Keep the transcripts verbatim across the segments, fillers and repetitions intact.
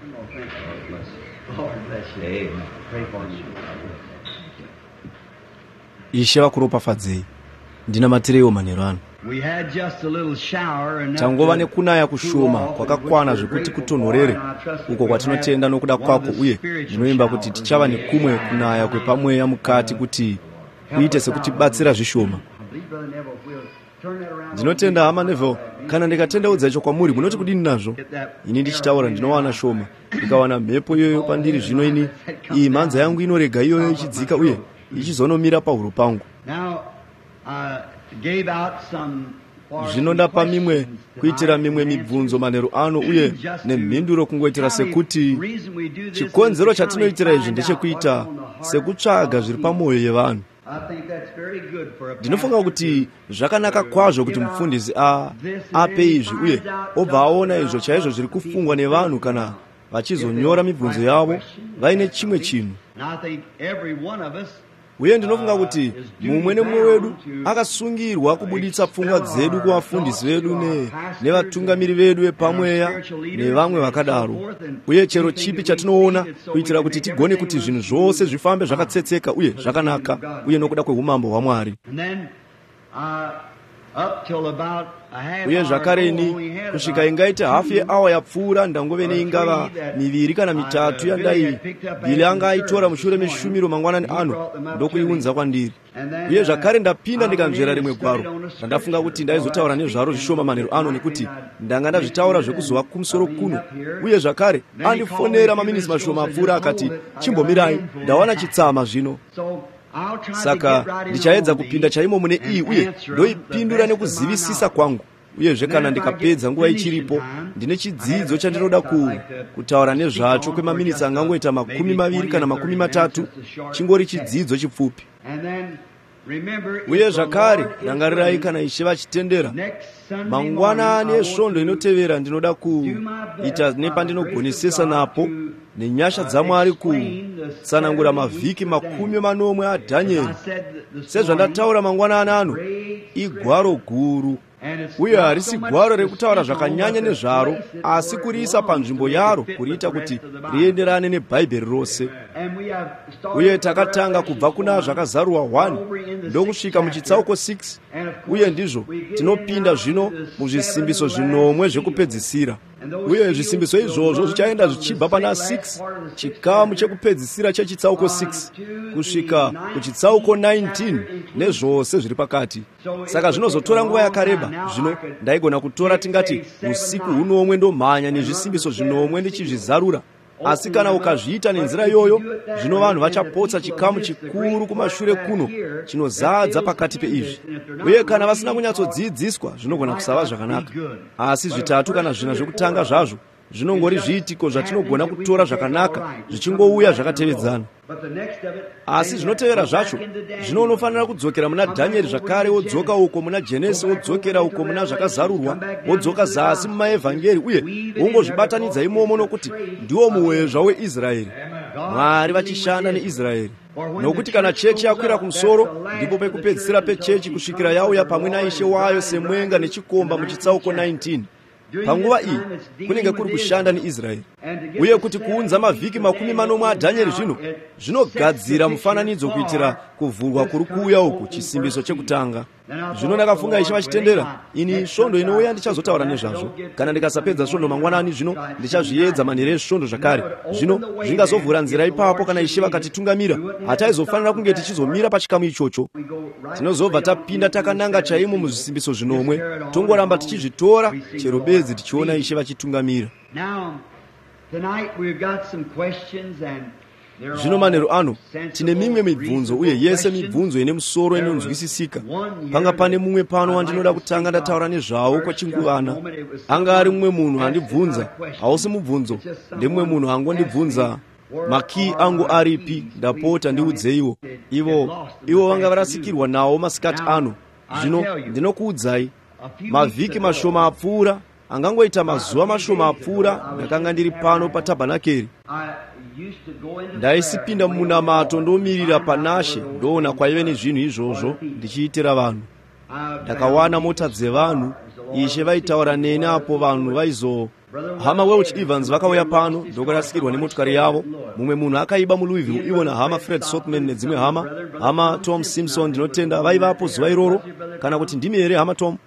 Ishe vakuropafadzei. Ndina matirewo manheru ano. Tangova nekunaya kushoma kwakakwana zvekuti kutonhorere uko kwatinotenda nokuda kwako, uye ndinoimba kuti tichava nekumwe kunaya kwepamweya mukati kuti kuite sekutibatsira zvishoma. Ndinotenda hama Neville, kana ndikatendeudza icho kwamuri munoti kudini nazvo? Ini ndichitaura ndinowana shoma, ndikawana mhepo iyoyo pandiri zvino, ini iyi mhanza yangu inorega iyoyo ichidzika uye ichizonomira pahuro pangu. Zvino ndapa mimwe kuitira mimwe mibvunzo manheru ano, uye nemhinduro kungoitira sekuti chikonzero chatinoitira izvi ndechekuita sekutsvaga zviri pamwoyo yevanhu. Ndinofunga kuti zvakanaka kwazvo kuti mufundisi a ape izvi uye obva aona izvo chaizvo zviri kufungwa nevanhu kana vachizonyora mibvunzo yavo vaine chimwe chinhu. Uye ndinofunga kuti mumwe nemumwe wedu akasungirwa kubuditsa pfungwa dzedu kuvafundisi vedu ne, nevatungamiri vedu vepamweya nevamwe vakadaro, uye chero chipi chatinoona kuitira kuti tigone kuti zvinhu zvose zvifambe zvakatsetseka uye zvakanaka uye nokuda kweumambo hwaMwari. Uye zvakareni kusvika ingaite hafu yeawa yapfuura ndangove neingava miviri kana mitatu yandai Bhili anga aitora mushure meshumiro mangwanani ano ndokuiunza kwandiri. Uye zvakare ndapinda ndikanzvera rimwe gwaro randafunga kuti ndaizotaura nezvaro zvishoma manheru ano, nekuti ndanga ndazvitaura zvekuzova kumusoro kuno. Uye zvakare andifonera maminisi mashoma apfuura akati, chimbomirai, ndawana chitsama zvino. Saka ndichaedza kupinda chaimo mune iyi uye ndoipindura nekuzivisisa kwangu. Uyezve kana ndikapedza nguva ichiripo, ndine chidzidzo chandinoda ku, kutaura nezvacho kwemaminitsi angangoita makumi maviri kana makumi matatu, chingori chidzidzo chipfupi. Uye zvakare rangarirai kana Ishe vachitendera, mangwanani esvondo inotevera ndinoda kuita nepandinogonesesa napo nenyasha dzaMwari kutsanangura mavhiki makumi manomwe aDhanieri. Sezvandataura mangwanani ano, igwaro guru, uye harisi gwaro rekutaura zvakanyanya nezvaro, asi kuriisa panzvimbo yaro kuriita kuti rienderane neBhaibheri rose. Uye takatanga kubva kuna zvakazarurwa one ndokusvika muchitsauko six, uye ndizvo tinopinda zvino muzvisimbiso zvinomwe zvekupedzisira. Uye zvisimbiso izvozvo zvichaenda zvichibva pana six, chikamu chekupedzisira chechitsauko six kusvika kuchitsauko nineteen nezvose zviri pakati. Saka zvinozotora nguva yakareba. Zvino ndaigona kutora tingati usiku hunomwe ndomhanya nezvisimbiso zvinomwe ndichizvizarura. Asi kana ukazviita nenzira iyoyo, zvino vanhu vachapotsa chikamu chikuru kumashure kuno chinozadza pakati peizvi. Uye kana vasina kunyatsodzidziswa zvinogona kusava zvakanaka. Asi zvitatu kana zvina zvekutanga zvazvo zvinongori zviitiko zvatinogona kutora zvakanaka zvichingouya zvakatevedzana. Asi zvinotevera zvacho zvino unofanira kudzokera muna Dhanieri zvakare, wodzoka uko muna Jenesi, wodzokera uko muna zvakazarurwa, wodzoka zasi mumaevhangeri, uye wongozvibatanidza imomo nokuti ndiwo muwezva weIsraeri, Mwari vachishanda neIsraeri. Nokuti kana chechi yakwira kumusoro, ndipo pekupedzisira pechechi kusvikira yauya pamwe naIshe wayo semwenga nechikomba muchitsauko nineteen. Panguva iyi kunenge kuri kushanda neIsraeri. Uye kuti kuunza mavhiki makumi manomwe aDhanieri zvino zvinogadzira mufananidzo kuitira kuvhurwa kuri kuuya uku, chisimbiso chekutanga. Zvino ndakafunga Ishe vachitendera, ini svondo inouya ndichazotaura nezvazvo. Kana ndikasapedza svondo mangwanani zvino ndichazviedza manheru esvondo zvakare. Zvino zvingazovhura nzira ipapo kana Ishe vakatitungamira. Hataizofanira kunge tichizomira pachikamu ichocho. Tinozobva tapinda takananga chaimo muzvisimbiso zvinomwe, tongoramba tichizvitora chero bedzi tichiona Ishe vachitungamira. Zvino manheru ano tine mimwe mibvunzo, uye yese mibvunzo ine musoro inonzwisisika. Panga pane mumwe pano wandinoda kutanga ndataura nezvawo kwachinguvana. Anga ari mumwe munhu andibvunza, hausi mubvunzo, ndemumwe munhu angondibvunza makii angu aripi, ndapota ndiudzeiwo. Ivo ivo vanga varasikirwa nawo masikati ano. Zvino ndinokuudzai, mavhiki mashoma apfuura, angangoita mazuva mashoma apfuura, ndakanga ndiri pano patabhanakeri. Ndaisipinda munamato ndomirira panashe, ndoona kwaive nezvinhu izvozvo ndichiitira vanhu. Ndakawana mota dzevanhu, Ishe vaitaura neni apo vanhu vaizo hama Welch Evans vakauya pano ndokarasikirwa nemotokari yavo. Mumwe munhu akaiba mu Louisville, iwona hama Fred Sothman nedzimwe hama, hama Tom Simpson ndinotenda vaivapo zuva iroro, kana kuti ndimi here hama Tom.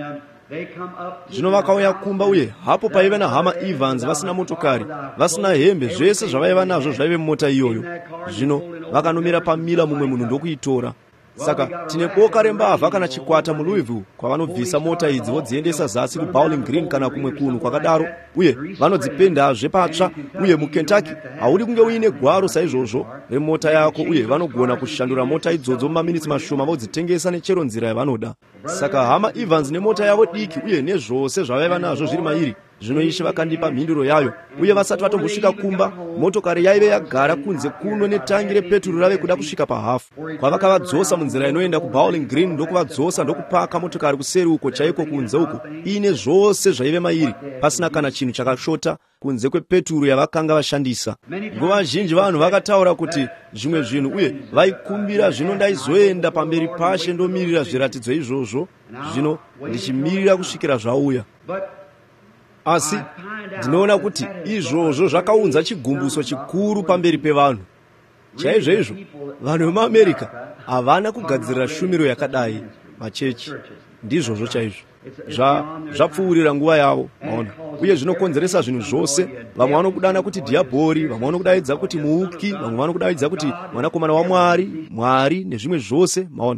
Zvino vakauya kumba, uye hapo paiva na hama Evans vasina motokari, vasina hembe, zvese zvavaiva nazvo zvaive mumota iyoyo. Zvino vakanomira pamila, mumwe munhu ndokuitora. Saka tine boka rembavha kana chikwata mu Louisville kwavanobvisa mota idzi vodziendesa zasi ku Bowling Green kana kumwe kunhu kwakadaro, uye vanodzipendazve patsva. Uye mu Kentucky haudi kunge uine gwaro saizvozvo remota yako, uye vanogona kushandura mota idzodzo mumaminitsi mashoma vodzitengesa nechero nzira yavanoda. Saka hama Evans nemota yavo diki uye nezvose zvavaiva nazvo zviri mairi, zvino Ishe vakandipa mhinduro yayo. Uye vasati vatombosvika kumba, motokari yaive yagara kunze kuno netangi repeturu rave kuda kusvika pahafu. Kwavakavadzosa munzira inoenda ku Bowling Green, ndokuvadzosa ndokupaka motokari kuseri uko chaiko kunze uko, iine zvose zvaive mairi, pasina kana chinhu chakashota kunze kwepeturu yavakanga vashandisa. Nguva zhinji vanhu vakataura kuti zvimwe zvinhu, uye vaikumbira zvino ndaizoenda pamberi pashe ndomirira zviratidzo izvozvo, zvino ndichimirira kusvikira zvauya. Asi ndinoona kuti izvozvo zvakaunza chigumbuso chikuru pamberi pevanhu. Chaizvoizvo vanhu vemuAmerica havana kugadzirira shumiro yakadai machechi. Ndizvozvo chaizvo zvapfuurira nguva yavo, maona, uye zvinokonzeresa zvinhu zvose. Vamwe vanokudana kuti dhiabhori, vamwe vanokudaidza kuti muuki, vamwe vanokudaidza kuti mwanakomana waMwari, Mwari nezvimwe zvose, maona.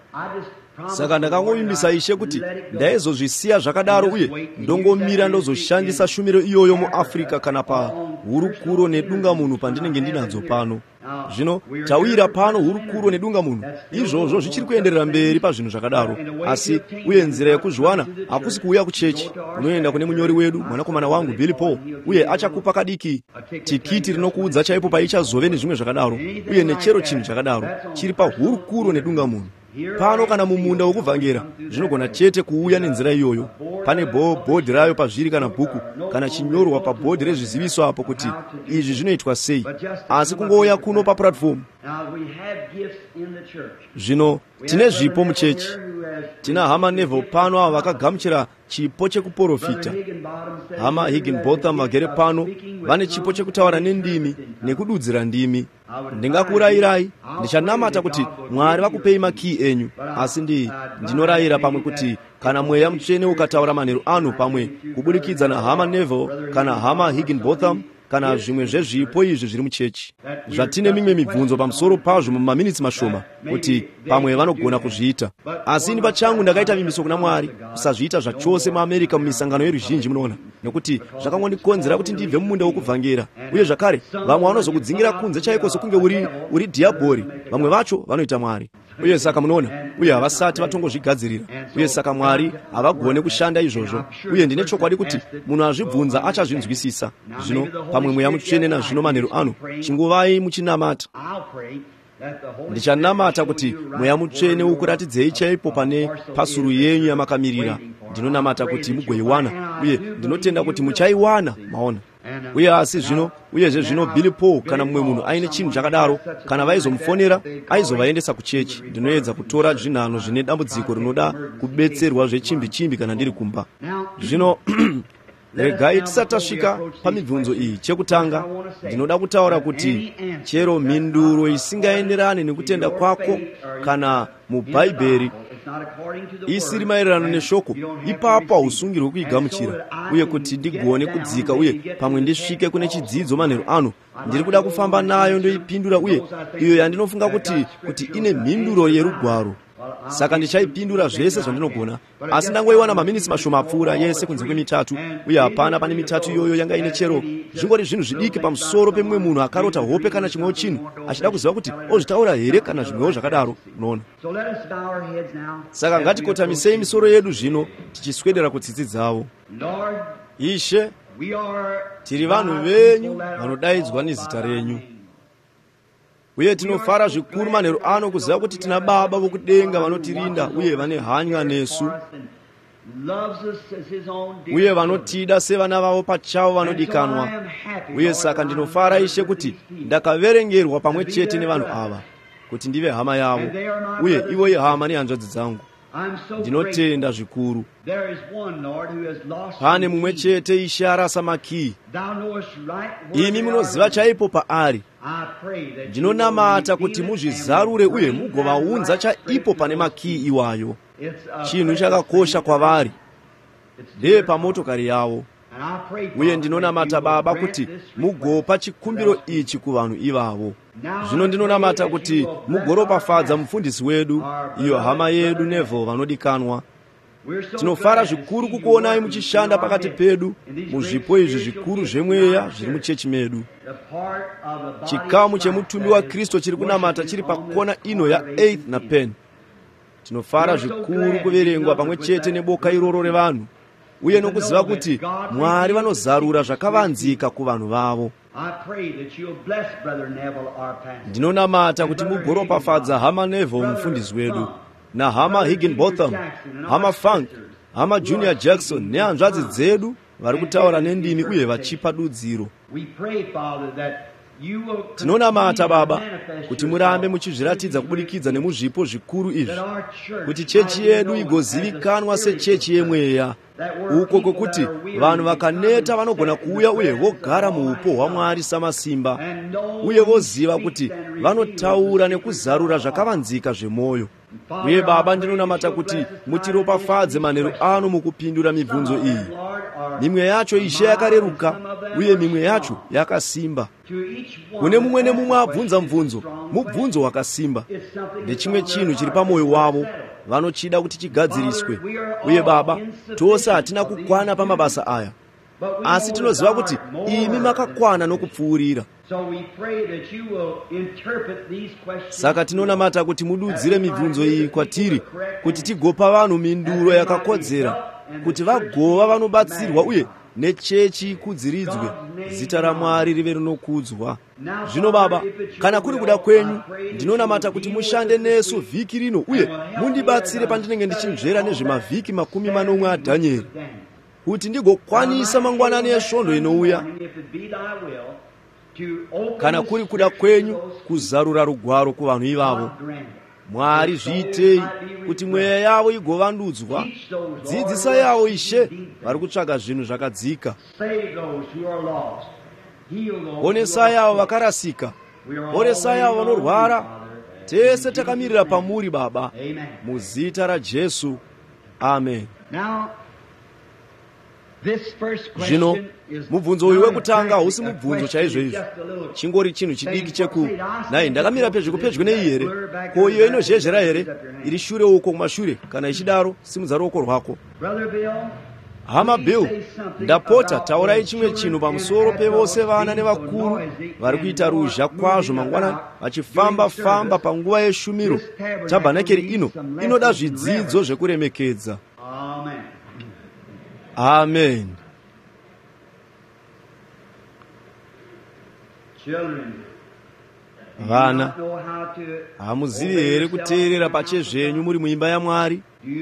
Saka ndakangovimbisa Ishe kuti ndaizozvisiya zvakadaro, uye ndongomira ndozoshandisa shumiro iyoyo muAfrica kana pahurukuro nedungamunhu pandinenge ndinadzo pano. Zvino tawira pano hurukuro nedungamunhu, izvozvo zvichiri kuenderera mberi pazvinhu zvakadaro. Asi uye nzira yekuzviwana hakusi kuuya kuchechi, unoenda kune munyori wedu, mwanakomana wangu Billy Paul, uye achakupa kadiki tikiti rinokuudza chaipo paichazove nezvimwe zvakadaro, uye nechero chinhu chakadaro chiri pahurukuro nedungamunhu. Pano kana mumunda wokuvhangera zvinogona chete kuuya nenzira iyoyo. Pane bhodhi rayo pazviri kana bhuku kana chinyorwa pabhodhi rezviziviso apo kuti izvi zvinoitwa sei, asi kungouya kuno papuratifomu. Zvino tine zvipo muchechi. Tina hama Neville pano ava vakagamuchira chipo chekuprofita. Hama Higginbotham vagere pano vane chipo chekutaura nendimi nekududzira ndimi. Ndingakurayirai, ndichanamata kuti Mwari vakupei makii enyu, asi ndi ndinorayira pamwe kuti kana mweya mutsvene ukataura manheru anu pamwe kubudikidza na hama Neville kana hama Higginbotham kana zvimwe zvezvipo izvi zviri muchechi, zvatine mimwe mibvunzo pamusoro pazvo mumaminitsi mashoma kuti pamwe vanogona kuzviita. Asi ini pachangu ndakaita vimbiso kuna Mwari kusazviita zvachose muAmerica mumisangano yeruzhinji, munoona, nekuti zvakangondikonzera kuti ndibve mumunda wokuvhangera. Uye zvakare vamwe vanozokudzingira kunze chaiko sokunge uri uri dhiabhori, vamwe vacho vanoita Mwari. Uye saka munoona, uye havasati vatongozvigadzirira, uye saka Mwari havagone kushanda izvozvo. Uye ndine chokwadi kuti munhu azvibvunza achazvinzwisisa. Zvino pamwe mweya mutsvene nazvino manheru anu chinguvai muchinamata. Ndichanamata kuti mweya mutsvene ukuratidzei chaipo pane pasuru yenyu yamakamirira. Ndinonamata kuti mugoiwana, uye ndinotenda kuti muchaiwana, maona. Uye asi zvino, uyezve zvino Billy Paul kana mumwe munhu aine chinhu chakadaro, kana vaizomufonera aizovaendesa kuchechi. Ndinoedza kutora zvinhano zvine dambudziko rinoda kubetserwa zvechimbi-chimbi kana ndiri kumba. Zvino regai tisati tasvika pamibvunzo iyi. Chekutanga ndinoda kutaura kuti chero mhinduro isingaenderane nekutenda kwako kana mubhaibheri isiri maererano neshoko, ipapo hausungirwe kuigamuchira, uye kuti ndigone kudzika uye pamwe ndisvike kune chidzidzo manheru ano ndiri kuda kufamba nayo ndoipindura, uye iyo yandinofunga kuti kuti ine mhinduro yerugwaro. Saka ndichaipindura zvese zvandinogona, asi ndangoiwana maminitsi mashoma apfuura yese kunze kwemitatu, uye hapana pane mitatu iyoyo yanga ine chero zvingori zvinhu zvidiki pamusoro pemumwe munhu akarota hope kana chimwewo chinhu achida kuziva kuti ozvitaura here kana zvimwewo zvakadaro, unoona. Saka ngatikotamisei misoro yedu zvino tichiswedera kutsitsi dzavo. Ishe, tiri vanhu venyu vanodaidzwa nezita renyu, uye tinofara zvikuru manheru ano kuziva kuti tina Baba vokudenga vanotirinda uye vane hanya nesu, uye vanotida sevana vavo pachavo vanodikanwa. Uye saka ndinofara Ishe kuti ndakaverengerwa pamwe chete nevanhu ava kuti ndive hama yavo, uye ivo ihama nehanzvadzi dzangu. ndinotenda zvikuru. Pane mumwe chete Ishe arasa makiyi. Imi munoziva chaipo paari. Ndinonamata kuti muzvizarure uye mugovaunza chaipo pane makiyi iwayo. Chinhu chakakosha kwavari ndeye pamotokari yavo. Uye ndinonamata Baba kuti mugopa chikumbiro ichi kuvanhu ivavo. Zvino ndinonamata kuti mugoropafadza mufundisi wedu, iyo hama yedu Neville vanodikanwa. Tinofara zvikuru kukuonai muchishanda pakati pedu muzvipo izvi zvikuru zvemweya zviri muchechi medu. Chikamu chemutumbi wa Kristo chiri kunamata chiri pakona ino ya eighth na Penn. Tinofara zvikuru kuverengwa pamwe chete neboka iroro revanhu, uye nokuziva kuti Mwari vanozarura zvakavanzika kuvanhu vavo. Ndinonamata kuti mugoropafadza hama Neville mufundisi wedu, na hama Higginbotham, hama Funk, hama Junior Jackson nehanzvadzi dzedu vari kutaura nendimi uye vachipa dudziro. Tinonamata Baba kuti murambe muchizviratidza kubudikidza nemuzvipo zvikuru izvi, kuti chechi yedu igozivikanwa sechechi yemweya, uko kwokuti vanhu vakaneta vanogona kuuya uye vogara muupo hwaMwari samasimba, uye voziva kuti vanotaura nekuzarura zvakavanzika zvemwoyo. Uye Baba, ndinonamata kuti mutiropafadze manheru ano mukupindura mibvunzo iyi. Mimwe yacho Ishe yakareruka uye mimwe yacho yakasimba. Kune mumwe nemumwe abvunza mubvunzo, mubvunzo wakasimba. Ndechimwe chinhu chiri pamwoyo wavo, vanochida kuti chigadziriswe. Uye Baba, tose hatina kukwana pamabasa aya, asi tinoziva kuti imi makakwana nokupfuurira. Saka tinonamata kuti mududzire mibvunzo iyi kwatiri, kuti tigopa vanhu minduro yakakodzera, kuti vagova vanobatsirwa uye nechechi kudziridzwe, zita raMwari rive rinokudzwa. Zvino Baba, kana kuri kuda kwenyu, ndinonamata kuti mushande nesu vhiki rino uye mundibatsire pandinenge ndichinzvera nezvemavhiki makumi manomwe aDhanieri, kuti ndigokwanisa mangwanani esvondo inouya. Kana kuri kuda kwenyu kuzarura rugwaro kuvanhu ivavo, Mwari zviitei kuti mweya yavo igovandudzwa. Dzidzisa yavo Ishe vari kutsvaga zvinhu zvakadzika. Ponesai avo vakarasika, ponesai avo vanorwara. Tese takamirira pamuri Baba, muzita raJesu. Amen. Zvino mubvunzo uyu wekutanga hausi mubvunzo chaizvo izvo, chingori chinhu chidiki cheku nai ndakamira pedyo pedyo nei here, ko iyo inozhezhera here, iri shure uko kumashure, kana ichidaro simudza ruoko rwako. Hama Bill, ndapota taurai chimwe chinhu pamusoro pevose vana nevakuru vari kuita ruzha kwazvo mangwanani vachifamba famba panguva yeshumiro. Tabhanakeri ino inoda zvidzidzo zvekuremekedza. Amen. Vana, hamuzivi here kuteerera pachezvenyu muri muimba yaMwari?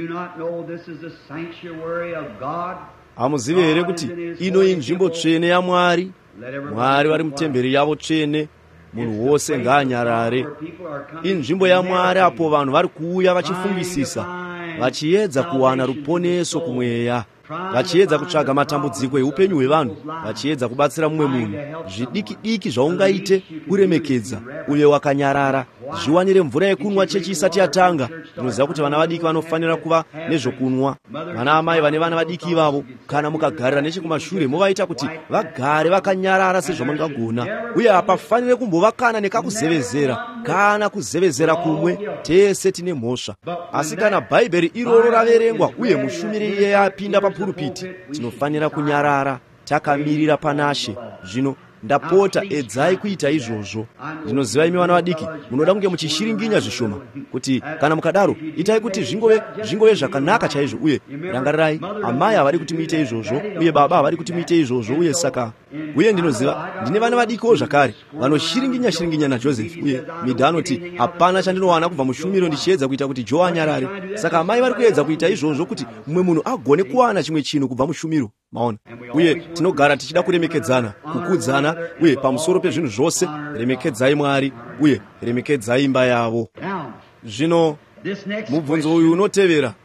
Hamuzivi here kuti ino inzvimbo tsvene yaMwari? Mwari vari mutemberi yavo tsvene. Munhu wose ngaanyarare. Inzvimbo yaMwari apo vanhu vari kuuya vachifungisisa, vachiedza kuwana ruponeso kumweya, vachiedza kutsvaga matambudziko eupenyu hwevanhu, vachiedza kubatsira mumwe munhu. Zvidiki diki zvaungaite kuremekedza uye wakanyarara, zviwanire mvura yekunwa chechi isati yatanga. Ndinoziva kuti vana vadiki vanofanira kuva nezvokunwa. Vana amai vane vana vadiki ivavo, kana mukagarira nechekumashure muvaita kuti vagare vakanyarara sezvamungagona, uye hapafanire kumbovakana nekakuzevezera kana kuzevezera kumwe. Tese tine mhosva, asi kana Bhaibheri iroro raverengwa uye mushumiri iye apinda papurupiti, tinofanira kunyarara takamirira panashe. Zvino ndapota edzai kuita izvozvo. Ndinoziva imi vana vadiki munoda kunge muchishiringinya zvishoma, kuti kana mukadaro itai kuti zvingove zvingove zvakanaka chaizvo. Uye rangarirai, amai havari kuti muite izvozvo uye baba havari kuti muite izvozvo. Uye saka uye ndinoziva ndine vana vadikowo zvakare vanoshiringinya shiringinya naJoseph, uye midha anoti hapana chandinowana kubva mushumiro ndichiedza kuita kuti Joe anyarare. Saka amai vari kuedza kuita izvozvo kuti mumwe munhu agone kuwana chimwe chinhu kubva mushumiro. Maona, uye tinogara tichida kuremekedzana, kukudzana, uye pamusoro pezvinhu zvose remekedzai Mwari uye remekedzai imba yavo. Zvino mubvunzo uyu unotevera,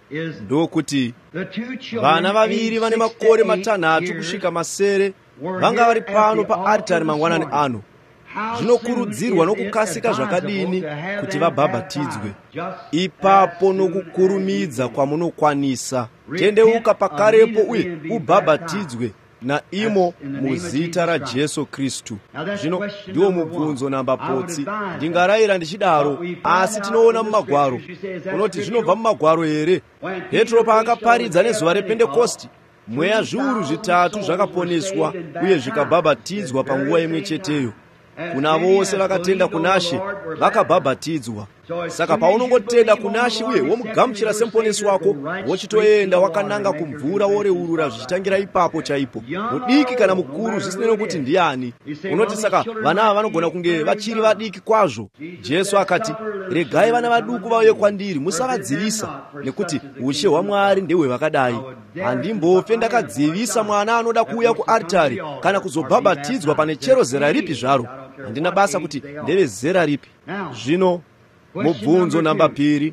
ndokuti vana vaviri vane makore matanhatu kusvika masere vanga vari pano paaritari mangwanani ano. Zvinokurudzirwa nokukasika zvakadini kuti vabhabhatidzwe. Ipapo nokukurumidza kwamunokwanisa, tendeuka pakarepo uye ubhabhatidzwe naimo muzita raJesu Kristu. Zvino ndiwo mubvunzo namba potsi. Ndingarayira ndichidaro, asi tinoona mumagwaro. Unoti zvinobva mumagwaro here? Petro paakaparidza nezuva rePendekosti, mweya zviuru zvitatu zvakaponeswa uye zvikabhabhatidzwa panguva imwe cheteyo. Kuna vose vakatenda kuna She vakabhabhatidzwa. Saka paunongotenda kuna She uye womugamuchira semuponesi wako, wochitoenda wakananga kumvura woreurura zvichitangira ipapo chaipo, mudiki kana mukuru zvisinei kuti ndiani. Unoti saka vana ava vanogona kunge vachiri vadiki kwazvo. Jesu akati, regai vana vaduku vauye kwandiri, musavadzivisa, nekuti ushe hwaMwari ndehwevakadai. Handimbofe ndakadzivisa mwana anoda kuuya kuaritari kana kuzobhabhatidzwa pane chero zera ripi zvaro. Handina basa kuti ndeve zera ripi. Zvino mubvunzo namba piri,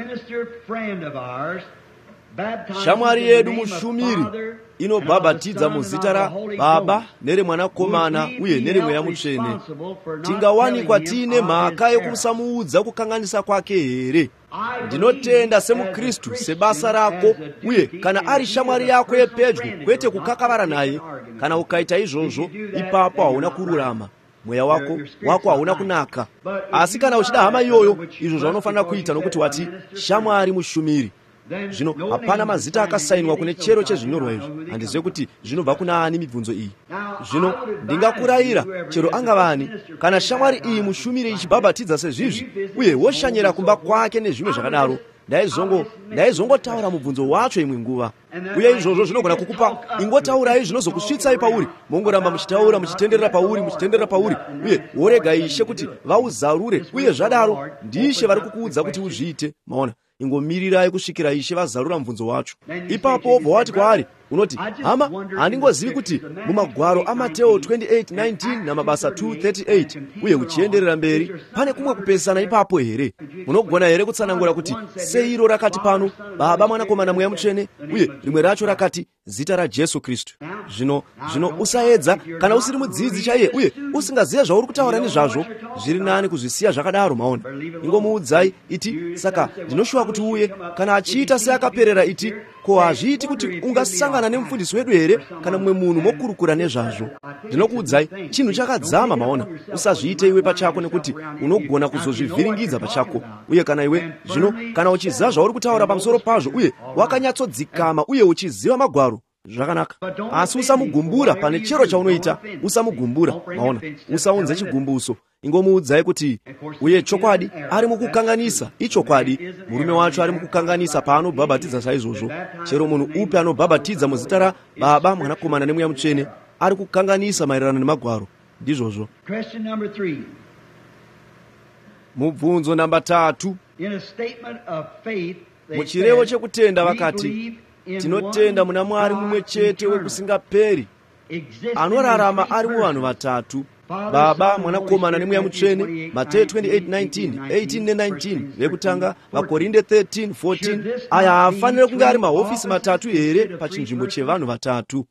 shamwari yedu mushumiri inobhabhatidza muzita raBaba neremwanakomana uye neremweya mutsvene. Tingawanikwa tiine mhaka yokumusamuudza kukanganisa kwake here? Ndinotenda semuKristu sebasa rako, uye kana ari shamwari yako yepedyo, kwete kukakavara naye. Kana ukaita izvozvo, ipapo hauna kururama, mweya wako wako hauna kunaka. Asi kana uchida hama iyoyo, izvo zvaunofanira kuita, nokuti wati shamwari mushumiri. Zvino hapana mazita akasainwa kune chero chezvinyorwa izvi. Handizive kuti zvinobva kuna ani mibvunzo iyi. Zvino ndingakurayira, chero angavani, kana shamwari iyi mushumiri ichibhabhatidza sezvizvi uye woshanyira kumba kwake nezvimwe zvakadaro, ndaizongo ndaizongotaura mubvunzo wacho imwe nguva. Uye izvozvo zvinogona kukupa, ingotaurai zvinozokusvitsai pauri, mongoramba muchitaura muchitenderera pauri muchitenderera pauri, uye worega Ishe kuti vauzarure, uye zvadaro ndiShe vari kukuudza kuti uzviite. Maona, ingomirirai kusvikira Ishe vazarura mubvunzo wacho. Ipapo wobva wati kwaari, unoti, hama, handingozivi kuti mumagwaro aMateo twenty-eight nineteen namabasa two thirty-eight uye uchienderera mberi pane kumwe kupesana ipapo here? Munogona here kutsanangura kuti seiro rakati pano Baba, Mwanakomana, Mweya Mutsvene, uye rimwe racho rakati zita raJesu Kristu? Zvino zvino usaedza kana usiri mudzidzi chaiye uye usingazive zvauri kutaura nezvazvo, zviri nani kuzvisiya zvakadaro. Maona, ingomuudzai iti, saka ndinoshuva kuti uye. Kana achiita seakaperera iti, ko hazviiti kuti ungasangana nemufundisi wedu here kana mumwe munhu mokurukura nezvazvo? Ndinokuudzai, chinhu chakadzama. Maona, usazviite iwe pachako, nekuti unogona kuzozvivhiringidza pachako. Uye kana iwe zvino kana uchiziva zvauri kutaura pamusoro pazvo uye wakanyatsodzikama uye uchiziva magwaro, zvakanaka. Asi usamugumbura pane chero chaunoita, usamugumbura. Maona, usaunze chigumbuso. Ingomuudzai kuti uye chokwadi ari mukukanganisa. Ichokwadi murume wacho ari mukukanganisa paanobhabhatidza saizvozvo. Chero munhu upi anobhabhatidza muzita raBaba, Mwanakomana neMweya Mutsvene ari kukanganisa maererano nemagwaro. Ndizvozvo. Mubvunzo namba tatu, muchirevo chekutenda vakati, tinotenda muna Mwari mumwe chete wekusingaperi, anorarama ari muvanhu vatatu, Baba, Mwanakomana neMweya Mutsvene. Mateo twenty-eight nineteen, eighteen ne nineteen. Vekutanga vaKorinde thirteen fourteen. Aya haafanire kunge ari mahofisi matatu here pachinzvimbo chevanhu vatatu.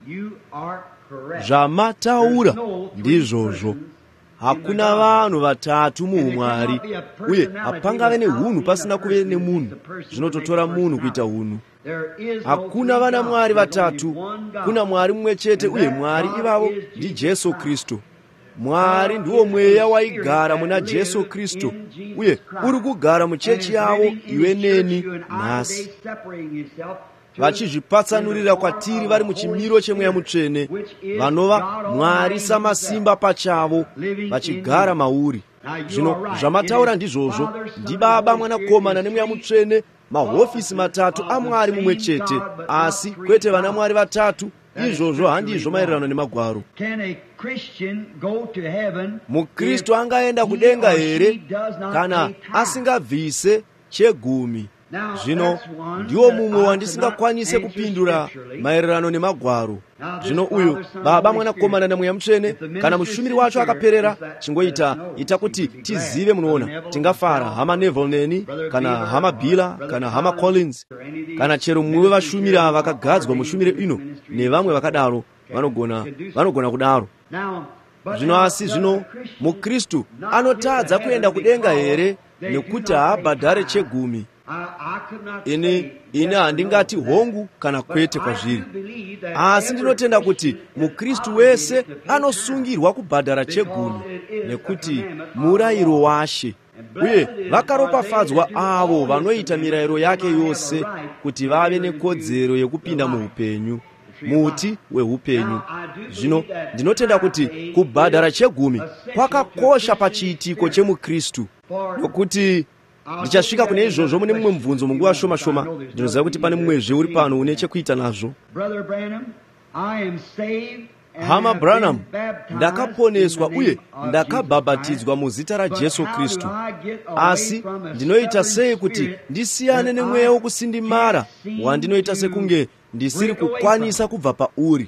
Zvamataura ndizvozvo. Hakuna vanhu vatatu muumwari, uye hapangave neunhu pasina kuve nemunhu. Zvinototora munhu kuita unhu. Hakuna vana Mwari vatatu, kuna Mwari mumwe chete, uye Mwari ivavo ndiJesu Kristu. Mwari ndiwo mweya waigara muna Jesu Kristu, uye uri kugara muchechi yavo, iwe neni nhasi, vachizvipatsanurira kwatiri vari muchimiro cheMweya Mutsvene, vanova Mwari samasimba pachavo, vachigara mauri. Zvino zvamataura ndizvozvo. NdiBaba, Mwanakomana neMweya Mutsvene, mahofisi matatu aMwari mumwe chete, asi kwete vana Mwari vatatu. Izvozvo handizvo maererano nemagwaro. Mukristu angaenda kudenga here kana asingabvise chegumi? Zvino ndiwo mumwe wandisingakwanise kupindula maererano nemagwaro. Zvino uyu Baba, Mwanakomana namweya mutsvene, kana mushumiri wacho akaperera, chingoita ita kuti tizive, munoona, tingafara hama Neville neni, kana hama Bila, kana hama Collins, kana chero mumwe vashumiri ava vakagadzwa mushumire ino, nevamwe vakadaro vanogona vanogona kudaro. Zvino asi zvino mukristu anotadza kuenda kudenga here nekuti haabhadhare chegumi? Ini ine handingati hongu kana kwete kwazviri, asi ndinotenda kuti mukristu wese anosungirwa kubhadhara chegumi nekuti murayiro washe, uye vakaropafadzwa avo vanoita mirayiro yake yose kuti vave nekodzero yekupinda muupenyu, muti weupenyu. Zvino ndinotenda kuti kubhadhara chegumi kwakakosha pachiitiko chemukristu, nokuti ndichasvika kune izvozvo mune mumwe mubvunzo munguva shoma shoma. Ndinoziva kuti pane mumwezve uri pano une chekuita nazvo. Hama Branham, ndakaponeswa uye ndakabhabhatidzwa muzita raJesu Kristu, asi ndinoita sei kuti ndisiyane nemweya wokusindimara wandinoita sekunge ndisiri kukwanisa kubva pauri?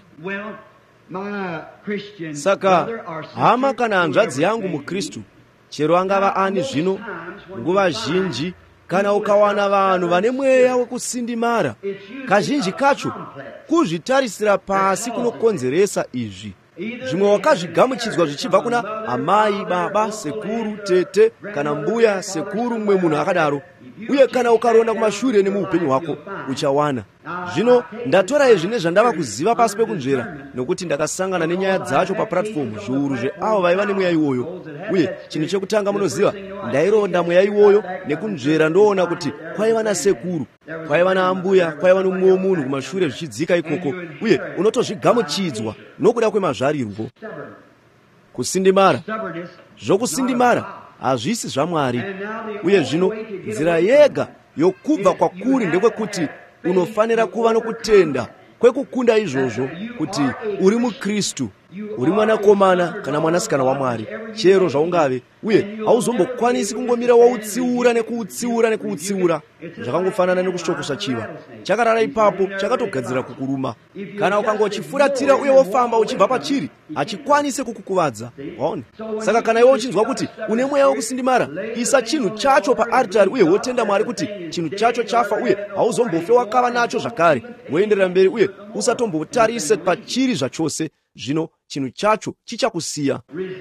Saka hama kana hanzvadzi yangu mukristu, chero angava ani zvino, nguva zhinji kana ukawana vanhu vane mweya wekusindimara, kazhinji kacho kuzvitarisira pasi kunokonzeresa izvi. Zvimwe wakazvigamuchidzwa zvichibva kuna amai, baba, sekuru, tete kana mbuya, sekuru, mumwe munhu akadaro, uye kana ukaronda kumashure nemuupenyu hwako uchawana. Zvino ndatora izvi nezvandava kuziva pasi pekunzvera, nokuti ndakasangana nenyaya dzacho papuratifomu zviuru zveavo vaiva nemweya iwoyo. Uye chinhu chekutanga munoziva, ndaironda mweya iwoyo nekunzvera ndoona kuti kwaiva nasekuru, kwaiva naambuya, kwaiva nomumwe munhu kumashure zvichidzika ikoko, uye unotozvigamuchidzwa nokuda kwemazvarirwo. Kusindimara, zvokusindimara hazvisi zvaMwari, uye zvino nzira yega yokubva kwakuri ndekwekuti unofanira kuva nokutenda kwekukunda izvozvo kuti uri mukristu, uri mwanakomana kana mwanasikana waMwari, chero zvaungave, uye hauzombokwanisi kungomira wautsiura nekuutsiura nekuutsiura. Zvakangofanana nekushokosa chiva, chakarara ipapo chakatogadzira kukuruma. Kana ukangochifuratira uye wofamba uchibva pachiri, hachikwanise kukukuvadza. Waona? Saka kana iwe uchinzwa kuti une mweya wokusindimara, isa chinhu chacho paaritari uye wotenda Mwari kuti chinhu chacho chafa, uye hauzombofe wakava nacho zvakare, woenderera mberi uye usatombotarise pachiri zvachose. Zvino chinhu chacho chichakusiya.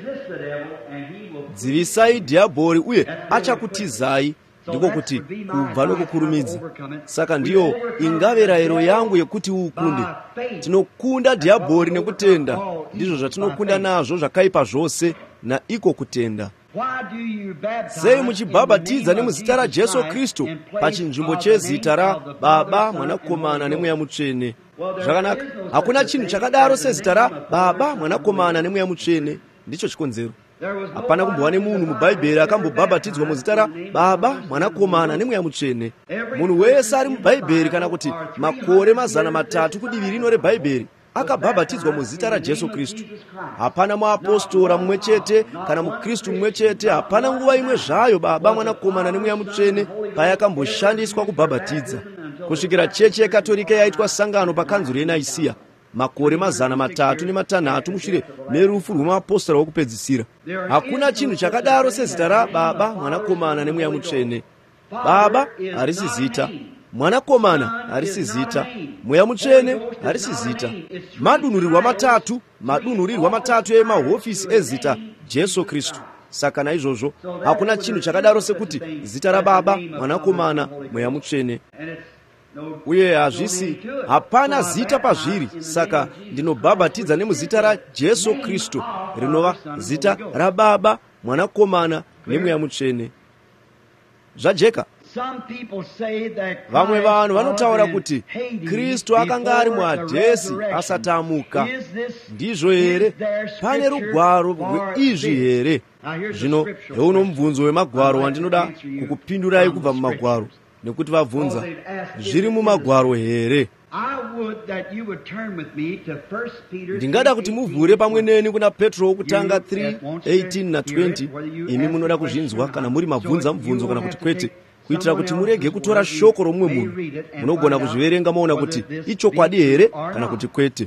Dzivisai dhiabhori uye achakutizai, ndiko kuti kubva nokukurumidza. Saka ndiyo ingave rayiro yangu yekuti uukunde. Tinokunda dhiabhori nekutenda, ndizvo zvatinokunda nazvo zvakaipa zvose, na iko kutenda. Sei muchibhabhatidza nemuzita raJesu Kristu pachinzvimbo chezita ra Baba, Mwanakomana nemweya mutsvene? Zvakanaka, hakuna chinhu chakadaro sezita ra Baba, Mwanakomana nemweya mutsvene. Ndicho chikonzero. Hapana kumbowa nemunhu mubhaibheri akambobhabhatidzwa muzita ra Baba, Mwanakomana nemweya mutsvene. Munhu wese ari mubhaibheri kana kuti makore mazana matatu kudivi rino rebhaibheri akabhabhatidzwa muzita raJesu Kristu. Hapana muapostora mumwe chete kana mukristu mumwe chete, hapana nguva imwe zvayo Baba, Mwanakomana nemweya mutsvene payakamboshandiswa kubhabhatidza, kusvikira chechi yekatolika yaitwa sangano pakanzuro yeNaisiya makore mazana matatu nematanhatu mushure merufu rwemapostora wokupedzisira. Hakuna chinhu chakadaro sezita ra Baba, Mwanakomana nemweya mutsvene. Baba harisi zita, Mwanakomana harisi zita, mweya mutsvene harisi zita. Madunhurirwa matatu, madunhurirwa matatu emahofisi ezita Jesu Kristu. Saka naizvozvo hakuna chinhu chakadaro sekuti zita ra Baba, Mwanakomana, mweya mutsvene. Uye hazvisi, hapana zita pazviri. Saka ndinobhabhatidza nemuzita raJesu Kristu, rinova zita ra Baba, Mwanakomana nemweya mutsvene. Zvajeka. Vamwe vanhu vanotaura kuti Kristu akanga ari muHadhesi asati amuka. Ndizvo here? Pane rugwaro rweizvi here? Zvino heuno mubvunzo wemagwaro wandinoda kukupindurai kubva mumagwaro, nekuti vabvunza, zviri mumagwaro here? Ndingada kuti muvhure pamwe neni kuna Petro wokutanga three eighteen na twenty. Imi munoda kuzvinzwa kana muri mabvunza mubvunzo kana kuti kwete. kuitira kuti murege kutora shoko romwe munhu. Munogona kuzviverenga maona kuti ichokwadi here kana kuti kwete.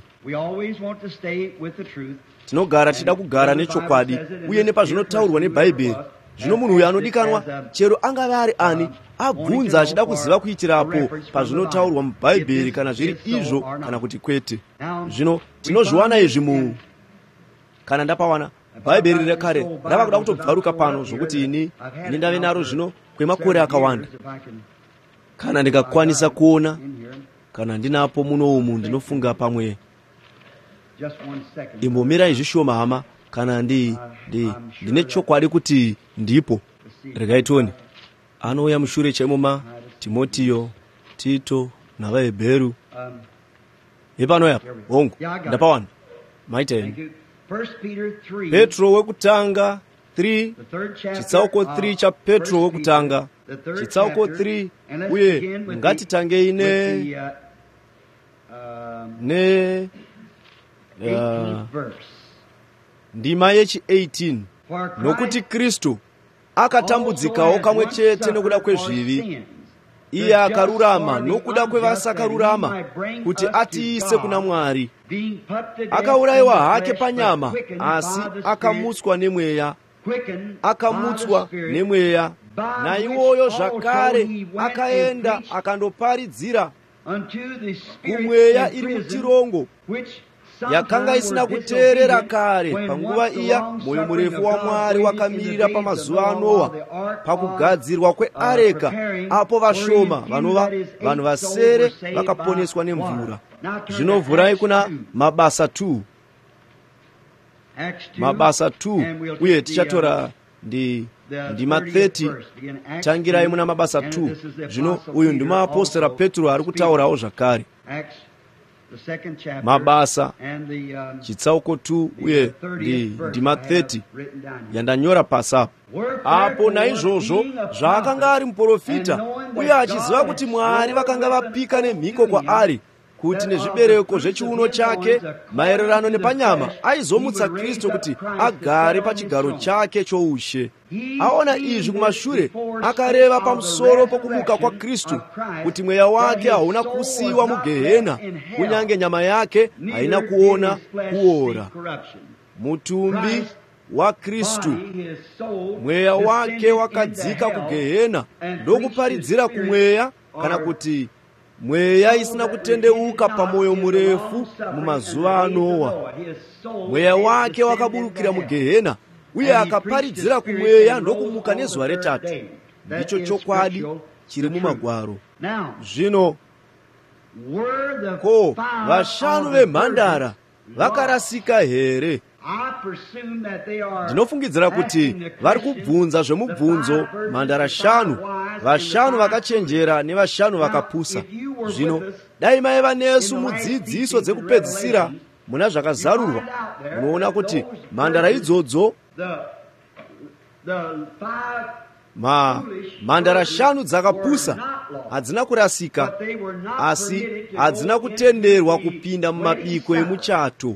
Tinogara tida kugara nechokwadi uye nepazvinotaurwa nebhaibheri. Zvino munhu uyo anodikanwa, chero angave ari ani, abvunza achida kuziva kuitirapo pazvinotaurwa mubhaibheri kana zviri izvo kana kuti kwete. Zvino tinozviwana izvi mu kana ndapawana bhaibheri rekare ndava kuda kutobvaruka pano zvokuti ini ini ndave naro zvino kwemakore akawanda. Kana ndikakwanisa kuona kana ndinapo muno umu ndinofunga pamwe. Imbomirai zvishoma hama kana ndi ndi ndine chokwadi kuti ndipo. Regaitoni anouya mushure chaimoma Timotiyo, Tito navaHebheru. Ipano yapo hongu ndapawana maiteni. Petro wekutanga three, chitsauko three cha Petro wekutanga, chitsauko three, uye ngatitangei ne ne uh, ndima yechi eighteen. Nokuti Kristu akatambudzikawo kamwe chete nokuda kwezvivi, iye akarurama nokuda kwevasakarurama, kuti atiise kuna Mwari. Akaurayiwa hake panyama, asi akamutswa nemweya, akamutswa nemweya. Naiwoyo zvakare akaenda akandoparidzira kumweya iri mutirongo, yakanga isina kuteerera kare panguva iya moyo murefu waMwari wakamirira pamazuva aNoa pakugadzirwa kweareka, apo vashoma vanova vanhu vasere vakaponeswa nemvura. Zvino vhurai kuna Mabasa two, Mabasa two, uye tichatora ndi ndima thirty. Tangirai muna Mabasa two. Zvino uyu ndima apostera Petro ari kutaurawo zvakare. Mabasa chitsauko two uye ndi ndima thirty yandanyora pasapo. Apo naizvozvo zvaakanga ari muprofita, uye achiziva kuti Mwari vakanga vapika nemhiko kwaari kuti nezvibereko zvechiuno chake maererano nepanyama aizomutsa Kristu kuti agare pachigaro chake choushe. Aona izvi kumashure, akareva pamusoro pokumuka kwa Kristu kuti mweya wake hauna kusiyiwa mugehena, kunyange nyama yake haina kuona kuora. Mutumbi wa Kristu, mweya wake wakadzika kugehena, ndokuparidzira kumweya kana kuti mweya isina kutendeuka pamoyo murefu mumazuva aNoa. Mweya wake wakaburukira mugehena, uye akaparidzira kumweya ndokumuka nezuva retatu. Ndicho chokwadi chiri mumagwaro. Zvino ko vashanu vemhandara vakarasika here? Ndinofungidzira kuti vari kubvunza zvemubvunzo mhandara shanu, vashanu vakachenjera nevashanu vakapusa. Zvino dai maiva nesu mudzidziso dzekupedzisira muna zvakazarurwa, munoona kuti mhandara idzodzo ma mhandara shanu dzakapusa hadzina kurasika, asi hadzina kutenderwa kupinda mumabiko emuchato,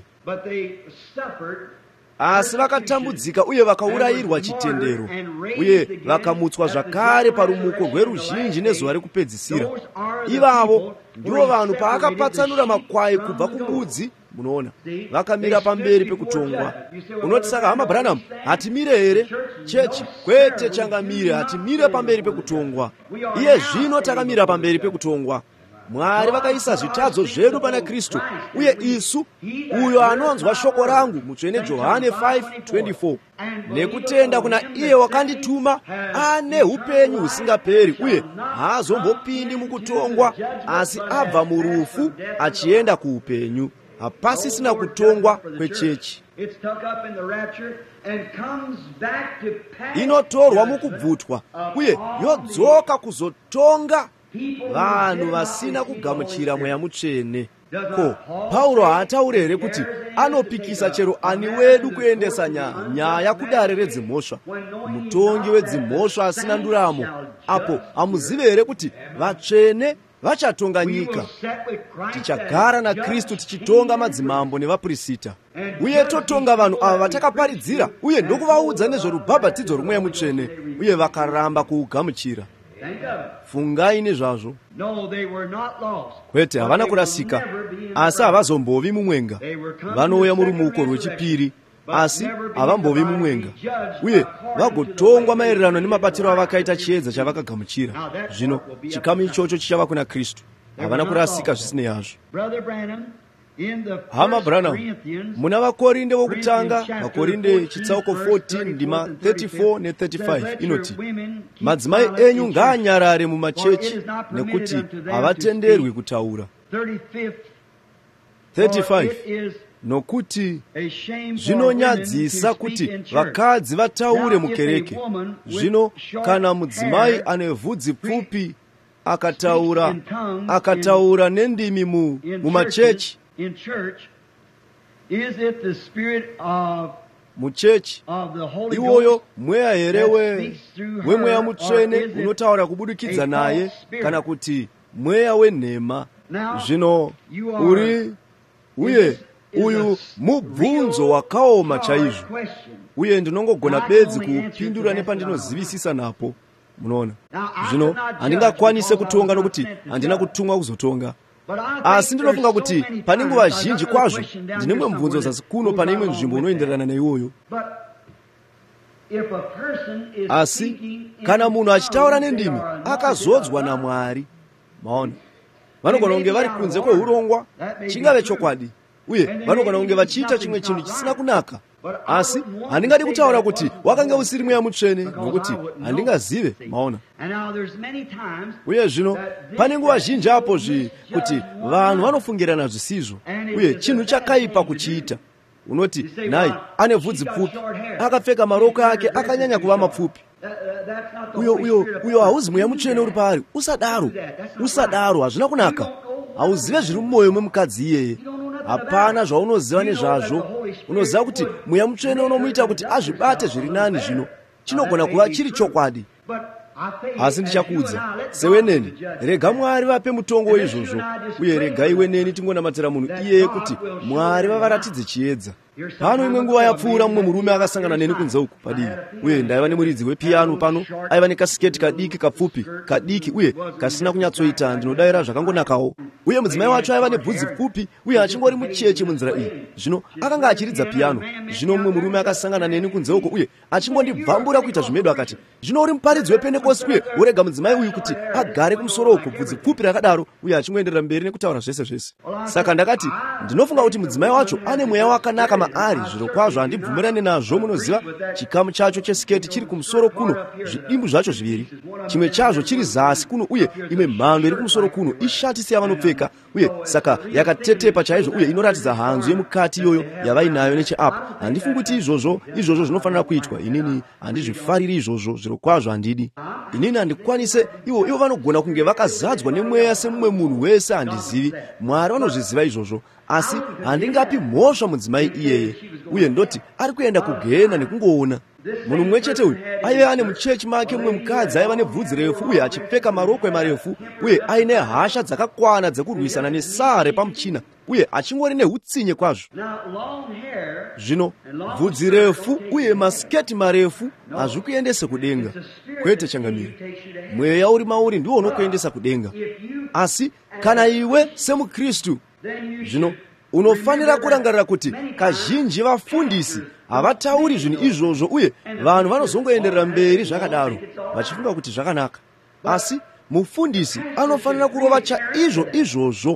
asi vakatambudzika uye vakaurayirwa chitendero, uye vakamutswa zvakare parumuko rweruzhinji nezuva rekupedzisira. Ivavo ndivo vanhu paakapatsanura makwai kubva kumbudzi, munoona vakamira pamberi pekutongwa. Unoti saka hama Branham, hatimire here? Chechi kwete changamire, hatimire pamberi pekutongwa. Iye zvino takamira pamberi pekutongwa. Mwari vakaisa zvitadzo zvedu pana Kristu, uye isu uyo anonzwa shoko rangu mutsvene Johane five twenty-four, nekutenda kuna iye wakandituma ane upenyu husingaperi, uye haazombopindi mukutongwa, asi abva murufu achienda kuupenyu. Hapasisina kutongwa kwechechi. Inotorwa mukubvutwa, uye yodzoka kuzotonga vanhu vasina kugamuchira mweya mutsvene. Ko, Pauro haataure here kuti anopikisa chero ani wedu kuendesa nyaya kudare redzimhosva? Mutongi wedzimhosva asina nduramo, apo hamuzive here kuti vatsvene vachatonga nyika? Tichagara naKristu tichitonga madzimambo nevaprista, uye totonga vanhu ava vatakaparidzira, uye ndokuvaudza nezverubhabhatidzo rwomweya mutsvene, uye vakaramba kuugamuchira. fungai nezvazvo. Kwete, havana kurasika, asi havazombovi mumwenga. Vanouya murumuko rwechipiri, asi havambovi mumwenga, uye vagotongwa maererano nemabatiro avakaita chiedza chavakagamuchira. Zvino chikamu ichocho chichava kuna Kristu. Havana kurasika zvisinei hazvo. Hama Branham, muna vakorinde vokutanga, vakorinde chitsauko fourteen ndima thirty-four ne thirty-five inoti, madzimai enyu ngaanyarare mumachechi nekuti havatenderwi kutaura. thirty-five nokuti zvinonyadzisa kuti vakadzi vataure mukereke. Zvino kana mudzimai ane vhudzi pfupi akataura akataura nendimi mu mumachechi, muchechi iwoyo mweya here wemweya mutsvene unotaura kubudikidza naye, kana kuti mweya wenhema? Zvino uri uye uyu mubvunzo wakaoma chaizvo, uye ndinongogona bedzi kuupindura nepandinozivisisa napo. Munoona, zvino handingakwanise kutonga nokuti handina kutumwa kuzotonga, asi ndinofunga kuti pane nguva zhinji kwazvo ndine mwe mubvunzo zasi kuno pane imwe nzvimbo unoenderana neiwoyo. Asi kana munhu achitaura nendimi akazodzwa naMwari, maona, vanogona kunge vari kunze kweurongwa, chingave chokwadi, uye vanogona kunge vachiita chimwe chinhu chisina kunaka. Asi handingadi kutaura kuti wakange usiri mweya mutsvene, nokuti handingazive, maona. Uye zvino pane nguva zhinji apo zvi kuti vanhu vanofungirana zvisizvo, uye chinhu chakaipa kuchiita. Unoti nai ane vhudzi pfupi, akapfeka maroko ake akanyanya kuva mapfupi, uyo uyo uyo hauzi mweya mutsvene uri paari. Usadaro, usadaro, hazvina kunaka. Hauzive zviri mumwoyo memukadzi iyeye. Hapana zvaunoziva nezvazvo. Unoziva kuti mweya mutsvene unomuita kuti azvibate zviri nani. Zvino chinogona kuva chiri chokwadi, asi ndichakuudza seweneni, rega Mwari vape mutongo izvozvo, uye rega iwe neni tingonamatira munhu iyeye kuti Mwari vavaratidze chiedza. Pano imwe nguva yapfuura, mumwe murume akasangana neni kunze uku padivi, uye ndaiva nemuridzi wepiyano pano. Aiva nekasiketi kadiki kapfupi kadiki, uye kasina kunyatsoita ndinodayira zvakangonakawo, uye mudzimai wacho aiva nebvudzi pfupi, uye achingori mucheche munzira iyi. Zvino akanga achiridza piyano. Zvino mumwe murume akasangana neni kunze uko, uye achingondibvambura kuita zvimedo, akati, zvino uri muparidzi wePentekosti, uye urega mudzimai uyu kuti agare kumusoro uko bvudzi pfupi rakadaro, uye achingoenderera mberi nekutaura zvese zvese. Saka ndakati ndinofunga kuti mudzimai wacho ane mweya wakanaka maari. Zviro kwazvo handibvumirane nazvo. Munoziva, chikamu chacho chesiketi chiri kumusoro kuno, zvidimbu zvacho zviviri, chimwe chazvo chiri zasi kuno, uye imwe mhando iri kumusoro kuno ishati seyavanopfeka, uye saka yakatetepa chaizvo, uye inoratidza hanzu yemukati iyoyo yavainayo necheapo. Handifungi kuti izvozvo izvozvo zvinofanira kuitwa. Inini handizvifariri izvozvo, zviro kwazvo handidi. Inini handikwanise. Ivo ivo vanogona kunge vakazadzwa nemweya semumwe munhu wese, handizivi. Mwari vanozviziva izvozvo, asi handingapi mhosva mudzimai iyeye, uye ndoti ari kuenda kugehena nekungoona. Munhu mumwe chete uyu aive ane muchechi make mumwe mukadzi aiva nebvudzi refu, uye achipfeka marokwe marefu, uye aine hasha dzakakwana dzekurwisana nesare pamuchina, uye achingori neutsinye kwazvo. Zvino bvudzi refu uye masiketi marefu hazvikuendese kudenga. Kwete changamire, mweya uri mauri ndiwo unokuendesa kudenga. Asi kana iwe semuKristu, zvino unofanira kurangarira kuti kazhinji vafundisi havatauri zvinhu izvozvo, uye vanhu vanozongoenderera mberi zvakadaro vachifunga kuti zvakanaka. Asi mufundisi anofanira kurova chaizvo izvozvo.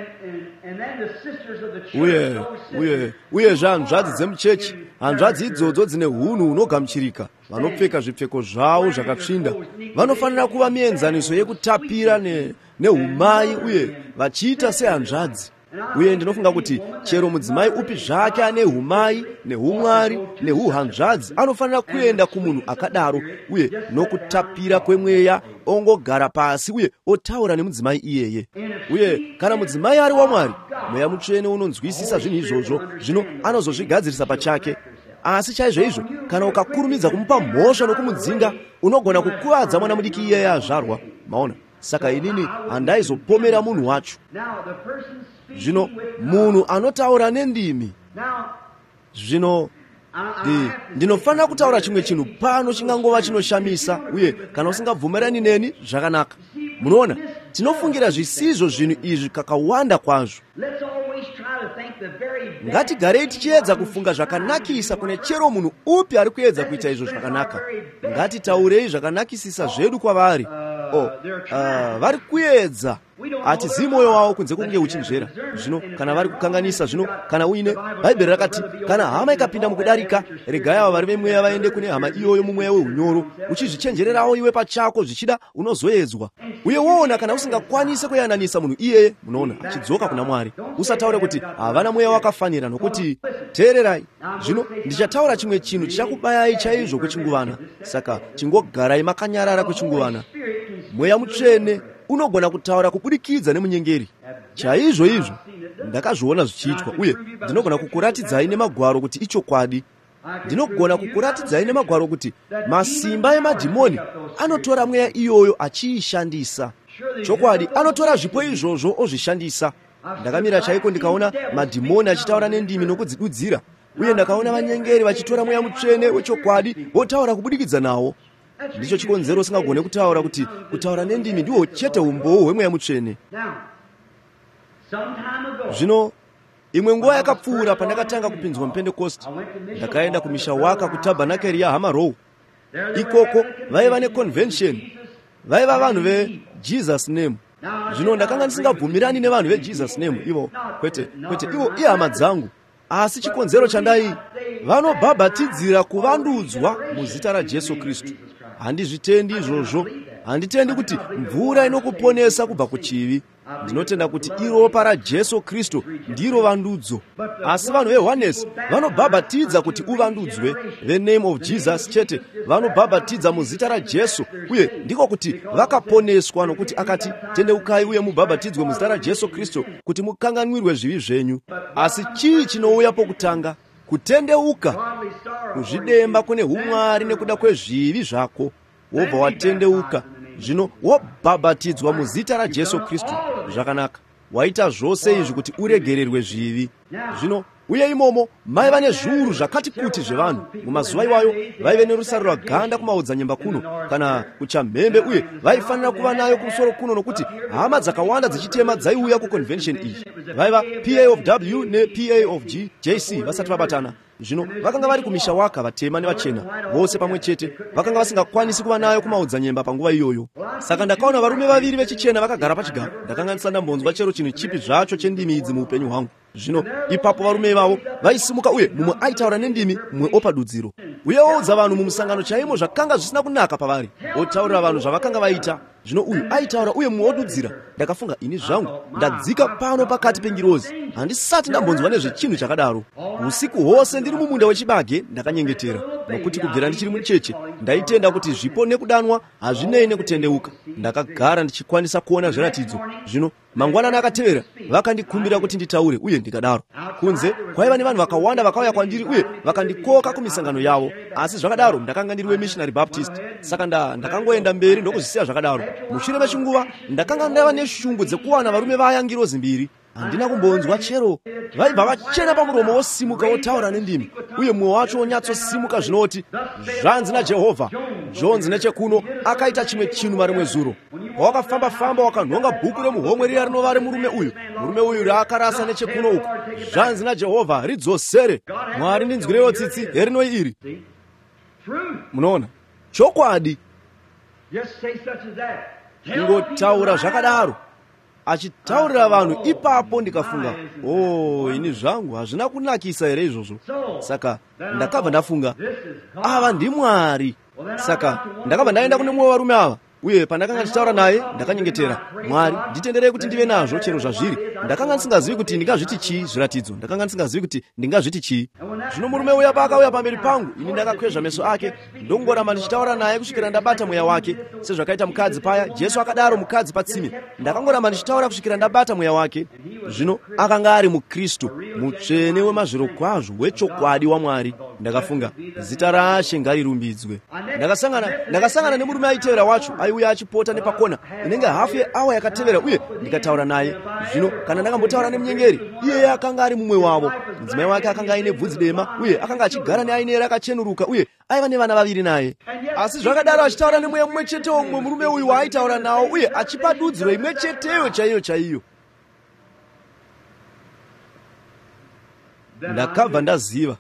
uye uye uye zvanzvadzi dzemuchechi, hanzvadzi idzodzo dzine hunhu hunogamuchirika, vanopfeka zvipfeko zvavo zvakatsvinda, vanofanira kuva mienzaniso yekutapira neumai, uye vachiita sehanzvadzi. Uye ndinofunga kuti chero mudzimai upi zvake ane umai neumwari neuhanzvadzi anofanira kuenda kumunhu akadaro, uye nokutapira kwemweya ongogara pasi uye otaura nemudzimai iyeye. Uye kana mudzimai ari waMwari, mweya mutsvene unonzwisisa zvinhu izvozvo, zvino anozozvigadzirisa pachake. Asi chaizvo izvo, kana ukakurumidza kumupa mhosva nokumudzinga, unogona kukuvadza mwana mudiki iyeye azvarwa. Maona, saka inini handaizopomera munhu wacho. Zvino munhu anotaura nendimi, zvino ndi ndinofanira kutaura chimwe chinthu pano chingangova chinoshamisa, uye kana usingabvumirani neni zvakanaka. Munoona, tinofungira zvisizvo zvinhu izvi kakawanda kwazvo. Ngatigarei tichiedza kufunga zvakanakisa kune chero munhu upi ari kuedza kuita izvo zvakanaka. Ngatitaurei zvakanakisisa zvedu kwavari. Oh, uh, vari kuedza. Hatizivi mwoyo wavo kunze kunge uchinzvera. Zvino kana vari kukanganisa, zvino kana uine Bhaibheri rakati kana hama ikapinda mukudarika, regai avo vari vemweya vaende kune hama iyoyo mumweya weunyoro, uchizvichenjererawo iwe pachako, zvichida unozoedzwa. Uye woona kana usingakwanise kuyananisa munhu iyeye, munoona achidzoka kuna Mwari. Usataure kuti havana mweya wakafanira, nokuti teererai, zvino ndichataura chimwe chinhu chichakubayai chaizvo kwechinguvana. Saka chingogarai makanyarara kwechinguvana. Mweya Mutsvene unogona kutaura kubudikidza nemunyengeri. Chaizvo izvo ndakazviona zvichiitwa, uye ndinogona kukuratidzai nemagwaro kuti ichokwadi. Ndinogona kukuratidzai nemagwaro kuti masimba emadhimoni anotora mweya iyoyo achiishandisa. Chokwadi, anotora zvipo izvozvo ozvishandisa. Ndakamira chaiko ndikaona madhimoni achitaura nendimi nokudzidudzira, uye ndakaona vanyengeri vachitora mweya Mutsvene wechokwadi votaura kubudikidza nawo. Ndicho chikonzero usingagone kutaura kuti kutaura nendimi ndiwo chete umboo hwemweya Mutsvene. Zvino imwe nguva yakapfuura pandakatanga kupinzwa muPentecost, ndakaenda kumisha waka kutabhanakeri yaHama Row. Ikoko vaiva neconvention, vaiva vanhu veJesus Name. Zvino ndakanga ndisingabvumirani nevanhu veJesus Name ivo, kwete kwete ivo ihama dzangu. Asi chikonzero chandai, vanobhabhatidzira kuvandudzwa muzita raJesu Kristu. Handizvitendi izvozvo. Handitendi kuti mvura inokuponesa kubva kuchivi. Ndinotenda kuti iropa raJesu Kristu ndiro vandudzo. Asi vanhu veHoenesi vanobhabhatidza kuti uvandudzwe, the name of Jesus chete, vanobhabhatidza muzita raJesu, uye ndiko kuti vakaponeswa, nokuti akati tendeukai uye mubhabhatidzwe muzita raJesu Kristu kuti mukanganwirwe zvivi zvenyu. Asi chii chinouya pokutanga? Kutendeuka, kuzvidemba kune umwari nekuda kwezvivi zvako. Wobva watendeuka, zvino wobhabhatidzwa muzita raJesu Kristu. Zvakanaka, waita zvose izvi kuti uregererwe zvivi. Zvino uye imomo maiva nezviuru zvakati kuti zvevanhu. Mumazuva iwayo vaive nerusaro rwaganda kumaodzanyemba kuno kana kuchamhembe, uye vaifanira kuva nayo kumusoro kuno, nokuti hama dzakawanda dzichitema dzaiuya kuconvention iyi. Vaiva P A of W ne P A of G, J C vasati vabatana. Zvino vakanga vari kumisha waka, vatema nevachena vose pamwe chete, vakanga vasingakwanisi kuva nayo kumaodzanyemba panguva iyoyo. Saka ndakaona varume vaviri vechichena vakagara pachigaro. Ndakanga ndisandambonzwa chero chinhu chipi zvacho chendimi idzi muupenyu hwangu. Zvino ipapo varume vavo vaisimuka, uye mumwe aitaura nendimi, mumwe opadudziro. Uye oudza vanhu mumusangano chaimo zvakanga zvisina kunaka pavari, otaurira vanhu zvavakanga vaita. Zvino uyu aitaura uye mumwe odudzira. Ndakafunga, ini zvangu ndadzika pano pakati pengirozi, handisati ndambonzwa nezvechinhu chakadaro. Usiku hwose ndiri mumunda wechibage ndakanyengetera, nokuti kubvira ndichiri mucheche ndaitenda kuti zvipo nekudanwa hazvinei nekutendeuka. Ndakagara ndichikwanisa kuona zviratidzo. Zvino mangwanani akatevera vakandikumbira kuti nditaure, uye ndikadaro. Kunze kwaiva nevanhu vakawanda vakauya kwandiri uye vakandikoka kumisangano yavo, asi zvakadaro ndakanga ndiri wemissionary Baptist. Saka nda ndakangoenda mberi ndokuzvisiya zvakadaro. Mushure mechinguva ndakanga ndava neshungu dzekuwana varume vaya ngirozi mbiri. Handina kumbonzwa chero. Vaibva vachena pamuromo wosimuka wotaura nendimi, uye mumwe wacho wonyatsosimuka zvinoti, zvanzi naJehovha, zvonzi nechekuno akaita chimwe chinhu marimwe zuro. Pawakafamba-famba wakanhonga bhuku remuhomwe riya rinova remurume uyu, murume uyu raakarasa nechekuno uku, zvanzi naJehovha, ridzosere. Mwari ndinzwirewo tsitsi herinoi iri. Munoona, chokwadi. Kungotaura zvakadaro, achitaurira vanhu. Ipapo ndikafunga, oh, ini zvangu hazvina kunakisa here izvozvo. Saka ndakabva ndafunga, ava ndimwari. Saka ndakabva ndaenda kune mumwe varume ava, uye pandakanga ndichitaura naye ndakanyengetera, Mwari nditenderei kuti ndive nazvo chero zvazviri. Ndakanga ndisingazivi kuti ndingazviti chii zviratidzo, ndakanga ndisingazivi kuti ndingazviti chii. Zvino murume uya paakauya pamberi pangu, ini ndakakwezva meso ake ndongoramba ndichitaura naye kusvikira ndabata mweya wake, sezvakaita mukadzi paya. Jesu akadaro mukadzi patsime. Ndakangoramba ndichitaura kusvikira ndabata mweya wake. Zvino akanga ari muKristu, mutsvene wemazviro kwazvo, wechokwadi waMwari. ndakafunga zita la Ashe ngalirumbidzwe. ndakasangana ndakasangana nemurume aitevera wacho aiuya achipota nepakona inenge hafu yeawa yakatevera uye ndikataura naye. Zvino kana ndakambotaura nemunyengeri, iye akanga ari mumwe wavo. Mudzimai wake akanga aine bvudzi dema uye akanga achigara neaine rakachenuruka uye aiva nevana vaviri naye. Asi zvakadaro achitaura nemweya mumwe chetewo, mumwe murume uyu waaitaura nawo uye achipa dudziro imwe cheteyo chaiyo chaiyo. Ndakabva ndaziva.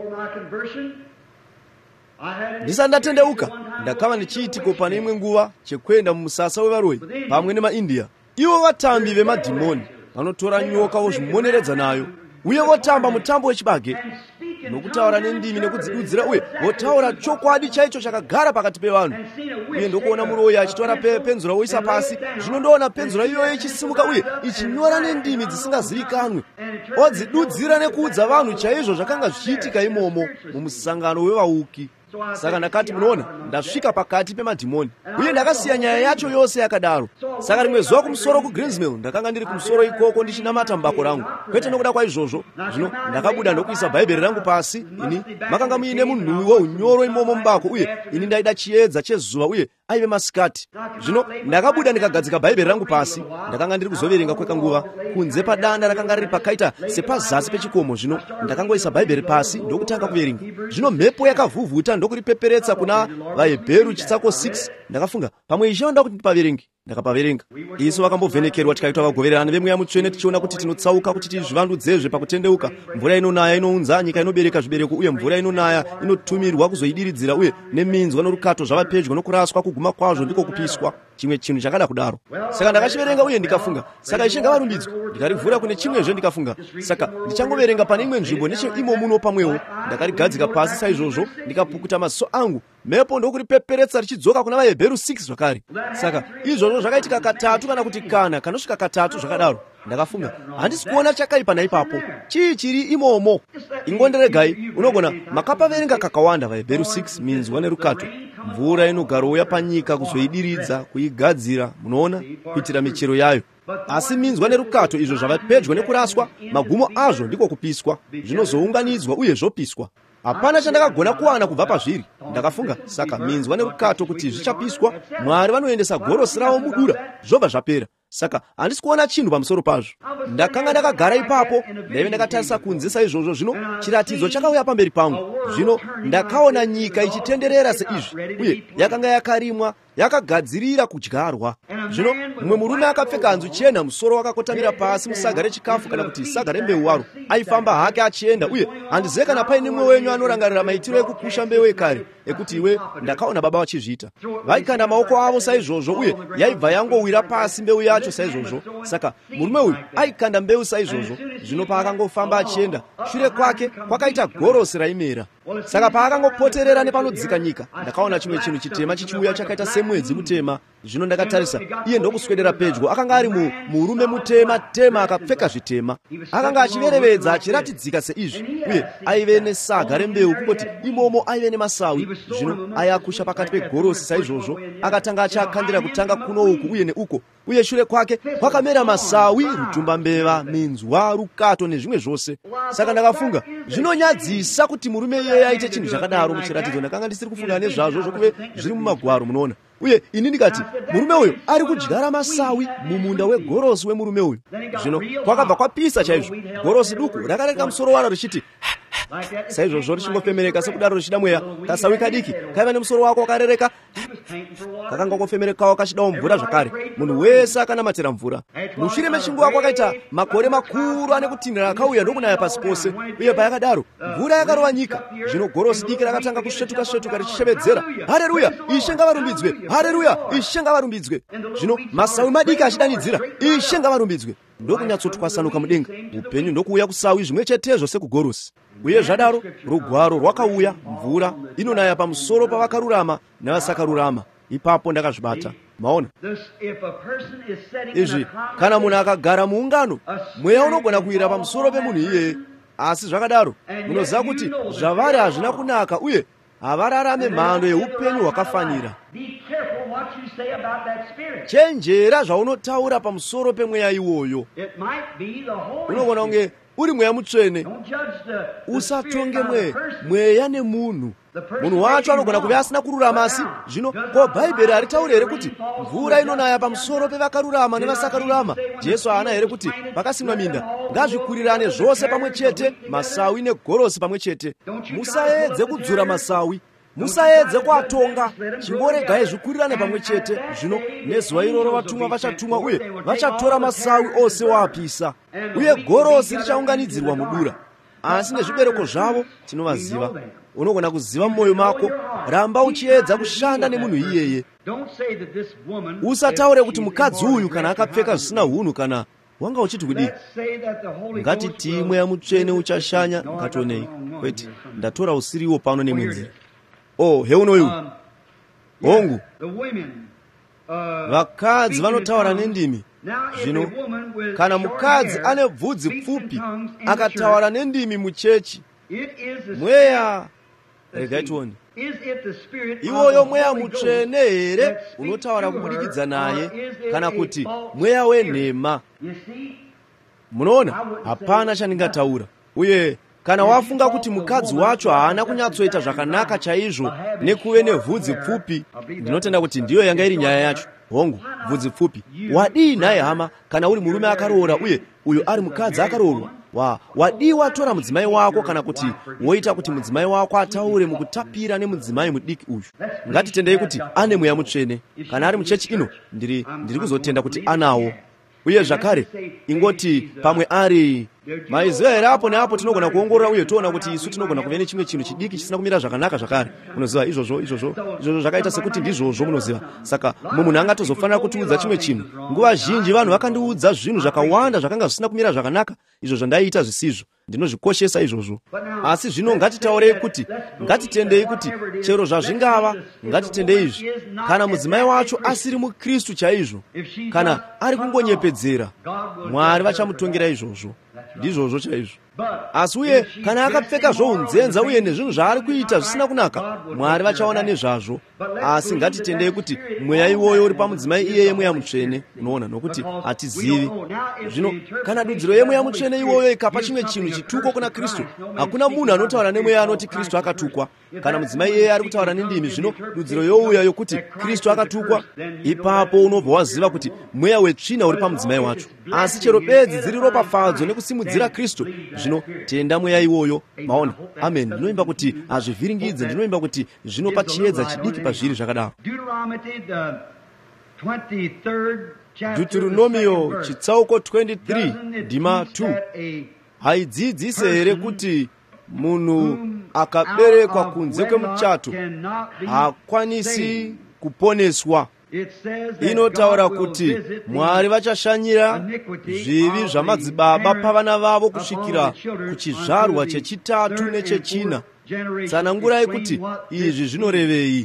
Ndisati ndatendeuka ndakava nechiitiko pane imwe nguva chekuenda mumusasa wevaroi pamwe nemaIndia. Ivo vatambi vemadhimoni vanotora nyoka vozvimoneredza nayo uye votamba mutambo wechibage nokutaura nendimi nekudzidudzira uye votaura chokwadi chaicho chakagara pakati pevanhu. Uye ndokuona muroi achitora pe penzura woisa pasi. Zvino ndoona penzura iyoyo ichisimuka uye ichinyora nendimi dzisingazivikanwe, odzidudzira nekuudza vanhu chaizvo zvakanga zvichiitika imomo mumusangano wevauki. Saka ndakati, munoona, ndasvika pakati pemadhimoni uye ndakasiya nyaya yacho yose yakadaro. Saka rimwe zuva kumusoro kuGreensmill ndakanga ndiri kumusoro ikoko ndichinamata mubako rangu. Kwete nokuda kwaizvozvo, zvino ndakabuda ndokuisa bhaibheri rangu pasi. Ini makanga muine munhuwi weunyoro imomo mubako uye ini ndaida chiedza chezuva uye aive masikati. Zvino ndakabuda ndikagadzika bhaibheri rangu pasi. Ndakanga ndiri kuzoverenga kwekanguva kunze padanda rakanga riri pakaita sepazasi pechikomo. Zvino ndakangoisa bhaibheri pasi ndokutanga kuverenga. Zvino mhepo yakavhuvhuta ndokuripeperetsa kuna vaHebheru chitsako six. Ndakafunga pamwe ichionda kuti ndipaverenge. Ndakapaverenga. Isu vakambovhenekerwa tikaitwa vagovererani vemweya mutsvene tichiona kuti tinotsauka kuti tizvivandudzezve pakutendeuka. Mvura inonaya inounza, nyika inobereka zvibereko uye mvura inonaya inotumirwa kuzoidiridzira uye neminzwa norukato zvava pedyo nokuraswa kuguma kwazvo ndiko kupiswa. Chimwe chinhu chakada kudaro. Saka ndakachiverenga uye ndikafunga, saka Ishe ngavarumbidzwe. Ndikarivhura kune chimwezve ndikafunga, saka ndichangoverenga pane imwe nzvimbo neche imo muno pamwewo. Ndakarigadzika pasi saizvozvo ndikapukuta maziso angu. Mhepo ndokuripeperetsa richidzoka kuna vaHebheru six zvakare. Saka izvozvo zvakaitika katatu kana kuti kana kanosvika katatu zvakadaro. Ndakafunga handisi kuona chakaipa naipapo. Chii chiri imomo? Ingondiregai, unogona makapaverenga kakawanda vaHebheru six, minzwa nerukato. Mvura inogarouya panyika kuzoidiridza, kuigadzira, munoona, kuitira michero yayo. Asi minzwa nerukato izvo zvava pedyo nekuraswa, magumo azvo ndiko kupiswa, zvinozounganidzwa uye zvopiswa. Hapana chandakagona kuwana kubva pazviri. Ndakafunga, saka minzwa nerukato kuti zvichapiswa, Mwari vanoendesa gorosi ravo mudura, zvobva zvapera. Saka handisi kuona chinhu pamusoro pazvo. Ndakanga ndakagara ipapo, ndaive ndakatarisa kunze saizvozvo. Zvino chiratidzo chakauya pamberi pangu. Zvino ndakaona nyika ichitenderera seizvi uye yakanga yakarimwa, yakagadzirira kudyarwa. Zvino mumwe murume akapfeka hanzu chena, musoro wakakotamira pasi musaga rechikafu kana kuti saga rembeu waro, aifamba hake achienda. Uye handizive kana paine mumwe wenyu anorangarira maitiro ekupusha mbeu ekare ekuti iwe ndakaona baba vachizviita. Vaikanda maoko avo saizvozvo uye yaibva yangowira pasi mbeu yacho saizvozvo. Saka murume uyu aikanda mbeu saizvozvo. Zvino paakangofamba achienda, shure kwake kwakaita gorosi raimera. Saka paakangopoterera nepanodzika nyika, ndakaona chimwe chinhu chitema chichiuya chakaita semwedzi mutema. Zvino ndakatarisa, iye ndokuswedera pedyo. Akanga ari mu, murume mutema tema akapfeka zvitema. Akanga achiverevedza achiratidzika seizvi uye aive nesaga rembeu kungoti imomo aive nemasawi. Zvino ayakusha pakati pegorosi saizvozvo. Akatanga achakandira kutanga kuno uku uye neuko. Uye shure kwake kwakamera masawi, rutumba mbeva, minzwa, rukato nezvimwe zvose. Saka ndakafunga, zvinonyadzisa kuti murume iye aite chinhu chakadaro muchiratidzo. Ndakanga ndisiri kufunga nezvazvo zvokuve zviri mumagwaro, munoona. Uye ini ndikati, murume uyu ari kudyara masawi mumunda wegorosi wemurume uyu. Zvino kwakabva kwapisa chaizvo. Gorosi duku rakareka musoro waro richiti saizvozvo richingofemereka sekudaro richida mweya. Kasawi kadiki kaiva nemusoro wako wakarereka, kakanga kofemerekawo kachidawo mvura zvakare. Munhu wese akanamatira mvura. Mushure mechinguva kwakaita makore makuru ane kutinhira akauya ndokunaya pasi pose. Uye payakadaro mvura yakarova nyika. Zvino gorosi diki rakatanga kusvetuka svetuka richishevedzera, haleluya, Ishe ngavarumbidzwe, haleluya, Ishe ngavarumbidzwe. Zvino masawi madiki achidanidzira, Ishe ngavarumbidzwe. Ndokunyatsotwasanuka mudenga. Upenyu ndokuuya kusawi zvimwe chetezvo sekugorosi. Uye zvadaro rugwaro rwakauya, mvura inonaya pamusoro pavakarurama navasakarurama. Ipapo ndakazvibata. Maona izvi, kana munhu akagara muungano, mweya unogona kuwira pamusoro pemunhu iyeye. Asi zvakadaro munoziva kuti zvavari hazvina kunaka uye havararame mhando yeupenyu hwakafanira. Chenjera zvaunotaura pamusoro pemweya iwoyo. Unogona kunge uri mweya mutsvene. Usatonge mwe mweya nemunhu. Munhu wacho anogona kuve asina kururama, asi zvino ko Bhaibheri haritauri here kuti mvura inonaya pamusoro pevakarurama nevasakarurama? Jesu haana here kuti pakasimwa minda ngazvikurirane zvose pamwe chete, masawi negorosi pamwe chete? Musaedze kudzura masawi, musaedze kuatonga, chingoregai zvikurirane pamwe chete. Zvino nezuva iroro vatumwa vachatumwa, uye vachatora masawi ose waapisa, uye gorosi richaunganidzirwa mudura. Asi nezvibereko zvavo tinovaziva. Unogona kuziva mumwoyo mako. Ramba uchiedza kushanda nemunhu iyeye. Usataure kuti mukadzi uyu kana akapfeka zvisina hunhu kana wanga uchiti kudii. Ngati tii mweya mutsvene uchashanya, ngatonei. Kwete, ndatora usiriwo pano nemwenzira. Oh, heunoyu hongu, vakadzi vanotaura nendimi. Zvino kana mukadzi ane bvudzi pfupi akataura nendimi muchechi, mweya, regai tione, iwoyo mweya mutsvene here unotaura kubudikidza naye, kana kuti mweya wenhema? Munoona, hapana chandingataura. Uye kana wafunga kuti mukadzi wacho haana kunyatsoita zvakanaka chaizvo nekuve nevhudzi pfupi, ndinotenda kuti ndiyo yanga iri nyaya yacho. Hongu, bvudzi pfupi, wadii naye hama kana uri murume akaroora uye uyo ari mukadzi akaroorwa? Wa wadii watora mudzimai wako kana kuti woita kuti mudzimai wako ataure mukutapira nemudzimai mudiki uyu? Ngatitendei kuti ane mweya mutsvene. Kana ari muchechi ino, ndiri ndiri kuzotenda kuti anawo. Uye zvakare, ingoti pamwe ari maiziva here, apo neapo tinogona kuongorora uye toona kuti isu tinogona kuve nechimwe chinhu chidiki chisina kumira zvakanaka zvakare. Munoziva izvozvo, izvozvo, izvozvo zvakaita sekuti ndizvozvo, munoziva. Saka munhu angatozofanira kutiudza chimwe chinhu. Nguva zhinji vanhu vakandiudza zvinhu zvakawanda zvakanga zvisina kumira zvakanaka, izvo zvandaiita zvisizvo. Ndinozvikoshesa izvozvo. Asi zvino ngatitaurei kuti, ngatitendei kuti chero zvazvingava, ngatitendei izvi. Kana mudzimai wacho asiri muKristu chaizvo, kana ari kungonyepedzera, Mwari vachamutongera izvozvo. Ndizvozvo chaizvo. Asi uye kana akapfeka zvounzenza uye nezvinhu zvaari kuita zvisina kunaka, Mwari vachaona nezvazvo. Asi ngatitendei kuti mweya iwoyo uri pamudzimai iyeye mweya mutsvene. Unoona, nokuti hatizivi. Zvino kana dudziro yemweya mutsvene iwoyo ikapa chimwe chinhu chituko kuna Kristu, hakuna munhu anotaura nemweya anoti Kristu akatukwa. Kana mudzimai iyeye ari kutaura nendimi, zvino dudziro youya yokuti Kristu akatukwa, ipapo unobva waziva kuti mweya wetsvina uri pamudzimai wacho. Asi chero bedzi dziri ropafadzo nekusimudzira Kristu, zvino tenda mweya iwoyo. Maona, amen. Ndinoimba kuti hazvivhiringidze, ndinoimba kuti zvinopa chiedza chidiki pazviri zvakadaro. Deuteronomio chitsauko twenty-three ndima two haidzidzise here kuti munhu akaberekwa kunze kwemuchato hakwanisi kuponeswa? Inotaura kuti Mwari vachashanyira zvivi zvamadzibaba pavana vavo kusvikira kuchizvarwa chechitatu nechechina. Tsanangurai kuti izvi zvinorevei.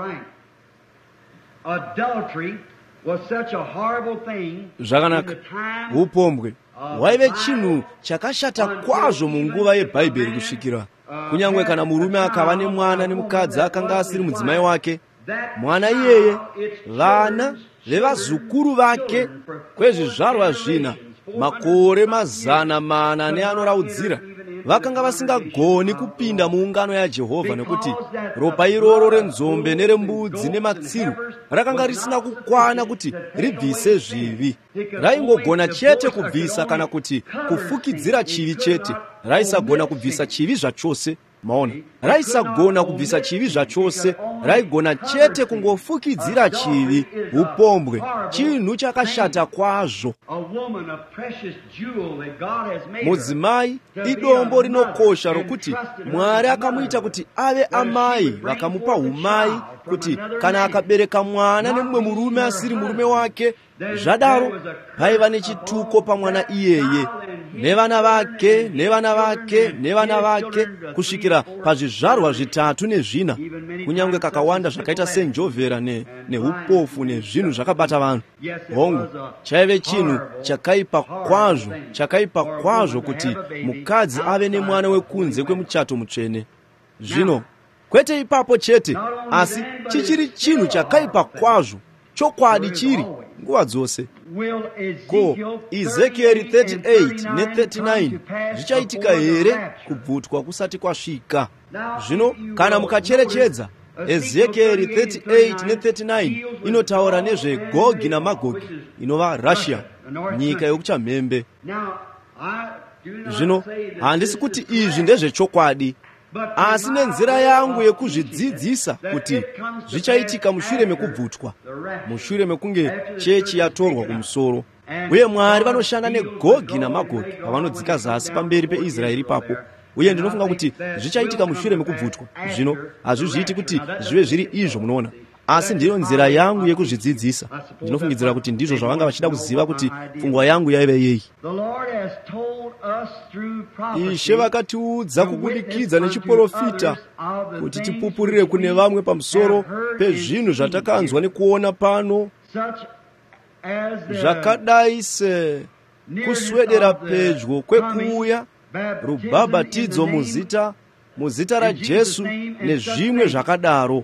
Zvakanaka, upombwe hwaive chinhu chakashata kwazvo munguva yeBhaibheri kusvikira kunyange kana murume akava nemwana nemukadzi akanga asiri mudzimai wake, mwana iyeye, vana vevazukuru vake kwezvizvarwa zvina, makore mazana mana neanoraudzira, vakanga vasingagoni kupinda muungano yaJehovha nekuti ropa iroro renzombe nerembudzi nematsiru rakanga risina kukwana kuti ribvise zvivi. Raingogona chete kubvisa kana kuti kufukidzira chivi chete, raisagona kubvisa chivi zvachose. Maona, raisagona kubvisa chivi zvachose, raigona chete kungofukidzira chivi. Upombwe chinhu chakashata kwazvo. Mudzimai idombo rinokosha rokuti Mwari akamuita kuti ave amai, vakamupa umai kuti kana akabereka mwana nemumwe murume asiri murume wake, zvadaro paiva nechituko pamwana iyeye nevana vake nevana vake nevana vake kusvikira pazvizvarwa zvitatu nezvina, kunyange kakawanda zvakaita senjovhera ne, neupofu nezvinhu zvakabata vanhu. Hongu, chaive chinhu chakaipa kwazvo, chakaipa kwazvo kuti mukadzi ave nemwana wekunze kwemuchato mutsvene. Zvino kwete ipapo chete, asi chichiri chinhu chakaipa kwazvo. Chokwadi chiri nguva dzose. Ko Ezekieli thirty-eight ne thirty-nine zvichaitika here kubvutwa kusati kwasvika? Zvino kana mukacherechedza Ezekieli thirty-eight ne thirty-nine inotaura nezve Gogi naMagogi, inova Russia, nyika yokuchamhembe. Zvino handisi kuti izvi ndezvechokwadi, asi nenzira yangu yekuzvidzidzisa kuti zvichaitika mushure mekubvutwa, mushure mekunge chechi yatorwa kumusoro. Uye Mwari vanoshanda neGogi naMagogi pavanodzika zasi pamberi peIsraeri ipapo, uye ndinofunga kuti zvichaitika mushure mekubvutwa. Zvino hazvizviiti kuti zvive zviri izvo, munoona, asi ndiyo nzira yangu yekuzvidzidzisa. Ndinofungidzira kuti ndizvo zvavanga vachida kuziva kuti pfungwa yangu yaive yeyi. Ishe vakatiudza kubudikidza nechiprofita kuti tipupurire kune vamwe pamusoro pezvinhu zvatakanzwa nekuona pano, zvakadai se kuswedera pedyo kwekuuya, rubhabhatidzo muzita muzita raJesu nezvimwe zvakadaro.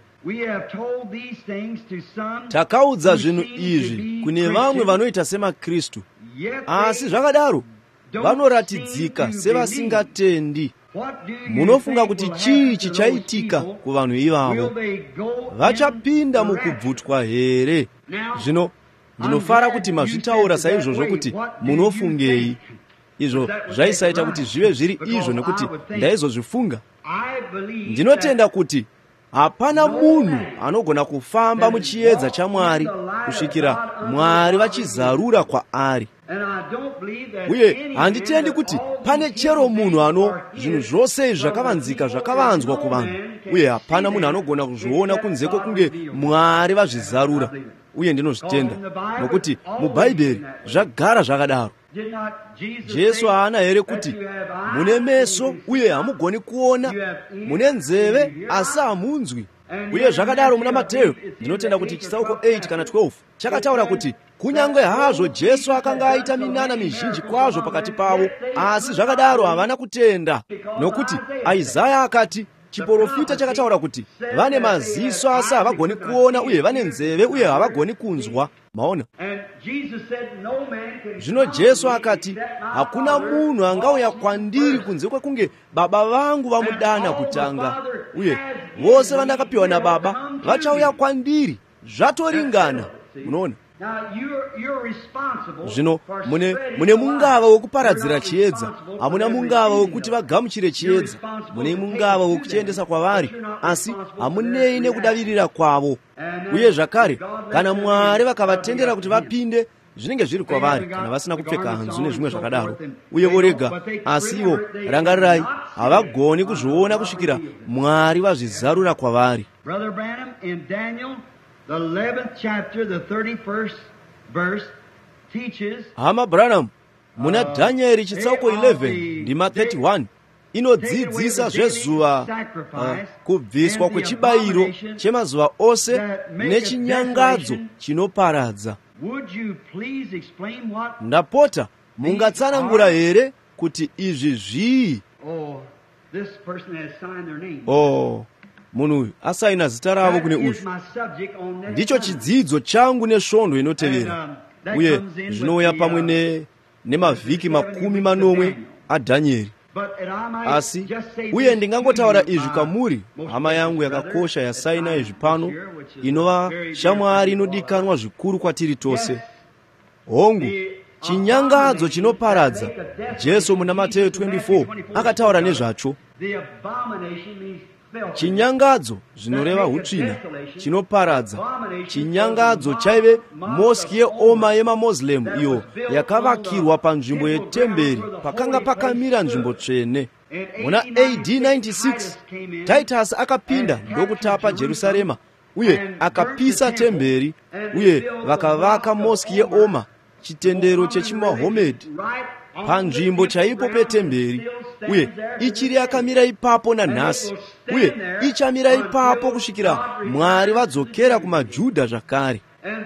Takaudza zvinhu izvi kune vamwe vanoita semaKristu, asi zvakadaro vanoratidzika sevasingatendi. Munofunga kuti chii chichaitika kuvanhu ivavo? Vachapinda mukubvutwa here? Zvino ndinofara kuti mazvitaura saizvozvo kuti munofungei. Izvo zvaisaita kuti zvive zviri izvo nekuti ndaizozvifunga. Ndinotenda kuti hapana munhu anogona kufamba muchiedza chaMwari kusvikira Mwari vachizarura kwaari. Uye handitendi kuti pane chero munhu ano zvinhu zvose zvakavanzika zvakavanzwa kuvanhu, uye hapana munhu anogona kuzviona kunze kwokunge Mwari vazvizarura. Uye ndinozvitenda nokuti mubhaibheri zvagara zvakadaro. Jesu haana here kuti mune meso uye hamugoni kuona, mune nzeve asi hamunzwi? Uye zvakadaro muna Mateyo, ndinotenda kuti chitsauko eight kana twelve chakataura kuti kunyange hazvo Jesu akanga aita minana mizhinji kwazvo pakati pavo, asi zvakadaro havana kutenda. Nokuti Isaya akati, chiprofita chakataura kuti vane maziso asi havagoni kuona, uye vane nzeve uye havagoni kunzwa. Maona? Zvino Jesu akati, hakuna munhu angauya kwandiri kunze kwekunge Baba vangu vamudana kutanga, uye vose vandakapiwa naBaba vachauya kwandiri. Zvatoringana. Munoona? Zvino mune, mune mungava wekuparadzira chiedza, hamuna mungava wekuti vagamuchire chiedza, mune mungava wekuchiendesa kwavari, asi hamunei nekudavirira kwavo. Uye zvakare, kana Mwari vakavatendera kuti vapinde, zvinenge zviri kwavari kana vasina kupfeka hanzu nezvimwe zvakadaro, uye vorega. Asi ivo, rangarirai, havagoni kuzviona kusvikira Mwari vazvizarura kwavari. Brother Branham in Daniel the eleventh chapter, the thirty-first verse, teaches Hama Branham muna Danieli chitsauko eleven ndima thirty-one inodzidzisa zvezuva uh, kubviswa kwechibayiro chemazuva ose nechinyangadzo chinoparadza. Ndapota mungatsanangura here kuti izvi zvii? Oh, munhu uyu asaina zita ravo kune uyu. Ndicho chidzidzo changu nesvondo inotevera, uye zvinouya pamwe ne, nemavhiki makumi manomwe aDhanieri. Asi uye ndingangotaura izvi kamuri, hama yangu yakakosha yasaina izvi pano, inova shamwari inodikanwa zvikuru kwatiri tose. Hongu, chinyangadzo chinoparadza, Jesu muna Mateyo twenty-four akataura nezvacho. Chinyangadzo zvinoreva utsvina, chinoparadza. Chinyangadzo chaive moski yeoma yemaMoslem iyo yakavakirwa panzvimbo yetemberi pakanga pakamira nzvimbo tsvene. Muna A D ninety-six Titus akapinda ndokutapa Jerusarema uye akapisa temberi, uye vakavaka moski yeoma, chitendero chechiMahomedhi, panzvimbo chaipo petemberi, uye ichiri yakamira ipapo nanhasi, uye ichamira ipapo kusvikira Mwari vadzokera kumaJudha zvakare.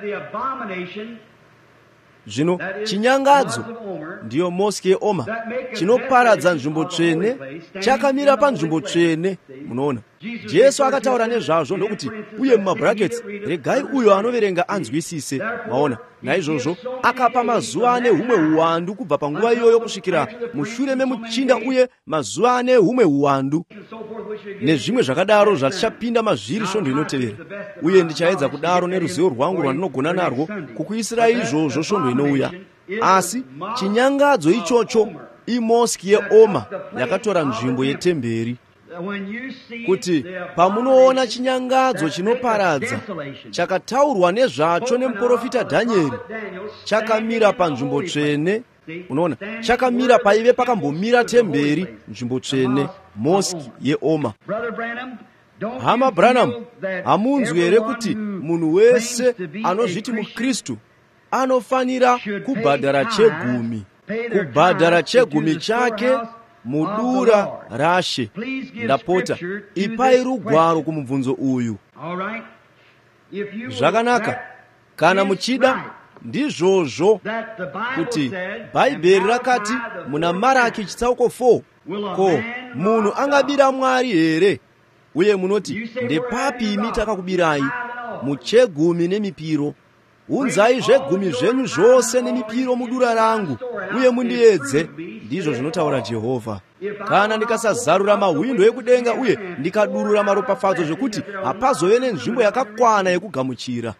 Zvino chinyangadzo ndiyo moski yeoma, chinoparadza nzvimbo tsvene, chakamira panzvimbo tsvene. Munoona, Jesu akataura nezvazvo ndokuti uye mumabrakets regai uyo anoverenga anzwisise. Maona, naizvozvo akapa mazuva ane humwe uwandu kubva panguva iyoyo kusvikira mushure memuchinda uye mazuva ane humwe uwandu nezvimwe zvakadaro zvatichapinda mazviri svondo inotevera. Uye ndichaedza kudaro neruzivo rwangu rwandinogona narwo kukuisira izvozvo svondo inouya. Asi chinyangadzo ichocho imoski yeOma yakatora nzvimbo yetemberi. Kuti pamunoona chinyangadzo chinoparadza chakataurwa nezvacho nemuprofita Dhanieri chakamira panzvimbo tsvene, unoona, chakamira paive pakambomira temberi, nzvimbo tsvene, moski yeOma. Hama Branham, hamunzwi here kuti munhu wese anozviti muKristu anofanira kubhadhara chegumi, kubhadhara chegumi chake mudura rashe. Ndapota ipai rugwaro kumubvunzo uyu. Zvakanaka, kana muchida ndizvozvo kuti Bhaibheri rakati muna Maraki chitsauko four, ko munhu angabira Mwari here? Uye munoti ndepapi imi takakubirai? Muchegumi nemipiro. Unzai zvegumi zvenyu zvose nemipiro mudura rangu uye mundiedze, ndizvo zvinotaura Jehovha. Kana ndikasazarura mawindo ekudenga uye ndikadurura maropafadzo zvokuti hapazove nenzvimbo yakakwana yekugamuchira.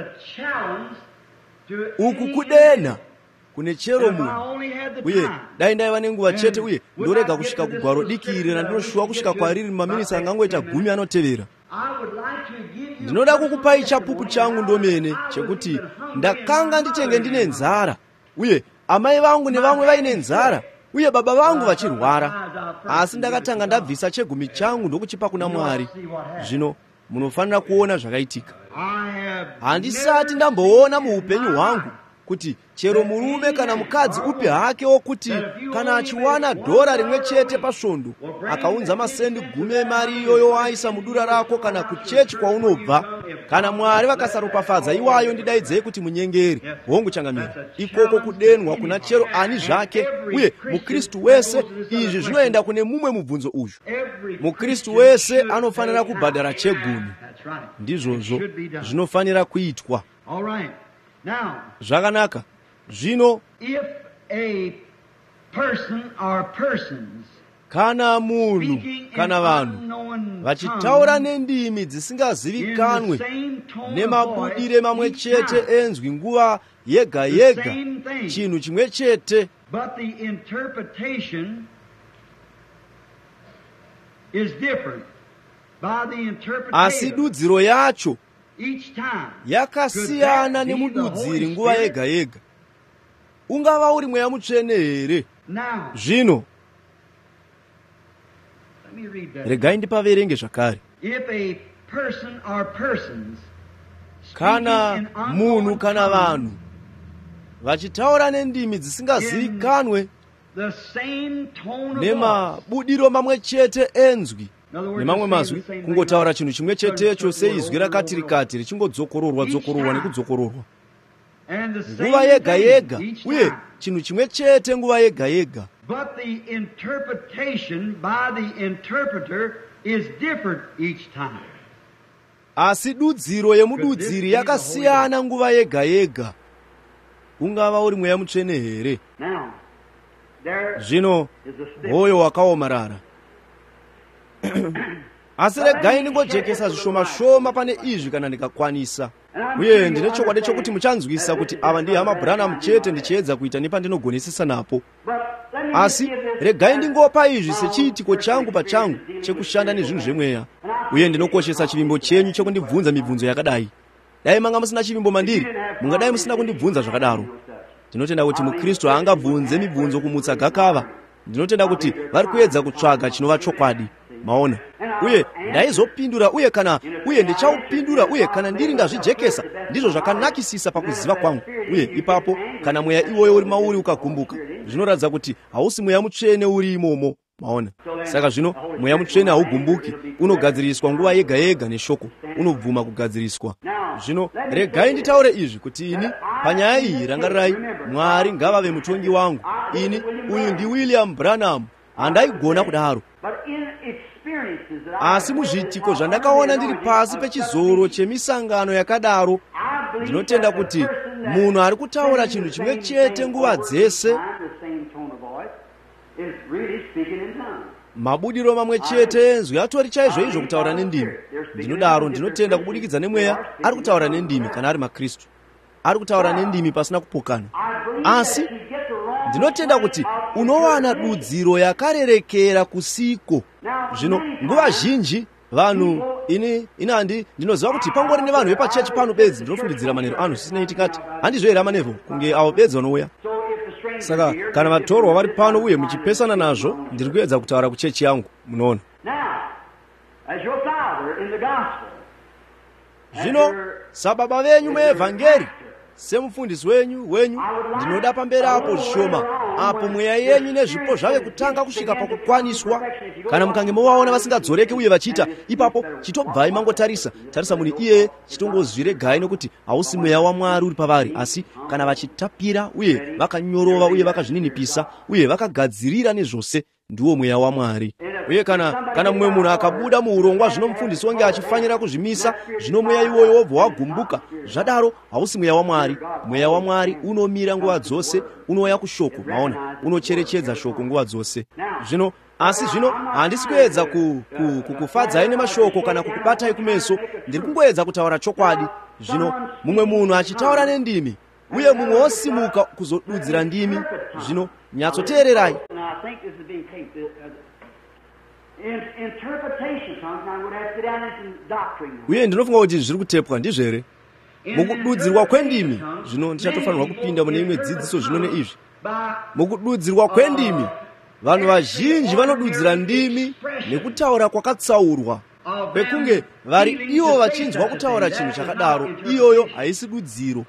Uku kudena kune chero munhu. Uye dai ndaiva nenguva chete uye ndorega kusvika kugwaro dikiri randinoshuva kusvika kwariri maminitsi angangoita gumi anotevera, ndinoda kukupai chapupu changu ndomene chekuti ndakanga nditenge ndine nzara uye amai vangu nevamwe vaine nzara uye baba vangu vachirwara, asi ndakatanga ndabvisa chegumi changu ndokuchipa kuna Mwari. Zvino munofanira kuona zvakaitika. Handisati ndamboona muupenyu hwangu kuti chero murume kana mukadzi upi hake wokuti kana achiwana dhora rimwe chete pasvondo akaunza masendi gumi emari iyoyo aisa mudura rako kana kuchechi kwaunobva, kana Mwari vakasaropafadza iwayo ndidaidzei kuti munyengeri, hongu changamira. Ikoko kudenwa kuna chero ani zvake. Uye muKristu wese izvi zvinoenda kune mumwe mubvunzo uyu. muKristu wese anofanira kubhadhara chegumi. Ndizvozvo zvinofanira kuitwa. Zvakanaka. Zvino kana munhu kana vanhu vachitaura nendimi dzisingazivikanwe nemabudire mamwe chete enzwi nguva yega yega, chinhu chimwe chete, asi dudziro yacho yakasiyana nemududziri nguva yega yega. Ungava uri mweya mutsvene here? Zvino regai ndipaverenge zvakare. Kana munhu kana vanhu vachitaura nendimi dzisingazivikanwe nemabudiro mamwe chete enzwi, nemamwe mazwi kungotaura chinhu chimwe chetecho seizwi rakatirikati richingodzokororwa dzokororwa nekudzokororwa nguva yega yega, uye chinhu chimwe chete nguva yega yega. Asi dudziro yemududziri yakasiyana nguva yega yega. Ungava uri mweya mutsvene here? Zvino hoyo wakaomarara. Asi regai ndingojekesa zvishoma shoma pane izvi kana ndikakwanisa. Uye ndine chokwadi chokuti muchanzwisa kuti ava ndiye hama Branham chete ndichiedza kuita nepandinogonesesa napo. Asi regai ndingopa izvi sechiitiko changu pachangu chekushanda nezvinhu zvemweya. Uye ndinokoshesa chivimbo chenyu chekundibvunza mibvunzo yakadai. Dai manga musina chivimbo mandiri, mungadai musina kundibvunza zvakadaro. Ndinotenda kuti muKristu haangabvunze mibvunzo kumutsa gakava. Ndinotenda kuti vari kuedza kutsvaga chinova chokwadi. Maona. Uye ndaizopindura uye kana uye ndichaupindura uye kana ndiri ndazvijekesa, ndizvo zvakanakisisa pakuziva kwangu. Uye ipapo kana mweya iwoyo uri mauri ukagumbuka, zvinoratidza kuti hausi mweya mutsvene uri imomo. Maona. Saka zvino mweya mutsvene haugumbuki, unogadziriswa nguva yega yega neshoko, unobvuma kugadziriswa. Zvino regai nditaure izvi kuti ini panyaya iyi rangarirai, Mwari ngavave mutongi wangu. Ini uyu ndi William Branham, handaigona kudaro. asi muzviitiko zvandakaona ndiri pasi pechizoro chemisangano yakadaro, ndinotenda kuti munhu ari kutaura chinhu chimwe chete nguva dzese, mabudiro mamwe chete enzwi atori chaizvo izvo kutaura nendimi. Ndinodaro ndinotenda kubudikidza nemweya ari kutaura nendimi kana ari maKristu, ari kutaura nendimi pasina kupokana. Asi ndinotenda kuti unowana dudziro yakarerekera kusiko. Zvino nguva zhinji vanhu ini inandi ndinoziva kuti pangori nevanhu vepachechi pano bedzi ndinofungidzira manheru anhu zvisinei tikati handizvoera manheru kunge avo bedzi vanouya. Saka kana vatorwa vari pano uye muchipesana nazvo, ndiri kuedza kutaura kuchechi yangu, munoona. Zvino sababa venyu muevhangeri, semufundisi wenyu wenyu, ndinoda pamberi apo zvishoma apo mweya yenyu nezvipo zvave kutanga kusvika pakukwaniswa. Kana mukange movaona vasingadzoreke uye vachiita, ipapo chitobvai mangotarisa tarisa muni iye chitongozviregai, nokuti hausi mweya waMwari uri pavari. Asi kana vachitapira uye vakanyorova uye vakazvininipisa uye vakagadzirira nezvose, ndiwo mweya waMwari. Uye kana kana mumwe munhu akabuda muurongwa, zvino mufundisi wange achifanira kuzvimisa, zvino mweya iwoyo wobva wagumbuka, zvadaro hausi mweya waMwari. Mweya waMwari unomira nguva dzose, unouya kushoko, maona, unocherechedza shoko nguva dzose. Zvino asi zvino handisi kuedza ku, ku, kukufadzai nemashoko kana kukubatai kumeso, ndiri kungoedza kutaura chokwadi. Zvino mumwe munhu achitaura nendimi uye mumwe osimuka kuzodudzira ndimi, zvino nyatsoteererai. Uye ndinofunga kuti zviri kutepwa, ndizvo here? Mukududzirwa kwendimi, zvino ndichatofanirwa kupinda mune imwe dzidziso zvino neizvi. Mukududzirwa kwendimi, vanhu vazhinji vanodudzira ndimi nekutaura kwakatsaurwa. Pekunge vari ivo vachinzwa kutaura chinhu chakadaro, iyoyo haisi dudziro.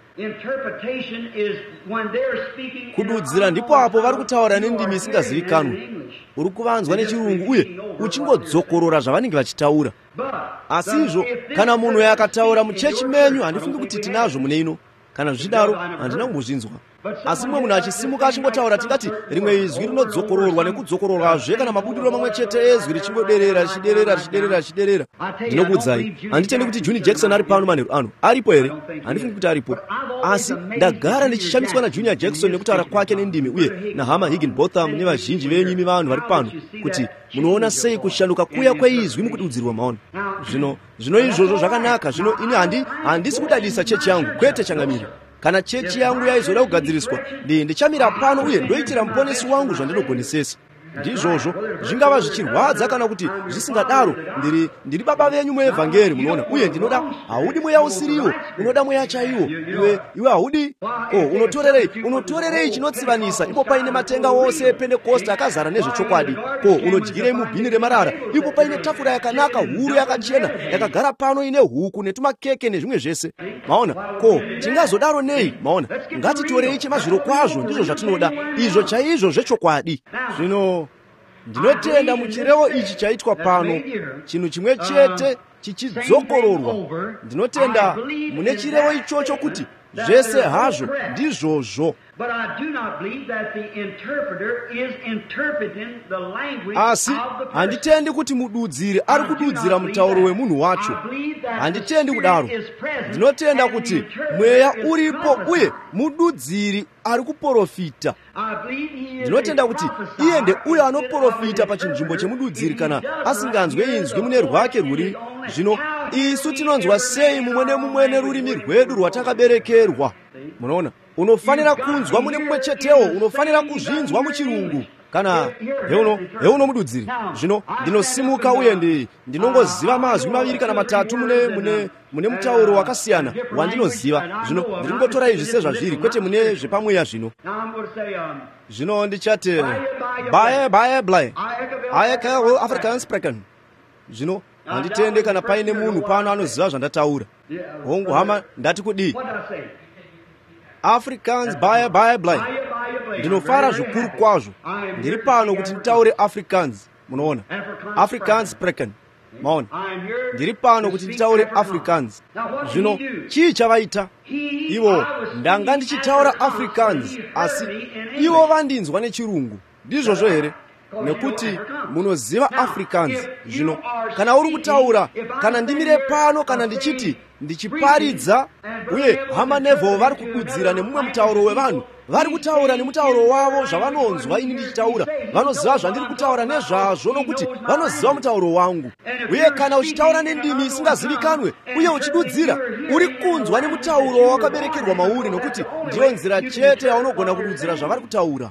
Kududzira ndipo apo vari kutaura nendimi isingazivikanwi, uri kuvanzwa nechirungu uye uchingodzokorora zvavanenge vachitaura. Asi izvo kana munhu akataura muchechi menyu, handifungi kuti tinazvo mune ino, kana zvichidaro handina kumbozvinzwa. Asi mumwe munhu achisimuka achingotaura, tingati rimwe izwi rinodzokororwa nekudzokororwazve, kana mabudiro mamwe chete ezwi richingoderera richiderera richiderera richiderera. Ndinokuudzai, handitendi kuti Juni Jackson ari pano manheru ano. Aripo here? Handifungi kuti aripo. Asi ndagara ndichishamiswa naJunior Jackson nekutaura kwake nendimi, uye naHama Higginbotham nevazhinji venyu imi vanhu vari pano, kuti munoona sei kushanduka kuya kweizwi mukududzirwa, maona. Zvino zvino izvozvo zvakanaka. Zvino ini handi handisi kudadisa chechi yangu, kwete changamire. Kana chechi yangu yaizoda kugadziriswa, ndi ndichamira pano uye ndoitira muponesi wangu zvandinogonesesa. Ndizvozvo zvingava zvichirwadza kana kuti zvisingadaro, ndiri ndiri baba venyu muevhangeri, munoona. Uye ndinoda, haudi mweya usiriwo, unoda mweya chaiwo. Iwe iwe haudi. Oh, unotorerei unotorerei chinotsivanisa, ipo paine matenga ose ePentekoste akazara nezvechokwadi. Ko, unodyirei mubhini remarara, ipo paine tafura yakanaka huru yakachena yakagara pano ine huku netumakeke nezvimwe zvese, maona. Ko, tingazodaro nei, maona. Ngatitorei chemazviro kwazvo, ndizvo zvatinoda, izvo chaizvo zvechokwadi. Zvino ndinotenda muchirevo ichi chaitwa pano, chinhu chimwe chete chichidzokororwa. Ndinotenda mune chirevo ichocho kuti zvese hazvo ndizvozvo. Asi handitendi kuti mududziri ari kududzira mutauro wemunhu wacho. Handitendi kudaro. Ndinotenda kuti mweya uripo uye mududziri ari kuprofita. Ndinotenda kuti iye nde uyo anoprofita pachinzvimbo chemududziri kana asinganzwe inzwi mune rwake rwuri. Zvino isu tinonzwa sei mumwe nemumwe nerurimi rwedu rwatakaberekerwa? Munoona, unofanira kunzwa mune mumwe chetewo, unofanira kuzvinzwa muchirungu. Kana heuno heuno mududziri, zvino ndinosimuka uye ndi ndinongoziva mazwi maviri kana matatu mune mune mune mutauro wakasiyana wandinoziva. Zvino ndingotora izvi sezvazviri, kwete mune zvepamweya. Zvino zvino ndichati baye baye blaye ayeka will Afrikaans spreken. Zvino handitende kana paine munhu pano anoziva zvandataura. Hongu hama, ndati kudii? Afrikaans baye baye blaye. Ndinofara zvikuru kwazvo. Ndiri pano kuti nditaure Afrikaans, munoona. Afrikaans spreken, maona. Ndiri pano kuti nditaure Afrikaans. Zvino chii chavaita? Ivo ndanga ndichitaura Afrikaans, asi ivo vandinzwa nechirungu. Ndizvozvo here? nekuti munoziva Africans zvino kana uri kutaura kana ndimire pano kana ndichiti ndichiparidza uye hama Neville vari kududzira nemumwe mutauro wevanhu vari kutaura nemutauro wavo zvavanonzwa ini ndichitaura vanoziva zvandiri kutaura nezvazvo nokuti vanoziva mutauro wangu uye kana uchitaura nendimi isingazivikanwe uye uchidudzira uri kunzwa nemutauro wakaberekerwa mauri nokuti ndiyo nzira chete yaunogona kududzira zvavari kutaura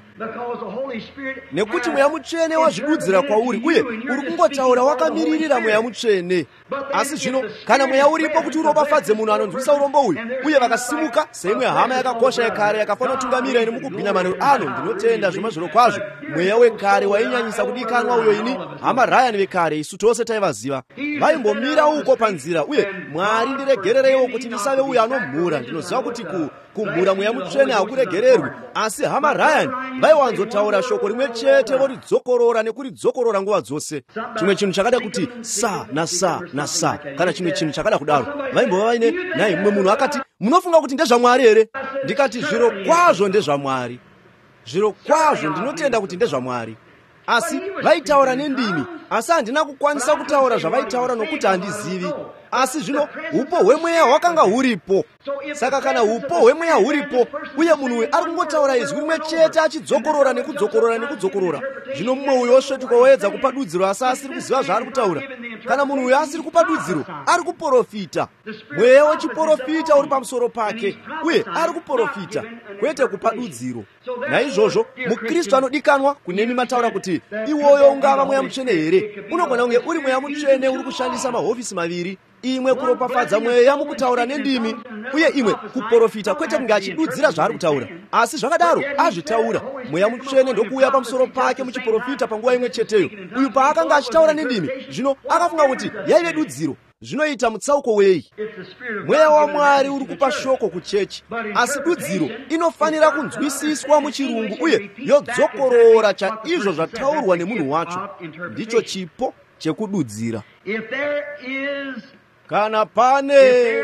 nekuti mweya mutsvene wazvidudzira kwauri uye uri kungotaura wakamiririra mweya mutsvene asi zvino kana mweya uripo kuti uropafadze munhu anonzwisa urombo uyu uye vakasimuka seimwe hama yakakosha yekare yakafanira kutungamira iri mukubwinya manhu ano ndinotenda zvima zviro kwazvo mweya wekare wainyanyisa kudikanwa uyo ini hama Ryan vekare isu tose taivaziva vaimbomira uko panzira uye Mwari ndiregerereiwo kuti ndisave uyo anomhura ndinoziva kuti ku kumhura mweya mutsvene hakuregererwi asi hama Ryan vaiwanzotaura shoko rimwe chete voridzokorora nekuridzokorora nguva dzose chimwe chinhu chakada kuti sa nasa nasa kana chimwe chinhu chakada kudaro vaimbova vaine naye mumwe munhu akati munofunga kuti ndezvaMwari here ndikati zviro kwazvo ndezvaMwari zviro kwazvo ndinotenda kuti ndezvaMwari asi vaitaura nendimi asi handina kukwanisa kutaura zvavaitaura nokuti handizivi asi zvino upo hwemweya hwakanga huripo saka kana upo hwemweya huripo uye munhu uyu ari kungotaura izwi rimwe chete achidzokorora nekudzokorora nekudzokorora zvino mumwe uyu osvetuka woedza kupa dudziro asi asiri kuziva zvaari kutaura kana munhu uyu asiri kupa dudziro ari kuprofita mweya wechiprofita uri pamusoro pake uye ari kuprofita kwete kupa dudziro naizvozvo mukristu anodikanwa kunemi mataura kuti iwoyo ungava mweya mutsvene here unogona kunge uri mweya mutsvene uri kushandisa mahofisi maviri imwe kuropafadza mweya mukutaura nendimi uye imwe kuprofita kwete kunge achidudzira zvaari kutaura asi zvakadaro azvitaura mweya mutsvene ndokuuya pamusoro pake muchiprofita panguva imwe cheteyo uyu paakanga achitaura nendimi zvino akafunga kuti yaive dudziro zvinoita mutsauko wei mweya waMwari uri kupa shoko kuchechi asi dudziro inofanira kunzwisiswa muchirungu uye yodzokorora chaizvo zvataurwa nemunhu wacho ndicho chipo chekududzira kana pane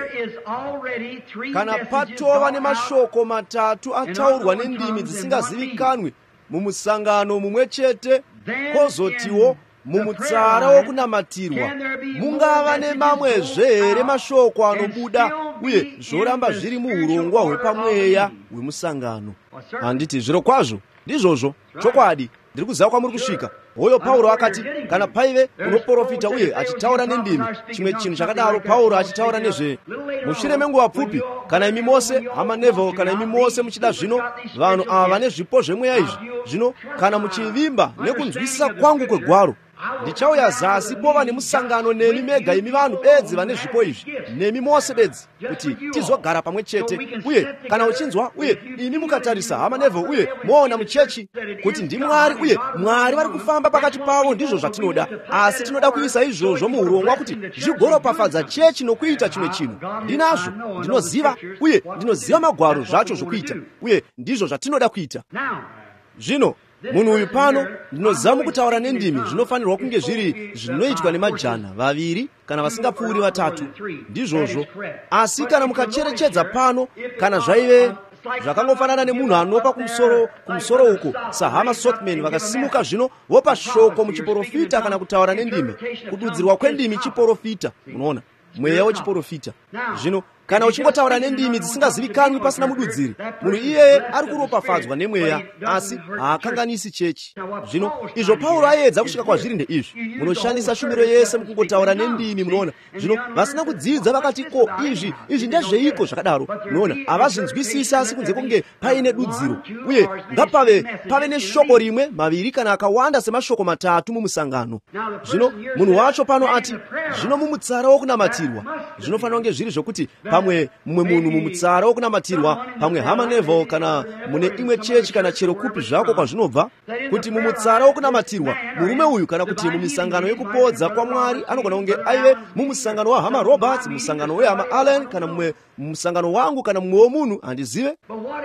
kana patova nemashoko matatu ataurwa nendimi dzisingazivikanwi mumusangano mumwe chete kozotiwo mumutsara wokunamatirwa mungava nemamwezve here mashoko anobuda uye zvoramba zviri muurongwa hwepamweya hwemusangano handiti zviro kwazvo ndizvozvo chokwadi ndiri kuziva kwamuri kusvika hoyo Pauro akati kana paive unoprofita uye achitaura nendimi chimwe chinhu chakadaro Pauro achitaura nezve mushure menguva pfupi kana imi mose hama Neville kana imi mose muchida zvino vanhu ava vane zvipo zvemweya izvi zvino kana muchivimba nekunzwisisa kwangu kwegwaro ndichauya zasi pova nemusangano nemi mega imi vanhu bedzi vane zvipo izvi nemi mose bedzi kuti tizogara pamwe chete uye kana uchinzwa uye imi mukatarisa hama Neville uye moona muchechi kuti ndi Mwari uye Mwari vari kufamba pakati pavo ndizvo zvatinoda asi tinoda kuisa izvozvo muurongwa kuti zvigoropafadza chechi nokuita chimwe chinhu ndinazvo ndinoziva uye ndinoziva magwaro zvacho zvokuita uye ndizvo zvatinoda kuita zvino munhu uyu pano ndinoziva mukutaura nendimi zvinofanirwa kunge zviri zvinoitwa nemajana vaviri kana vasingapfuuri vatatu ndizvozvo asi kana mukacherechedza pano kana zvaive zvakangofanana nemunhu anopa kumusoro kumusoro uko sahama Sothman vakasimuka zvino vopa shoko muchiprofita kana kutaura nendimi kududzirwa kwendimi chiprofita unoona mweya wechiprofita zvino kana uchingotaura nendimi dzisingazivikanwi pasina mududziri munhu iyeye ari kuropafadzwa nemweya asi haakanganisi chechi zvino izvo Pauro aedza kusvika kwazviri ndeizvi munoshandisa shumiro yese mukungotaura nendimi munoona zvino vasina kudzidza vakati ko izvi izvi ndezveiko zvakadaro munoona havazvinzwisisi asi kunze kunge paine dudziro uye ngapave pave neshoko rimwe maviri kana akawanda semashoko matatu mumusangano zvino munhu wacho pano ati zvino mumutsara wokunamatirwa zvinofanira kunge zviri zvokuti pamwe mumwe munhu mumutsara wokunamatirwa pamwe hama Neville kana mune imwe chechi kana chero kupi zvako kwazvinobva kuti mumutsara wokunamatirwa murume uyu kana kuti mumisangano yekupodza kwaMwari anogona kunge aive mumusangano wahama Roberts mumusangano wehama Allen kana mumwe mumusangano wangu kana mumwe womunhu handizive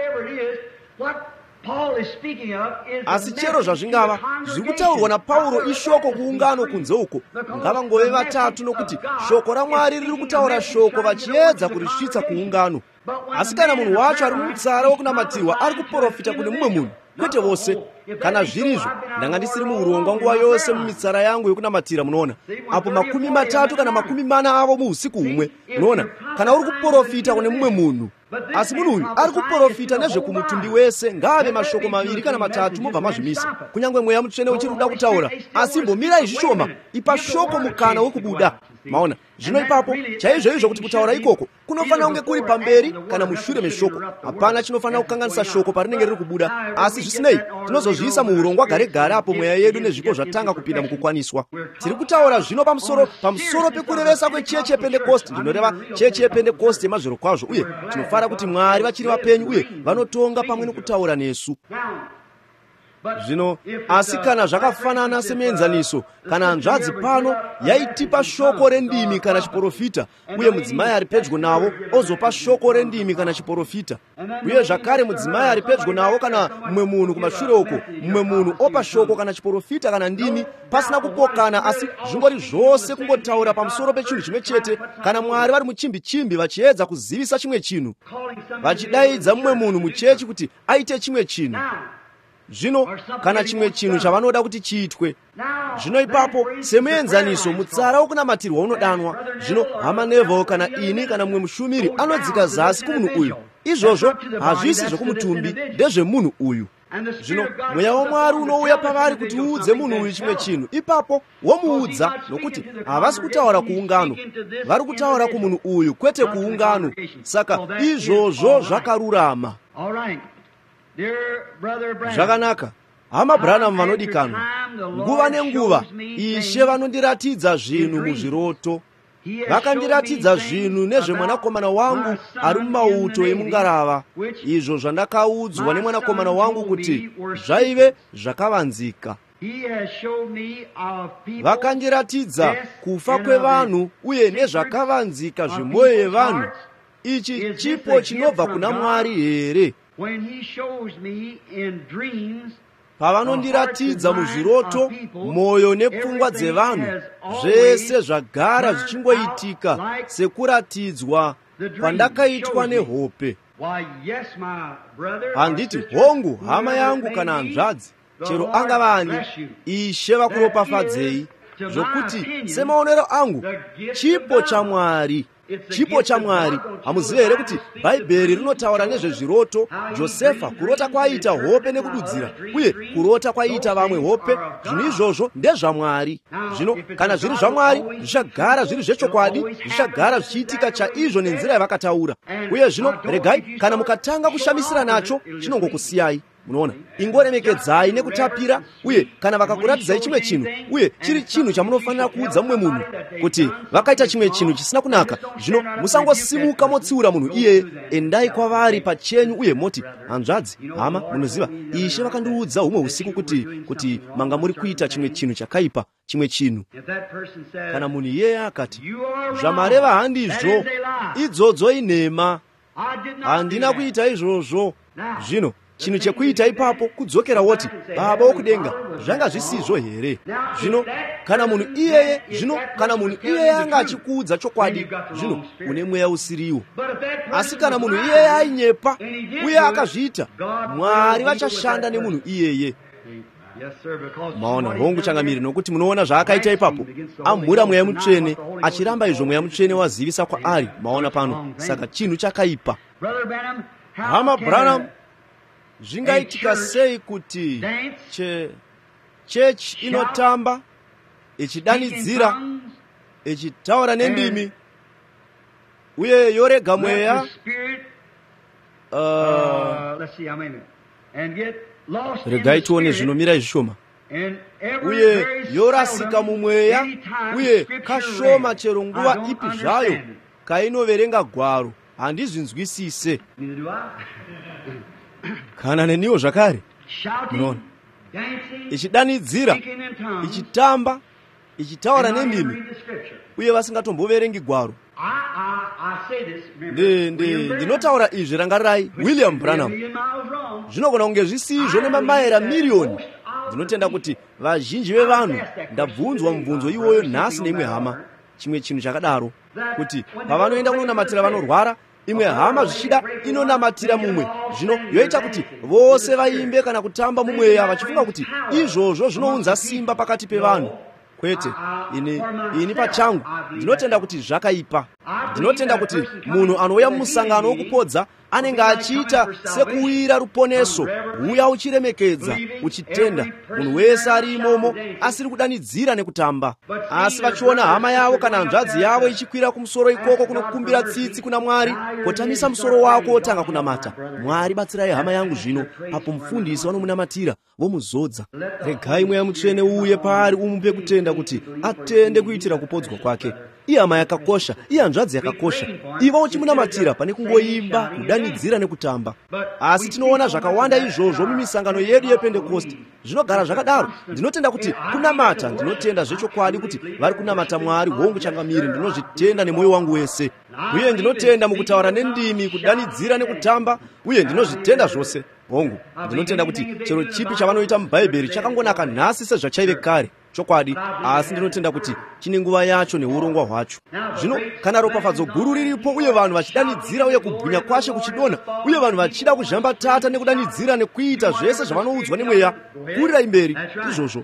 asi chero zvazvingava zviri kutaurwa naPauro ishoko kuungano kunze uko ngava ngove vatatu nokuti shoko raMwari riri kutaura shoko vachiedza kurisvitsa kuungano asi kana munhu wacho ari mumutsara wokunamatirwa ari kuprofita kune mumwe munhu kwete vose kana zvirizvo ndanga ndisiri muurongwa nguva yose mumitsara yangu yokunamatira. Munoona apo makumi matatu kana makumi mana avo muusiku umwe. Munoona kana uri kuprofita kune mumwe munhu, asi munhu uyu ari kuprofita nezvekumutumbi wese, ngave mashoko maviri kana matatu mubva mazvimisa, kunyange mweya mutsvene uchiri kuda kutaura, asi mbomirai zvishoma, ipa shoko mukana wekubuda. Maona zvino ipapo chaizvo izvo kuti kutaura ikoko kunofanira kunge kuri pamberi kana mushure meshoko. Hapana chinofanira kukanganisa shoko parinenge riri kubuda, asi zvisinei tinozozviisa muurongwa gare gare apo mweya yedu nezvipo zvatanga kupinda mukukwaniswa. Tiri kutaura zvino pamusoro pamusoro pekurevesa kwechechi yepentekosti, ndinoreva chechi yepentekosti yemazviro kwazvo, uye tinofara kuti Mwari vachiri vapenyu uye vanotonga pamwe nokutaura nesu. Zvino asi kana zvakafanana semuenzaniso, kana hanzvadzi pano yaitipa shoko rendimi kana chiprofita, uye mudzimai ari pedyo navo ozopa shoko rendimi kana chiprofita, uye zvakare mudzimai ari pedyo navo kana mumwe munhu kumashure uko, mumwe munhu opa shoko kana chiprofita kana ndimi, pasina kupokana, asi zvingori zvose kungotaura pamusoro pechinhu chimwe chete, kana Mwari vari muchimbi-chimbi vachiedza kuzivisa chimwe chinhu, vachidaidza mumwe munhu muchechi kuti aite chimwe chinhu. Zvino kana chimwe chinhu chavanoda kuti chiitwe, zvino ipapo semuenzaniso mutsara wokunamatirwa unodanwa. Zvino hama Neville kana ini kana mumwe mushumiri anodzika zasi kumunhu uyu. Izvozvo hazvisi zvokumutumbi, ndezvemunhu uyu. Zvino mweya waMwari unouya pavari kuti uudze munhu uyu chimwe chinhu, ipapo womuudza, nokuti havasi kutaura kuungano, vari kutaura kumunhu uyu, kwete kuungano. Saka izvozvo zvakarurama. Zvakanaka hama Branham vanodikanwa, nguva nenguva Ishe vanondiratidza zvinhu muzviroto. Vakandiratidza zvinhu nezvemwanakomana wangu ari mumauto emungarava, izvo zvandakaudzwa nemwanakomana wangu kuti zvaive zvakavanzika. Vakandiratidza kufa kwevanhu uye nezvakavanzika zvemwoyo yevanhu. Ichi chipo chinobva kuna Mwari here? Pavanondiratidza muzviroto mwoyo nepfungwa dzevanhu, zvese zvagara zvichingoitika sekuratidzwa kwandakaitwa nehope. Handiti hongu hama yangu kana hanzvadzi, chero angava ani, Ishe vakuropafadzei, zvokuti semaonero angu chipo chaMwari. Chipo chaMwari. Hamuzive here kuti Bhaibheri rinotaura nezvezviroto? Josefa kurota kwaiita hope nekududzira, uye kurota kwaiita vamwe hope. Zvinhu izvozvo ndezvaMwari. Zvino kana zviri zvaMwari zvichagara zviri zvechokwadi, zvichagara zvichiitika chaizvo nenzira yavakataura. Uye zvino regai kana mukatanga kushamisira nacho chinongokusiyai. Munoona, ingoremekedzai nekutapira, uye kana vakakuratidzai chimwe chinhu, uye chiri chinhu chamunofanira kuudza mumwe munhu kuti vakaita chimwe chinhu chisina kunaka, zvino musangosimuka motsiura munhu iyeye. Endai kwavari pachenyu uye moti, hanzvadzi, hama, munoziva Ishe vakandiudza humwe usiku kuti kuti manga muri kuita chimwe chinhu chakaipa, chimwe chinhu. Kana munhu iyeye akati, zvamareva handizvo, idzodzo inhema, handina kuita izvozvo, zvino chinhu chekuita ipapo kudzokera woti, Baba wokudenga, zvanga zvisizvo here? Zvino kana munhu iyeye zvino kana munhu iyeye anga achikuudza chokwadi, zvino une mweya usiriwo. Asi kana munhu iyeye ainyepa uye akazviita, Mwari vachashanda nemunhu iyeye. Maona hongu changamiri, nokuti munoona zvaakaita ipapo, amhura mweya mutsvene, achiramba izvo mweya mutsvene wazivisa kwaari. Maona pano, saka chinhu chakaipa. Hama Branham, zvingaitika sei kuti che chechi inotamba ichidanidzira ichitaura nendimi uye yorega mweya uh, regai tione zvinomira zvishoma, uye yorasika mumweya, uye kashoma chero nguva ipi zvayo kainoverenga gwaro. Handizvinzwisise. Kana neniwo zvakare, munoona, ichidanidzira, ichitamba, ichitaura nendimi, uye vasingatomboverengi gwaro. Ndinotaura izvi, rangarirai William Branham. Zvinogona kunge zvisizvo nemamaira miriyoni. Ndinotenda kuti vazhinji vevanhu, ndabvunzwa mubvunzo iwoyo nhasi neimwe hama, chimwe chinhu chakadaro, kuti pavanoenda kunonamatira vanorwara, imwe hama zvichida inonamatira mumwe, zvino yoita kuti vose vaimbe kana kutamba mumweya vachifunga kuti izvozvo zvinounza simba pakati pevanhu. Kwete, ini ini pachangu ndinotenda kuti zvakaipa. Ndinotenda kuti munhu anouya mumusangano wokupodza anenge achiita sekuwira ruponeso, uya uchiremekedza, uchitenda, munhu wese ari imomo asiri kudanidzira nekutamba. Asi vachiona hama yavo kana hanzvadzi yavo ichikwira kumusoro ikoko kunokumbira tsitsi kuna Mwari, kotamisa musoro wako wotanga kunamata. Mwari, batsirai hama yangu zvino, apo mufundisi vanomunamatira vomuzodza. Regai Mweya Mutsvene uye paari umupe kutenda kuti atende kuitira kupodzwa kwake. Iye hama yakakosha, iye hanzvadzi yakakosha, ivo uchimunamatira pane kungoimba, kudanidzira nekutamba. Asi tinoona zvakawanda izvozvo mumisangano yedu yePentekoste. Zvinogara zvakadaro. Ndinotenda kuti kunamata, ndinotenda zvechokwadi kuti vari kunamata Mwari hongu changamire, ndinozvitenda nemoyo wangu wese. Uye ndinotenda mukutaura nendimi, kudanidzira nekutamba, uye ndinozvitenda zvose. Hongu, ndinotenda kuti chero chipi chavanoita muBhaibheri chakangonaka nhasi sezvachaive kare. Chokwadi, asi ndinotenda kuti chine nguva yacho neurongwa hwacho. Zvino kana ropafadzo guru riripo uye vanhu vachidanidzira uye kubwinya kwashe kuchidona, uye vanhu vachida kuzhambatata nekudanidzira nekuita zvese zvavanoudzwa nemweya, kurirai mberi izvozvo.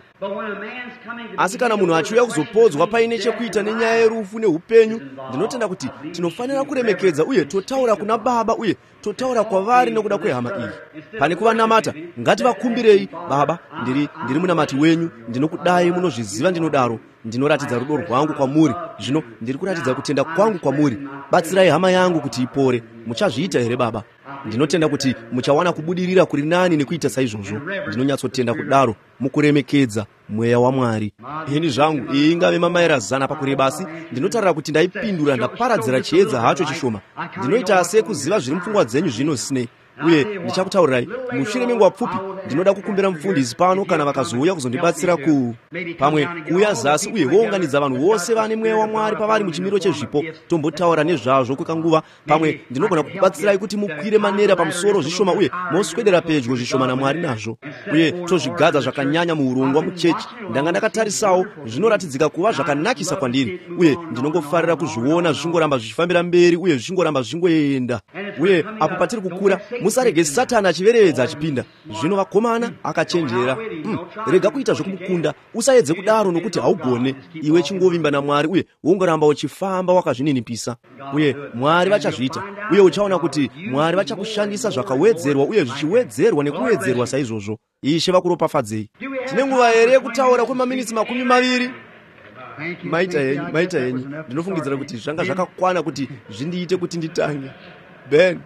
Asi kana munhu achiuya kuzopodzwa paine chekuita nenyaya yerufu neupenyu, ndinotenda kuti tinofanira kuremekedza uye totaura kuna Baba uye totaura kwavari nekuda kwehama iyi. Pane kuvanamata, ngativakumbirei, Baba, ndiri ndiri munamati wenyu, ndinokudai, munozviziva ndinodaro, ndinoratidza rudo rwangu kwamuri, zvino ndiri kuratidza kutenda kwangu kwamuri. Batsirai hama yangu kuti ipore. Muchazviita here Baba? Ndinotenda kuti muchawana kubudirira kuri nani nekuita saizvozvo. Ndinonyatsotenda kudaro mukuremekedza Mweya waMwari. Ini zvangu iyi ingave mamaira zana pakureba, asi ndinotarira kuti ndaipindura, ndaparadzira chiedza hacho chishoma. Ndinoita sekuziva zviri mupfungwa dzenyu zvino zvisinei. Uye ndichakutaurirai mushure menguva pfupi. Ndinoda kukumbira mufundisi pano kana vakazouya kuzondibatsira ku pamwe kuuya zasi uye vounganidza vanhu vose vane Mweya waMwari pavari muchimiro chezvipo, tombotaura nezvazvo kwekanguva. Pamwe ndinogona kukubatsirai kuti mukwire manera pamusoro zvishoma uye moswedera pedyo zvishoma naMwari nazvo, uye tozvigadza zvakanyanya muurongwa muchechi. Ndanga ndakatarisawo, zvinoratidzika kuva zvakanakisa kwandiri, uye ndinongofarira kuzviona zvingoramba zvichifambira mberi uye zvingoramba zvingoenda. Uye apo patiri kukura, musarege Satani achiverevedza achipinda. Zvino vakomana akachenjera, mm, rega kuita zvokumukunda, usaedze kudaro nokuti haugone. Iwe chingovimba naMwari uye wongoramba uchifamba wakazvininipisa, uye Mwari vachazviita, uye uchaona kuti Mwari vachakushandisa zvakawedzerwa uye zvichiwedzerwa nekuwedzerwa saizvozvo. Ishe vakuropafadzei. Tine nguva here yekutaura kwemaminitsi makumi maviri? Maita henyu, maita henyu. Ndinofungidzira kuti zvanga zvakakwana kuti zvindiite kuti nditange. Ben,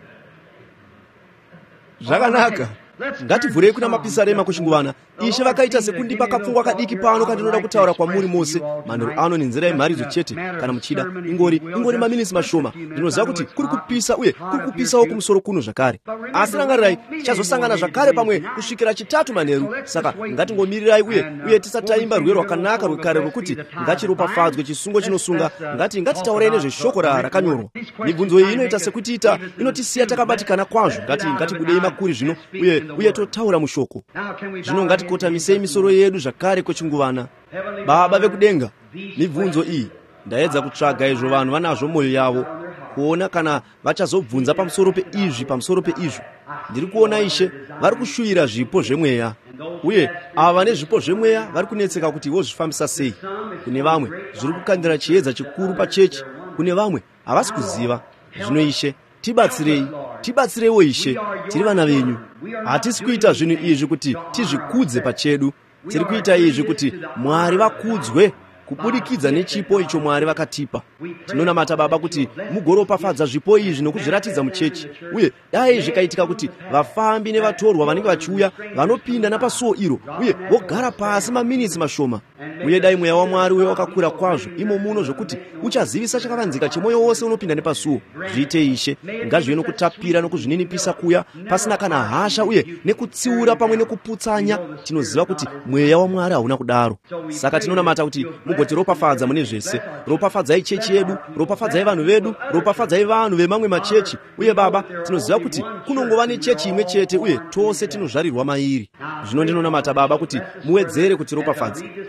zvakanaka. Ngativhurei kuna mapisarema kuchinguvana. Ishe vakaita sekundipa kapfungwa kadiki pano kandinoda kutaura kwamuri mose. Manheru ano nenzira yemharidzo chete kana muchida. Ingori ingori maminitsi mashoma. Ndinoziva kuti kuri kupisa uye kuri kupisawo kumusoro kuno zvakare. Asi rangarirai, chazosangana zvakare pamwe kusvikira chitatu manheru. Saka ngatingomirirai uye uye tisataimba rwiyo rwakanaka rwekare rwokuti ngachiropafadzwe chisungo chinosunga. Ngati ngatitaurei nezveshoko rakanyorwa. Mibvunzo iyi inoita sekutiita inotisiya takabatikana kwazvo. Ngati ngatibudei makuri zvino uye uye totaura mushoko. Zvino ngatikotamisei misoro yedu zvakare kwechinguvana. Baba vekudenga, mibvunzo iyi ndaedza kutsvaga izvo vanhu vanazvo moyo yavo, kuona kana vachazobvunza pamusoro peizvi pamusoro peizvo. Ndiri kuona Ishe vari kushuyira zvipo zvemweya, uye ava vane zvipo zvemweya vari kunetseka kuti vozvifambisa sei. Kune vamwe zviri kukandira chiedza chikuru pachechi, kune vamwe havasi kuziva. Zvino Ishe tibatsirei, tibatsireiwo Ishe, tiri vana venyu. Hatisi kuita zvinhu izvi kuti tizvikudze pachedu, tiri kuita izvi kuti Mwari vakudzwe kubudikidza nechipo icho Mwari vakatipa. Tinonamata Baba kuti mugoropafadza zvipo izvi nokuzviratidza muchechi, uye dai zvikaitika kuti vafambi nevatorwa vanenge vachiuya vanopinda napasuo iro uye vogara pasi maminitsi mashoma, uye dai Mweya waMwari uye wakakura kwazvo imo muno zvokuti uchazivisa chakavanzika chemoyo wose unopinda nepasuo. Zviite Ishe, ngazvive nokutapira nokuzvininipisa kuya pasina kana hasha uye nekutsiura pamwe nekuputsanya. Tinoziva kuti Mweya waMwari hauna kudaro. Saka tinonamata kuti mugotiropafadza mune zvese. Ropafadzai chechi yedu, ropafadzai vanhu vedu, ropafadzai vanhu vemamwe machechi. Uye Baba, tinoziva kuti kunongova nechechi imwe chete uye tose tinozvarirwa mairi. Zvino ndinonamata Baba kuti muwedzere kutiropafadza. Pandinenge ndichiverenga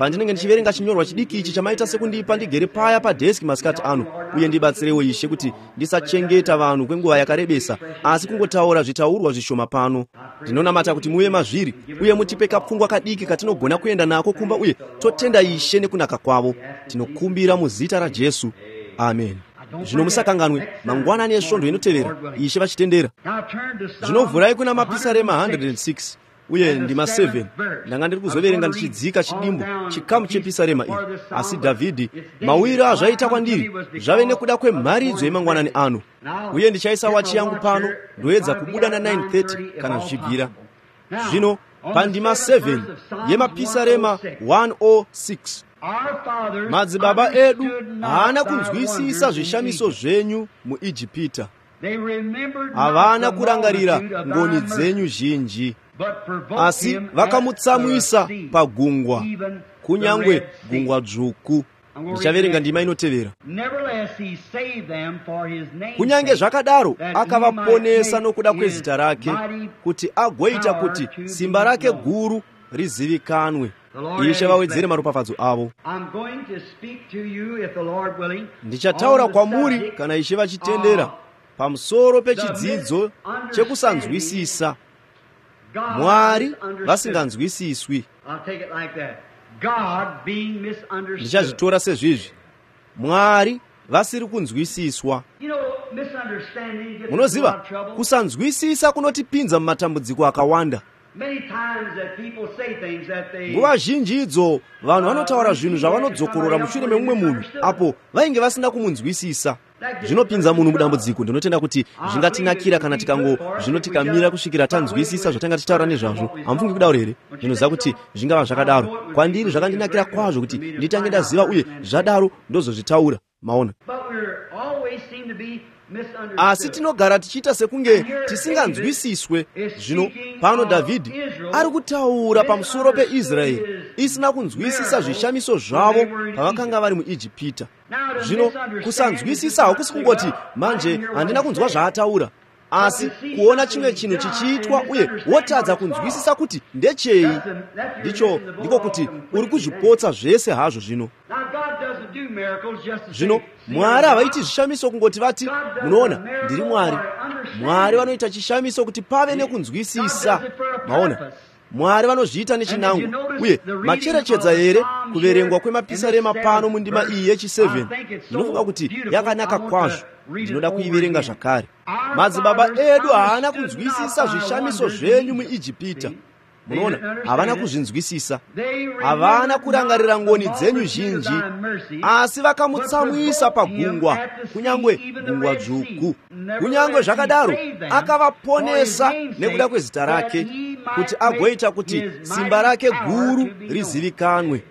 ndichiverenga chinyorwa chidiki ichi chamaita sekundipa ndigere paya pa deski masikati ano, uye ndibatsirewo Ishe kuti ndisachengeta vanhu kwenguva yakarebesa, asi kungotaura zvitaurwa zvishoma pano. Ndinonamata kuti muve mazviri uye mutipe kapfungwa kadiki katinogona kuenda nako kumba, uye totenda Ishe nekunaka kwavo. Tinokumbira muzita raJesu, amen. Zvino musakanganwe, mangwanani esvondo inotevera Ishe vachitendera. Zvino vhurai kuna mapisarema one hundred six uye ndima seven. Ndanga ndiri kuzoverenga ndichidzika chidimbu chikamu chepisarema iyi, asi Dhavhidhi, mawiro azvaita kwandiri zvave nekuda kwemharidzo yemangwanani ano, uye ndichaisa wachi yangu pano ndoedza kubuda na nine thirty kana zvichibvira. Zvino pandima seven yemapisarema one oh six, madzibaba edu haana kunzwisisa zvishamiso zvenyu muIjipita, havana kurangarira ngoni dzenyu zhinji, asi vakamutsamwisa pagungwa, kunyangwe gungwa dzvuku. Ndichaverenga ndima inotevera. Kunyange zvakadaro akavaponesa nokuda kwezita rake, kuti agoita kuti simba rake guru rizivikanwe. Ishe vawedzere maropafadzo avo. Ndichataura kwamuri kana Ishe vachitendera pamusoro pechidzidzo chekusanzwisisa, Mwari vasinganzwisiswi. Ndichazvitora sezvizvi, Mwari vasiri kunzwisiswa. Munoziva, kusanzwisisa kunotipinza mumatambudziko akawanda. Nguva zhinji idzo vanhu vanotaura zvinhu zvavanodzokorora mushure memumwe munhu apo vainge vasina kumunzwisisa. Zvinopinza munhu mudambudziko. Ndinotenda kuti zvingatinakira kana tikango zvino tikamira kusvikira tanzwisisa zvatanga tichitaura nezvazvo. Hamufungi kudaro here? Ndinoziva kuti zvingava zvakadaro. Kwandiri zvakandinakira kwazvo kuti nditange ndaziva uye zvadaro ndozozvitaura. Maona, asi tinogara tichiita sekunge tisinganzwisiswe. Zvino pano Dhavhidhi ari kutaura pamusoro peIsraeri isina kunzwisisa zvishamiso zvavo pavakanga vari muIjipita. Zvino kusanzwisisa hakusi kungoti manje handina kunzwa zvaataura, asi kuona chimwe chinhu chichiitwa uye wotadza kunzwisisa kuti ndechei. Ndicho ndiko kuti uri kuzvipotsa zvese hazvo. Zvino zvino Mwari havaiti zvishamiso kungoti vati, munoona ndiri Mwari. Mwari vanoita chishamiso kuti pave nekunzwisisa. Maona, Mwari vanozviita nechinangwa. Uye macherechedza here kuverengwa kwemapisarema pano mundima iyi yechi seven. Ndinofunga kuti yakanaka kwazvo. Ndinoda kuiverenga zvakare. Madzibaba edu haana kunzwisisa zvishamiso zvenyu muIjipita. Munoona, havana kuzvinzwisisa, havana kurangarira ngoni dzenyu zhinji, asi vakamutsamwisa pagungwa, kunyangwe gungwa dzvuku. Kunyangwe zvakadaro akavaponesa nekuda kwezita rake, kuti agoita kuti simba rake guru rizivikanwe.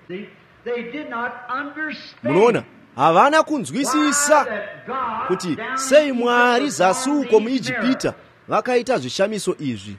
Munoona, havana kunzwisisa kuti sei Mwari zasi uko muIjipita vakaita zvishamiso izvi.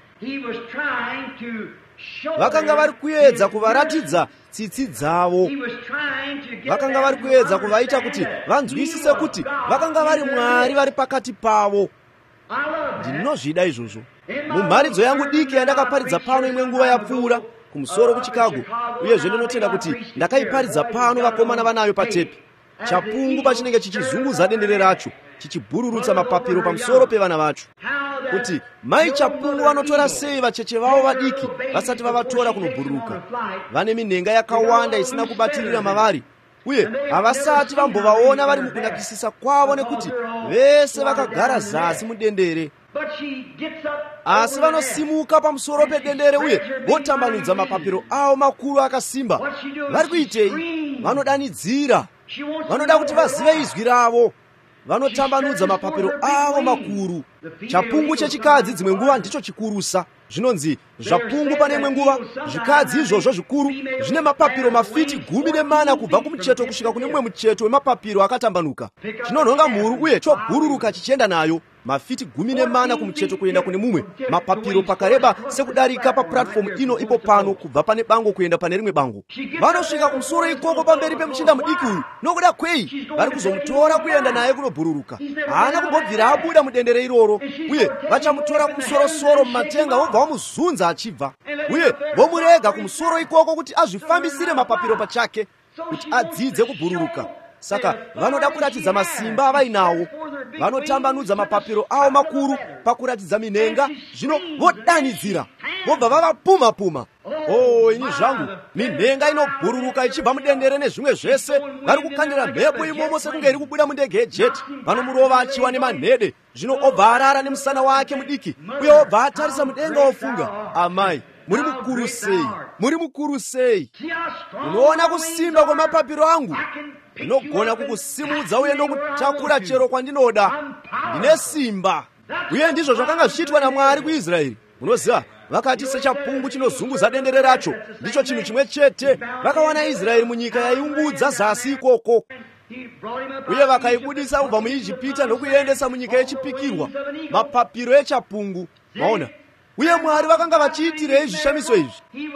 Vakanga vari kuedza kuvaratidza tsitsi dzavo. Vakanga vari kuedza kuvaita kuti vanzwisise kuti vakanga vari Mwari vari pakati pavo. Ndinozvida izvozvo. Mumharidzo yangu diki yandakaparidza pano imwe nguva yapfuura kumusoro kuChicago, uyezve ndinotenda kuti ndakaiparidza pano vakomana vanayo patepi. Chapungu pachinenge chichizunguza dendere racho, chichibhururutsa mapapiro pamusoro pevana vacho, kuti mai chapungu vanotora sei vacheche vavo vadiki vasati vavatora kunobhururuka. Vane minhenga yakawanda isina kubatirira mavari, uye havasati vambovaona vari mukunakisisa kwavo nekuti vese vakagara zasi mudendere. Asi vanosimuka pamusoro pedendere uye votambanudza mapapiro avo makuru akasimba. Vari kuitei? Vanodanidzira. Vanoda kuti vazive izwi ravo. Vanotambanudza mapapiro avo makuru. Chapungu chechikadzi dzimwe nguva ndicho chikurusa. Zvinonzi zvapungu pane imwe nguva zvikadzi izvozvo zvikuru zvine mapapiro mafiti gumi nemana kubva kumucheto kusvika kune mumwe mucheto wemapapiro akatambanuka. Chinonhonga mhuru uye chobhururuka chichienda nayo mafiti gumi nemana kumucheto kuenda kune mumwe. Mapapiro pakareba sekudarika papuratifomu ino ipo pano kubva pane bango kuenda pane rimwe bango. Vanosvika kumusoro ikoko pamberi pemuchinda mudiki uyu. Nokuda kwei vari kuzomutora kuenda naye kunobhururuka. Haana kumbobvira abuda mudendere iroro, uye vachamutora kumusoro-soro mumatenga vobva vamuzunza achibva, uye vomurega kumusoro ikoko kuti azvifambisire mapapiro pachake. kuti adzidze kubhururuka. Saka vanoda kuratidza masimba avainawo, vanotambanudza mapapiro awo makuru pakuratidza minenga, zvino vodanidzira vobva vavapuma-puma. Oh, ini zvangu, minenga inobhururuka ichibva mudendere nezvimwe zvese, vari kukandira mhepo imomo sekunge iri kubuda mundege yejeti, vanomurova achiwa nemanhede, zvino obva arara nemusana wake mudiki, uye obva atarisa mudenga ofunga, amai, muri mukuru sei, muri mukuru sei. Unoona kusimba kwemapapiro angu, ndinogona kukusimudza uye nokutakura chero kwandinoda. Ndine simba. Uye ndizvo zvakanga zvichiitwa naMwari kuIsraeri. Munoziva, vakati sechapungu chinozunguza dendere racho, ndicho chinhu chimwe chete. Vakawana Israeri munyika yaiungudza zasi ikoko, uye vakaibudisa kubva muIjipita nokuiendesa munyika yechipikirwa, mapapiro echapungu. Maona, uye Mwari vakanga vachiitirei zvishamiso izvi?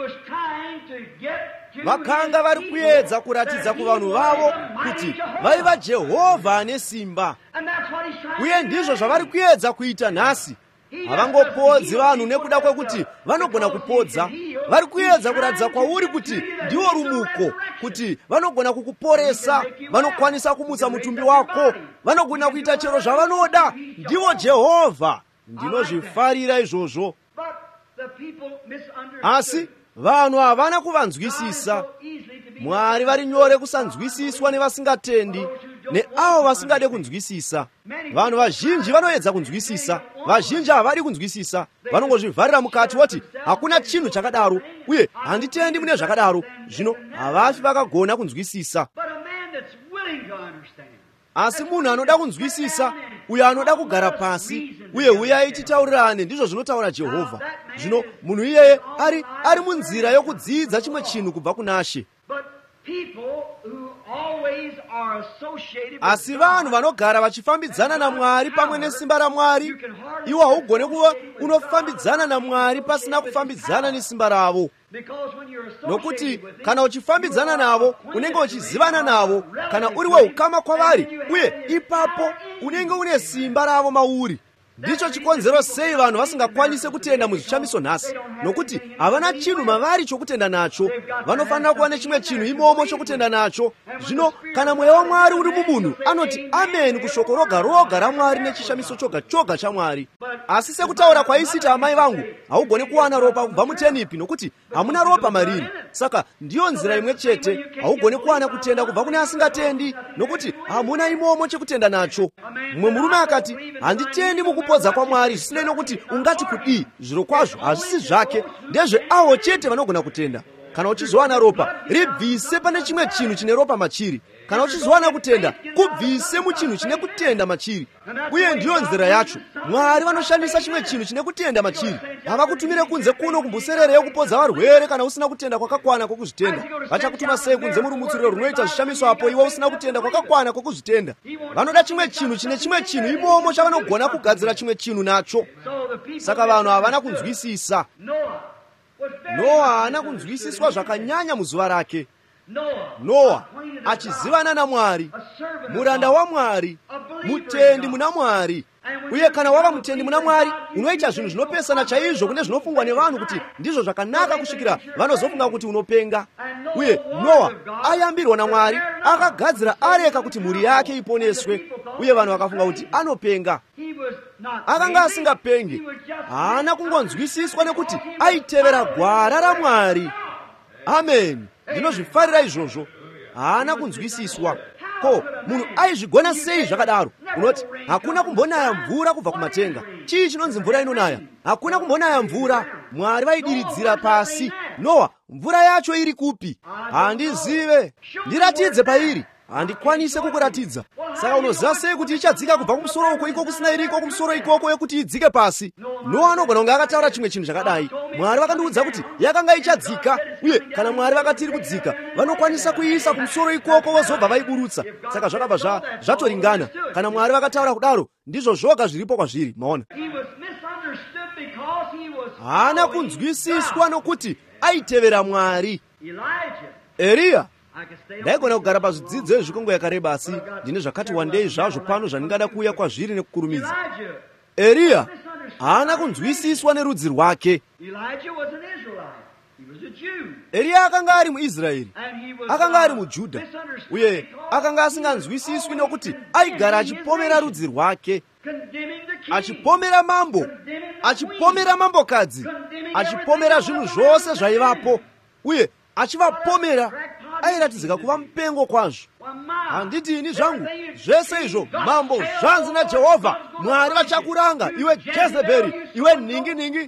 Vakanga vari kuedza kuratidza kuvanhu vavo kuti vaiva Jehovha ane simba, uye ndizvo zvavari kuedza kuita nhasi. Havangopodzi vanhu nekuda kwekuti vanogona kupodza. Vari kuedza kuratidza kwauri kuti ndiwo rumuko, kuti vanogona kukuporesa, vanokwanisa kumutsa mutumbi wako, vanogona kuita chero zvavanoda. Ndiwo Jehovha. Ndinozvifarira izvozvo. Asi vanhu havana kuvanzwisisa. Mwari vari nyore kusanzwisiswa nevasingatendi, neavo vasingade kunzwisisa. Vanhu vazhinji vanoedza kunzwisisa, vazhinji havadi kunzwisisa. Vanongozvivharira mukati voti hakuna chinhu chakadaro, uye handitendi mune zvakadaro. Zvino havafi vakagona kunzwisisa. Asi munhu anoda kunzwisisa, uyo anoda kugara pasi, uye uyai titaurirane, ndizvo zvinotaura Jehovha. Zvino munhu iyeye ari ari munzira yokudzidza chimwe chinhu kubva kunashe. Asi vanhu vanogara vachifambidzana naMwari pamwe nesimba raMwari, iwo haugone kuva unofambidzana naMwari pasina kufambidzana nesimba ravo. Nokuti kana uchifambidzana navo, unenge uchizivana navo, kana uri weukama kwavari, uye ipapo unenge une simba ravo mauri. Ndicho chikonzero sei vanhu vasingakwanise kutenda muzvishamiso nhasi, nokuti havana chinhu mavari chokutenda nacho. Vanofanira kuva nechimwe chinhu imomo chokutenda nacho. Zvino kana mweya waMwari uri mumunhu, anoti ameni kushoko roga roga raMwari nechishamiso choga choga chaMwari. Asi sekutaura kwaisita amai vangu, haugone kuwana ropa kubva mutenipi, nokuti hamuna ropa mariri. Saka ndiyo nzira imwe chete, haugone kuwana kutenda kubva kune asingatendi, nokuti hamuna imomo chekutenda nacho. Mumwe murume akati, handitendi mukupodza kwaMwari, zvisinei nokuti ungati kudii. Zviro kwazvo hazvisi zvake, ndezve avo chete vanogona kutenda. Kana uchizowana ropa, ribvise pane chimwe chinhu chine ropa machiri. Kana uchizowana kutenda, kubvise muchinhu chine kutenda machiri. Uye ndiyo nzira yacho. Mwari vanoshandisa chimwe chinhu chine kutenda machiri. Havakutumire kunze kuno kumbuserere yokupodza varwere kana usina kutenda kwakakwana kwokuzvitenda. Vachakutuma sei kunze murumutsiro runoita zvishamiso apo iwe usina kutenda kwakakwana kwokuzvitenda? Vanoda chimwe chinhu chine chimwe chinhu imomo chavanogona kugadzira chimwe chinhu nacho. Saka vanhu havana kunzwisisa. Noa haana kunzwisiswa zvakanyanya muzuva rake. Noa achizivana naMwari, muranda waMwari, mutendi muna Mwari. Uye kana wava mutendi muna Mwari, unoita zvinhu zvinopesana chaizvo kune zvinofungwa nevanhu kuti ndizvo zvakanaka kusvikira vanozofunga kuti unopenga. Uye Noa ayambirwa naMwari, akagadzira areka kuti mhuri yake iponeswe, uye vanhu vakafunga kuti anopenga. Akanga asingapenge, haana kungonzwisiswa nekuti aitevera gwara raMwari. Amen. Ndinozvifarira izvozvo. Haana kunzwisiswa. Ko, munhu aizvigona sei zvakadaro? Unoti hakuna kumbonaya mvura kubva kumatenga. Chii chinonzi mvura inonaya? Hakuna kumbonaya mvura. Mwari vaidiridzira pasi. Noa, mvura yacho iri kupi? Handizive. Ndiratidze pairi. Handikwanise kukuratidza. Saka unoziva sei kuti ichadzika kubva kumusoro uko iko kusina iriko kumusoro ikoko yekuti idzike pasi? Noa anogona kunge akataura chimwe chinhu chakadai. Mwari vakandiudza kuti yakanga ichadzika, uye kana Mwari vakati iri kudzika, vanokwanisa kuiisa kumusoro ikoko vozobva vaiburutsa. Saka zvakabva zva zvatoringana. Kana Mwari vakataura kudaro, ndizvo zvoga zviripo kwazviri. Maona, haana kunzwisiswa nokuti aitevera Mwari. Eriya, ndaigona kugara pazvidzidzo zvikongo yakareba, asi ndine zvakati wandei zvazvo pano zvandingada kuuya kwazviri nekukurumidza. Eriya haana kunzwisiswa nerudzi rwake. Eliya akanga ali mu Israeli, akanga ali mu Juda, uye akanga asinganzwisiswi nokuti aigara achipomera rudzi rwake, achipomera mambo, achipomera mambokadzi, achipomera zvinhu zvose zvaivapo, uye achivapomera airatidzika kuva mupengo kwazvo. Handiti ini zvangu zvese izvo mambo zvanzi naJehovha, Mwari vachakuranga iwe Jezebheri, iwe ningi-ningi.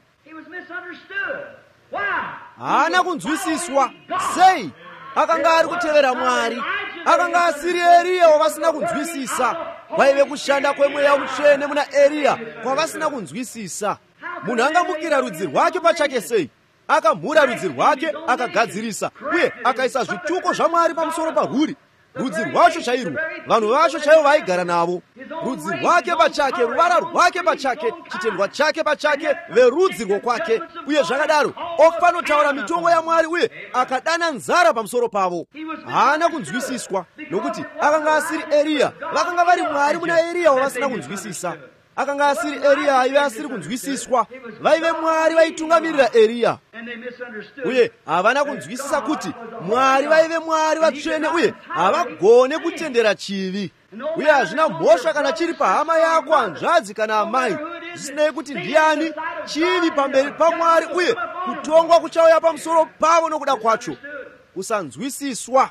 Haana kunzwisiswa. Sei? Akanga ari kutevera Mwari. Akanga asiri Eliya wavasina kunzwisisa. Kwaive kushanda kwemweya mutsvene muna Eliya kwavasina kunzwisisa. Munhu angamukira rudzi rwake pachake sei? Akamhura rudzi rwake akagadzirisa, uye akaisa zvituko zvaMwari pamusoro parwuri. Rudzi rwacho chairwo, vanhu vacho chaivo vaigara navo. Rudzi rwake pachake, ruvara rwake pachake, chitendwa chake pachake, verudzi rwokwake. Uye zvakadaro ofanotaura mitongo yaMwari, uye akadana nzara pamusoro pavo. Haana kunzwisiswa, nokuti akanga asiri Eliya. Vakanga vari Mwari muna Eliya wavasina kunzwisisa. Akanga asiri Eliya aive asiri kunzwisiswa. Vaive Mwari vaitungamirira Eliya, uye havana kunzwisisa kuti Mwari vaive Mwari vatsvene, uye havagone kutendera chivi. Uye hazvina mhosva kana chiri pahama yako, hanzvadzi kana amai, zvisinei kuti ndiani, chivi pamberi paMwari, uye kutongwa kuchauya pamusoro pavo nokuda kwacho. Kusanzwisiswa.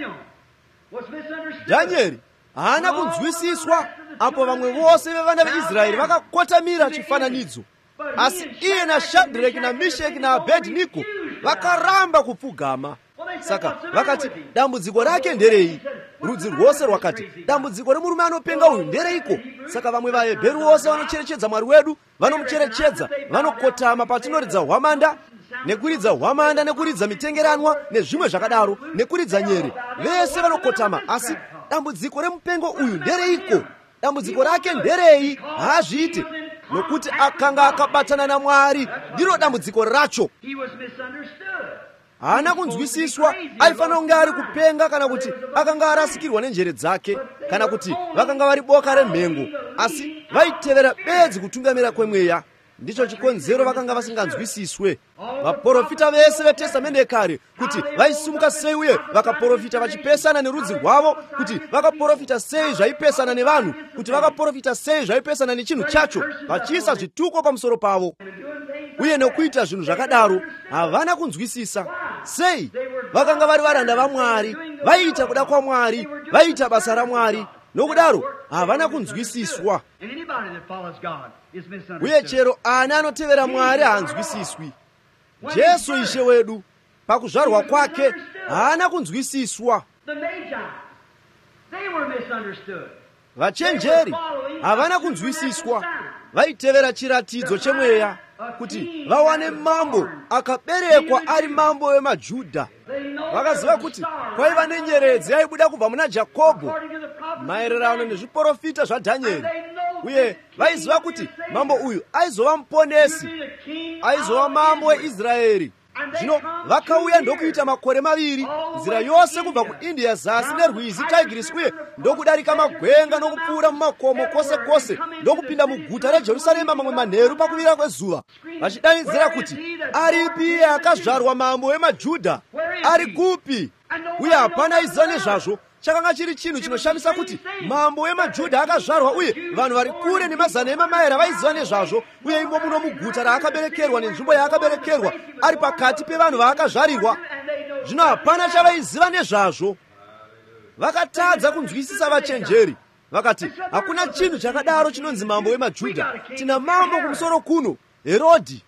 Danieri haana kunzwisiswa, apo vamwe vose vevana veIsraeri vakakotamira chifananidzo. Asi iye naShadhreki naMesheki naAbhedhinego vakaramba kupfugama. Saka vakati, dambudziko rake nderei? Rudzi rwose rwakati, dambudziko remurume anopenga uyu ndereiko? Saka vamwe vaHebheru vose vanocherechedza Mwari wedu, vanomucherechedza, vanokotama patinoridza hwamanda, nekuridza hwamanda, nekuridza mitengeranwa nezvimwe zvakadaro, nekuridza nyere. Vese vanokotama, asi dambudziko remupengo uyu ndereiko? Dambudziko rake nderei? Haazviiti, nokuti akanga akabatana naMwari, ndiro dambudziko racho. Haana kunzwisiswa. Aifanira kunge ari kupenga, kana kuti akanga arasikirwa nenjere dzake, kana kuti vakanga vari boka remhengo, asi vaitevera bedzi kutungamira kwemweya. Ndicho chikonzero vakanga vasinganzwisiswe. Vaprofita vese veTestamende yekare kuti vaisimuka sei uye vakaprofita vachipesana nerudzi rwavo, kuti vakaprofita sei zvaipesana nevanhu, kuti vakaprofita sei zvaipesana nechinhu chacho, vachiisa zvituko pamusoro pavo. Uye nokuita zvinhu zvakadaro havana kunzwisisa. Sei? Vakanga vari varanda vaMwari, vaiita kuda kwaMwari, vaiita basa raMwari. Nokudaro havana kunzwisiswa. Uye chero ani anotevera Mwari haanzwisiswi. Jesu Ishe wedu pakuzvarwa kwake haana kunzwisiswa. Vachenjeri havana kunzwisiswa. Vaitevera chiratidzo chemweya kuti vawane mambo akaberekwa ari mambo wemaJudha. Vakaziva kuti kwaiva nenyeredzi yaibuda kubva muna Jakobho maererano nezviprofita zvaDhanieri, uye vaiziva kuti mambo uyu aizova muponesi, aizova mambo weIsraeri. Zvino vakauya ndokuita makore maviri nzira yose kubva kuIndia zasi nerwizi Tigris, uye ndokudarika magwenga nokupfuura mumakomo kwose kwose, ndokupinda muguta reJerusarema mamwe manheru pakuvira kwezuva, vachidanidzira kuti aripi iye akazvarwa mambo wemaJudha? Ari kupi? Uye hapana aiziva nezvazvo. Chakanga chiri chinhu chinoshamisa kuti mambo wemaJudha akazvarwa, uye vanhu vari kure nemazana emamaira vaiziva nezvazvo. Uye imo muno muguta raakaberekerwa nenzvimbo yaakaberekerwa, ari pakati pevanhu vaakazvarirwa. Zvino hapana chavaiziva nezvazvo. Vakatadza kunzwisisa vachenjeri. Vakati hakuna chinhu chakadaro chinonzi mambo wemaJudha. Tina mambo kumusoro kuno, Herodhi.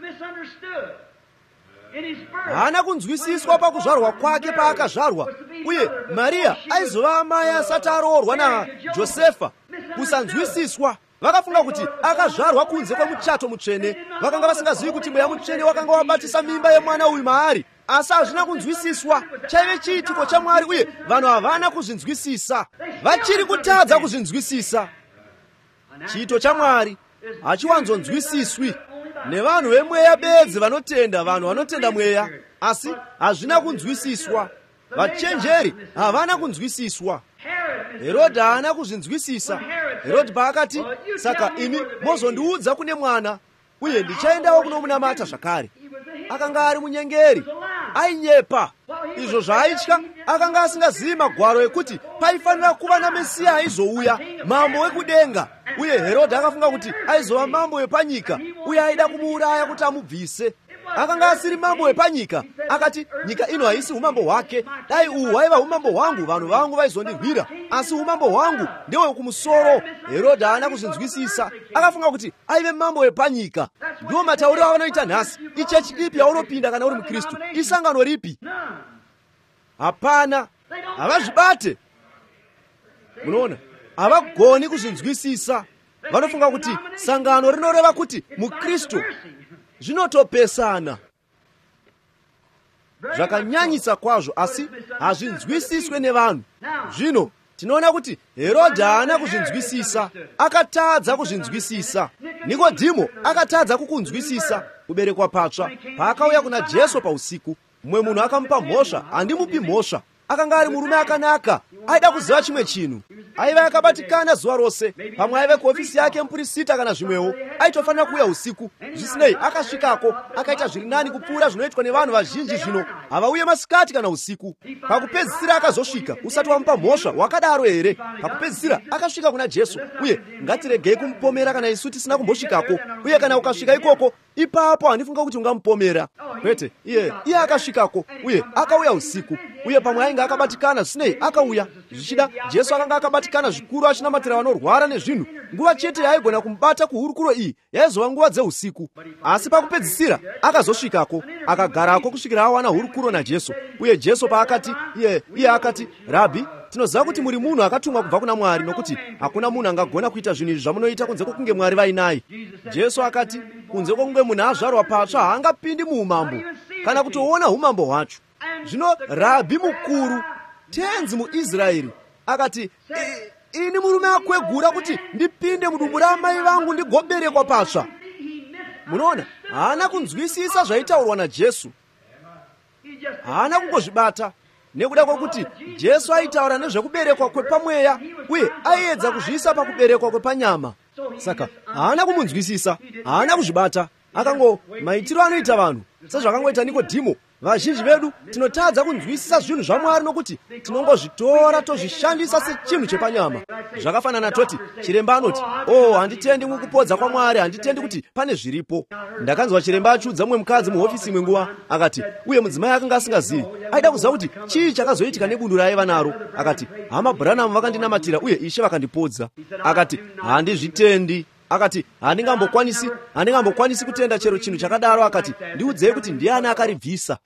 Haana kunzwisiswa pakuzvarwa kwake paakazvarwa, uye Maria aizova amai asati aroorwa naJosefa. Kusanzwisiswa. Vakafunga kuti akazvarwa kunze kwemuchato mutsvene. Vakanga vasingazivi kuti mweya mutsvene wakanga wabatisa mimba yemwana uyu maari. Asi hazvina kunzwisiswa. Chaive chiitiko chaMwari, uye vanhu havana kuzvinzwisisa. Vachiri kutadza kuzvinzwisisa. Chiito chaMwari hachiwanzonzwisiswi nevanhu vemweya bedzi vanotenda, vanhu vanotenda mweya, asi hazvina kunzwisiswa. Vachenjeri havana kunzwisiswa. Herodhi haana kuzvinzwisisa. Herodhi paakati, saka imi mozondiudza kune mwana, uye ndichaendawo kunomunamata zvakare. Akanga ari munyengeri. ainyepa. Izvo zvaitya akanga asingazivi magwaro ekuti paifanira kuva naMesiya aizouya, mambo wekudenga, uye Herodhi akafunga kuti aizova mambo wepanyika, uye aida kumuuraya kuti amubvise. Akanga asiri mambo wepanyika, akati nyika ino haisi umambo hwake. Dai uhu hwaiva umambo hwangu, vanhu vangu vaizondirwira, asi umambo hwangu ndewe kumusoro. Herodhi haana kuzvinzwisisa, akafunga kuti aive mambo wepanyika. Ndiwo matauriro avanoita nhasi. Ichechi ipi yaunopinda kana uri muKristu? Isangano ripi? Hapana, havazvibate. Munoona, havagoni kuzvinzwisisa. Vanofunga kuti sangano rinoreva kuti muKristu. Zvinotopesana. Zvakanyanyisa kwazvo, asi hazvinzwisiswe nevanhu. Zvino tinoona kuti Herodhi haana kuzvinzwisisa, akatadza kuzvinzwisisa. Nikodhimo akatadza kukunzwisisa kuberekwa patsva. Paakauya kuna Jesu pausiku, mumwe munhu akamupa mhosva, handimupi mhosva. Akanga ari murume akanaka, aida kuziva chimwe chinhu. Aiva akabatikana zuva rose, pamwe aive kuofisi yake mupurisita kana zvimwewo, aitofanira kuuya usiku. Zvisinei, akasvikako, akaita zviri nani kupfuura zvinoitwa nevanhu vazhinji zvino, havauye masikati kana usiku. Pakupedzisira akazosvika, usati wamupa mhosva, wakadaro here. Pakupedzisira akasvika kuna Jesu, uye ngatiregei kumupomera kana isu tisina kumbosvikako. Uye kana ukasvika ikoko, ipapo handifunga kuti ungamupomera. Kwete, iye iye akasvikako, uye akauya usiku. Uye pamwe ainge akabatikana, zvisinei akauya. Zvichida Jesu akanga akabatikana zvikuru achinamatira vanorwara nezvinhu. Nguva chete yaigona kumubata kuhurukuro iyi yaizova nguva dzeusiku. Asi pakupedzisira akazosvikako, akagarako kusvikira awana hurukuro naJesu. Uye Jesu paakati iye iye akati, Rabhi, tinoziva kuti muri munhu akatumwa kubva kuna Mwari, nokuti hakuna munhu angagona kuita zvinhu izvi zvamunoita kunze kwokunge Mwari vainaye. Jesu akati, kunze kwokunge munhu azvarwa patsva haangapindi muumambo, kana kutoona umambo hwacho. Zvino Rabhi mukuru, tenzi muIsraeri, akati, ini murume akwegura kuti ndipinde mudumbu ramai vangu ndigoberekwa patsva. Munoona, haana kunzwisisa zvaitaurwa naJesu. Haana kungozvibata, nekuda kwokuti Jesu aitaura nezvekuberekwa kwepamweya, uye aiedza kuzviisa pakuberekwa kwepanyama. Saka haana kumunzwisisa, haana kuzvibata. Akango maitiro anoita vanhu sezvakangoita Nikodhimo. Vazhinji vedu tinotadza kunzwisisa zvinhu zvaMwari nokuti tinongozvitora tozvishandisa sechinhu chepanyama. Zvakafanana toti chiremba anoti, oh, handitendi mukupodza kwaMwari, handitendi kuti pane zviripo. Ndakanzwa chiremba achiudza mumwe mukadzi muhofisi imwe nguva, akati, uye mudzimai akanga asingazivi, aida kuziva kuti chii chakazoitika nebundu raaiva naro. Akati, hama Branamu vakandinamatira uye Ishe vakandipodza. Akati, handizvitendi. Akati, handingambokwanisi, handingambokwanisi kutenda chero chinhu chakadaro. Akati, ndiudzei kuti ndiani akaribvisa.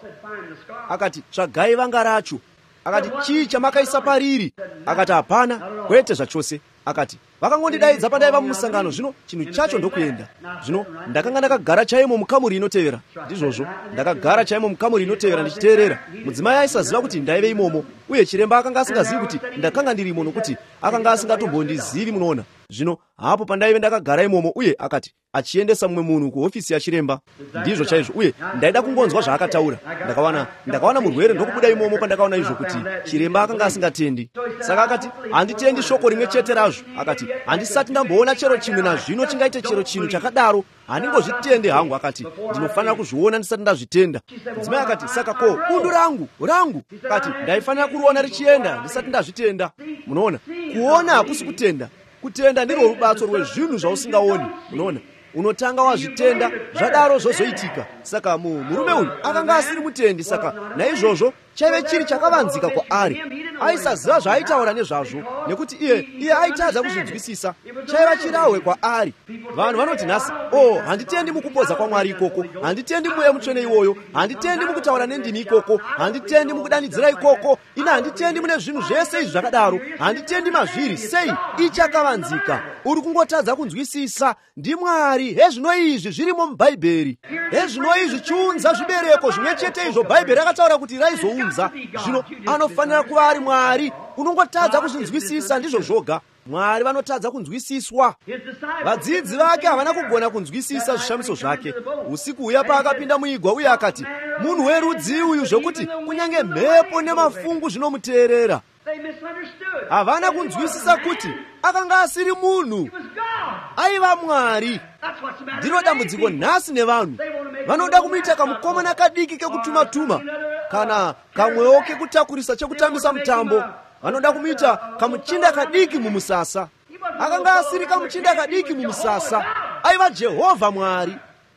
Akati, tsvagai vanga racho. Akati, chii chamakaisa pariri? Akati, hapana, kwete zvachose. Akati, vakangondidaidza pandaiva mumusangano, zvino chinhu chacho ndokuenda. Zvino ndakanga ndakagara chaimo mukamuri inotevera. Ndizvozvo, ndakagara chaimo mukamuri inotevera ndichiteerera. Mudzimai aisaziva kuti ndaive imomo, uye chiremba akanga asingazivi kuti ndakanga ndirimo, nokuti akanga asingatombondizivi. Munoona, zvino hapo pandaive ndakagara imomo, uye akati achiendesa mumwe munhu kuhofisi yachiremba. Ndizvo chaizvo, uye ndaida kungonzwa zvaakataura. Ndakawana ndakawana murwere ndokubuda imomo pandakaona izvo kuti chiremba akanga asingatendi. Saka akati, handitendi shoko rimwe chete razvo. Akati, handisati ndamboona chero chimwe nazvino chingaite chero chinhu chakadaro. Handingozvitende hangu. Akati, ndinofanira kuzviona ndisati ndazvitenda. Mudzimai akati, saka ko bundu rangu rangu? Akati, ndaifanira kuriona richienda ndisati ndazvitenda. Munoona, kuona hakusi kutenda. Kutenda ndiro rubatso rwezvinhu zvausingaoni. Munoona, unotanga wazvitenda, zvadaro zvozoitika. Saka murume uyu akanga asiri mutendi, saka naizvozvo chaive chiri chakavanzika kwaari. Aisaziva zvaaitaura nezvazvo, nekuti iye iye aitadza kuzvinzwisisa. Chaiva chirahwe kwaari. Vanhu vanoti nhasi, oh, handitendi mukupodza kwaMwari ikoko, handitendi mweya mutsvene iwoyo, handitendi mukutaura nendimi ikoko, handitendi mukudanidzira ikoko, ina handitendi mune zvinhu zvese izvi zvakadaro, handitendi mazviri. Sei ichakavanzika? Uri kungotadza kunzwisisa. NdiMwari hezvino izvi zvirimo muBhaibheri. Hezvino izvi chiunza zvibereko zvimwe chete izvo Bhaibheri akataura kuti raizounza. Zvino anofanira kuva ari Mwari. Unongotadza kuzvinzwisisa, ndizvo zvoga. Mwari vanotadza kunzwisiswa. Vadzidzi vake havana kugona kunzwisisa zvishamiso zvake. Usiku uya paakapinda muigwa uye akati, munhu werudzi uyu zvokuti kunyange mhepo nemafungu zvinomuteerera. Havana kunzwisisa kuti akanga asiri munhu, aiva Mwari. Ndiro dambudziko nhasi nevanhu. Vanoda kumuita kamukomana kadiki kekutuma-tuma. kana kamwewo kekutakurisa chekutambisa mtambo, vanoda kumita kamuchinda kadiki mumusasa. Akanga asiri kamuchinda kadiki mumusasa, aiva Jehovha Mwari.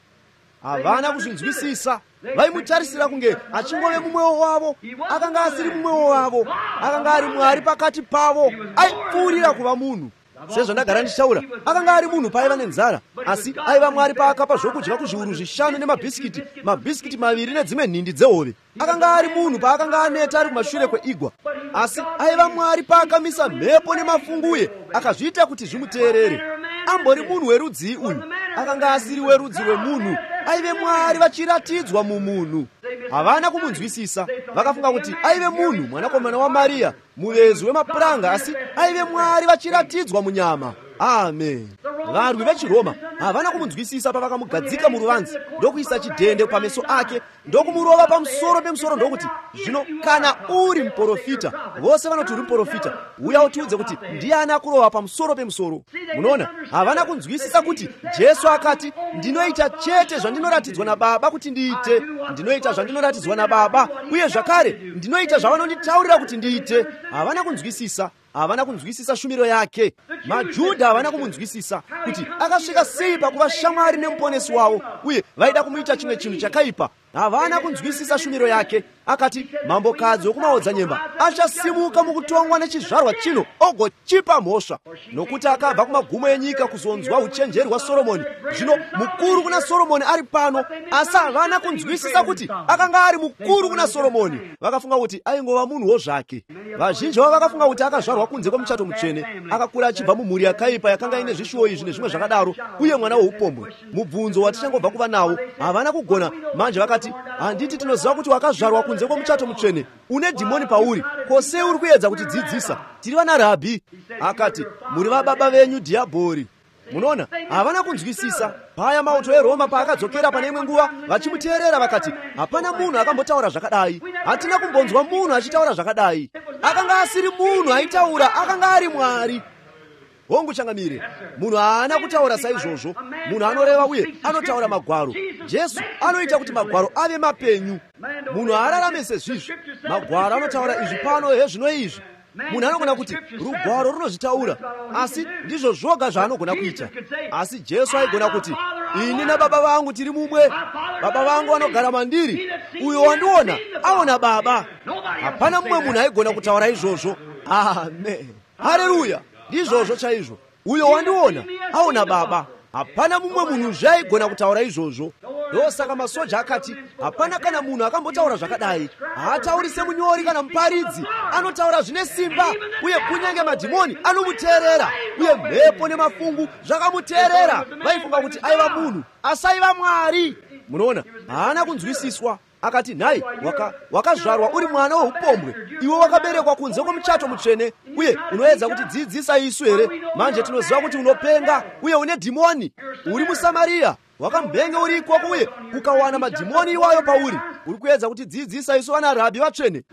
Havana kuzvinzwisisa, vaimutarisira kunge achingove mumwewo wavo. Akanga asiri mumwewo wavo, akanga ari Mwari pakati pavo, aipfuurira kuva munhu. Sezvo ndagara ndichitaura, akanga ari munhu paaiva nenzara, asi aiva Mwari paakapa zvokudya kuzviuru zvishanu nemabhisikiti, mabhisikiti maviri nedzimwe nhindi dzehove. Akanga ari munhu paakanga aneta ari kumashure kweigwa, asi aiva Mwari paakamisa mhepo nemafunguye akazviita kuti zvimuteerere. Ambori munhu werudzi uyu, akanga asiri werudzi rwemunhu, aive Mwari vachiratidzwa mumunhu. Havana kumunzwisisa, vakafunga kuti aive munhu, mwanakomana waMariya, muvezi wemapuranga, asi aive Mwari vachiratidzwa munyama. Amen. Varwi vechiRoma havana kumunzwisisa pavakamugadzika muruvanzi ndokuisa chidhende pameso ake ndokumurova pamusoro pemusoro ndokuti, zvino kana uri muprofita, vose vanoti uri muprofita, uya utiudze kuti ndiani akurova pamusoro pemusoro. Munoona, havana kunzwisisa kuti Jesu akati, ndinoita chete zvandinoratidzwa naBaba kuti ndiite, ndinoita zvandinoratidzwa naBaba, uye zvakare ndinoita zvavanonditaurira kuti ndiite. Havana kunzwisisa, havana kunzwisisa shumiro yake. Majudha havana kumunzwisisa kuti akasvika sei pakuva shamwari nemuponesi wavo, uye vaida kumuita chimwe chinhu chakaipa. Havana kunzwisisa shumiro yake. Akati mambokadzi wokumaodza nyemba achasimuka mukutongwa nechizvarwa chino ogochipa mhosva, nokuti akabva kumagumo enyika kuzonzwa uchenjeri hwaSoromoni. Zvino mukuru kuna Soromoni ari pano, asi havana kunzwisisa kuti akanga ari mukuru kuna Soromoni. Vakafunga kuti aingova munhuwo zvake. Vazhinji vavo vakafunga kuti akazvarwa kunze kwemuchato mutsvene, akakura achibva mumhuri yakaipa yakanga ine zvishuwo izvi nezvimwe zvakadaro, uye mwana woupombwe. Mubvunzo watichangobva kuva nawo, havana kugona. Manje vakati, handiti tinoziva kuti wakazvarwa kunze kwemuchato mutsvene, une dhimoni pauri, kose uri kuedza kutidzidzisa? Tiri vana Rabhi. Akati, muri vababa venyu dhiabhori. Munoona, havana kunzwisisa. Paya mauto eRoma paakadzokera pane imwe nguva, vachimuteerera vakati, hapana munhu akambotaura zvakadai, hatina kumbonzwa munhu achitaura zvakadai. Akanga asiri munhu aitaura, akanga ari Mwari. Hongu changamire, munhu haana kutaura saizvozvo. Munhu anoreva uye anotaura magwaro. Jesu anoita kuti magwaro ave mapenyu. Munhu haararame sezvizvi. Magwaro anotaura izvi pano hezvino izvi. Munhu anogona kuti rugwaro runozvitaura, asi ndizvo zvoga zvaanogona kuita. Asi Jesu aigona kuti, ini naBaba vangu tiri mumwe, Baba vangu anogara mandiri, uyo wandiona aona Baba. Hapana mumwe munhu aigona kutaura izvozvo. Amen. Haleluya. Ndizvozvo chaizvo. Uyo wandiona aona Baba. Hapana mumwe munhu zvaigona kutaura izvozvo. Ndosaka masoja akati, hapana kana munhu akambotaura zvakadai. Haatauri semunyori kana muparidzi, anotaura zvine simba, uye kunyange madhimoni anomuteerera, uye mhepo nemafungu zvakamuteerera. Vaifunga kuti aiva munhu, asi aiva Mwari. Munoona, haana kunzwisiswa. Akati, nhai, waka, wakazvarwa uri mwana woupombwe, iwe wakaberekwa kunze kwemuchato mutsvene, uye unoedza kuti dzidzisa isu here? Manje tinoziva kuti unopenga, uye une dhimoni. Uri muSamariya, wakamubhenge uri ikoko, uye ukawana madhimoni iwayo pauri. Uri kuedza kuti dzidzisa isu vana Rabhi vatsvene.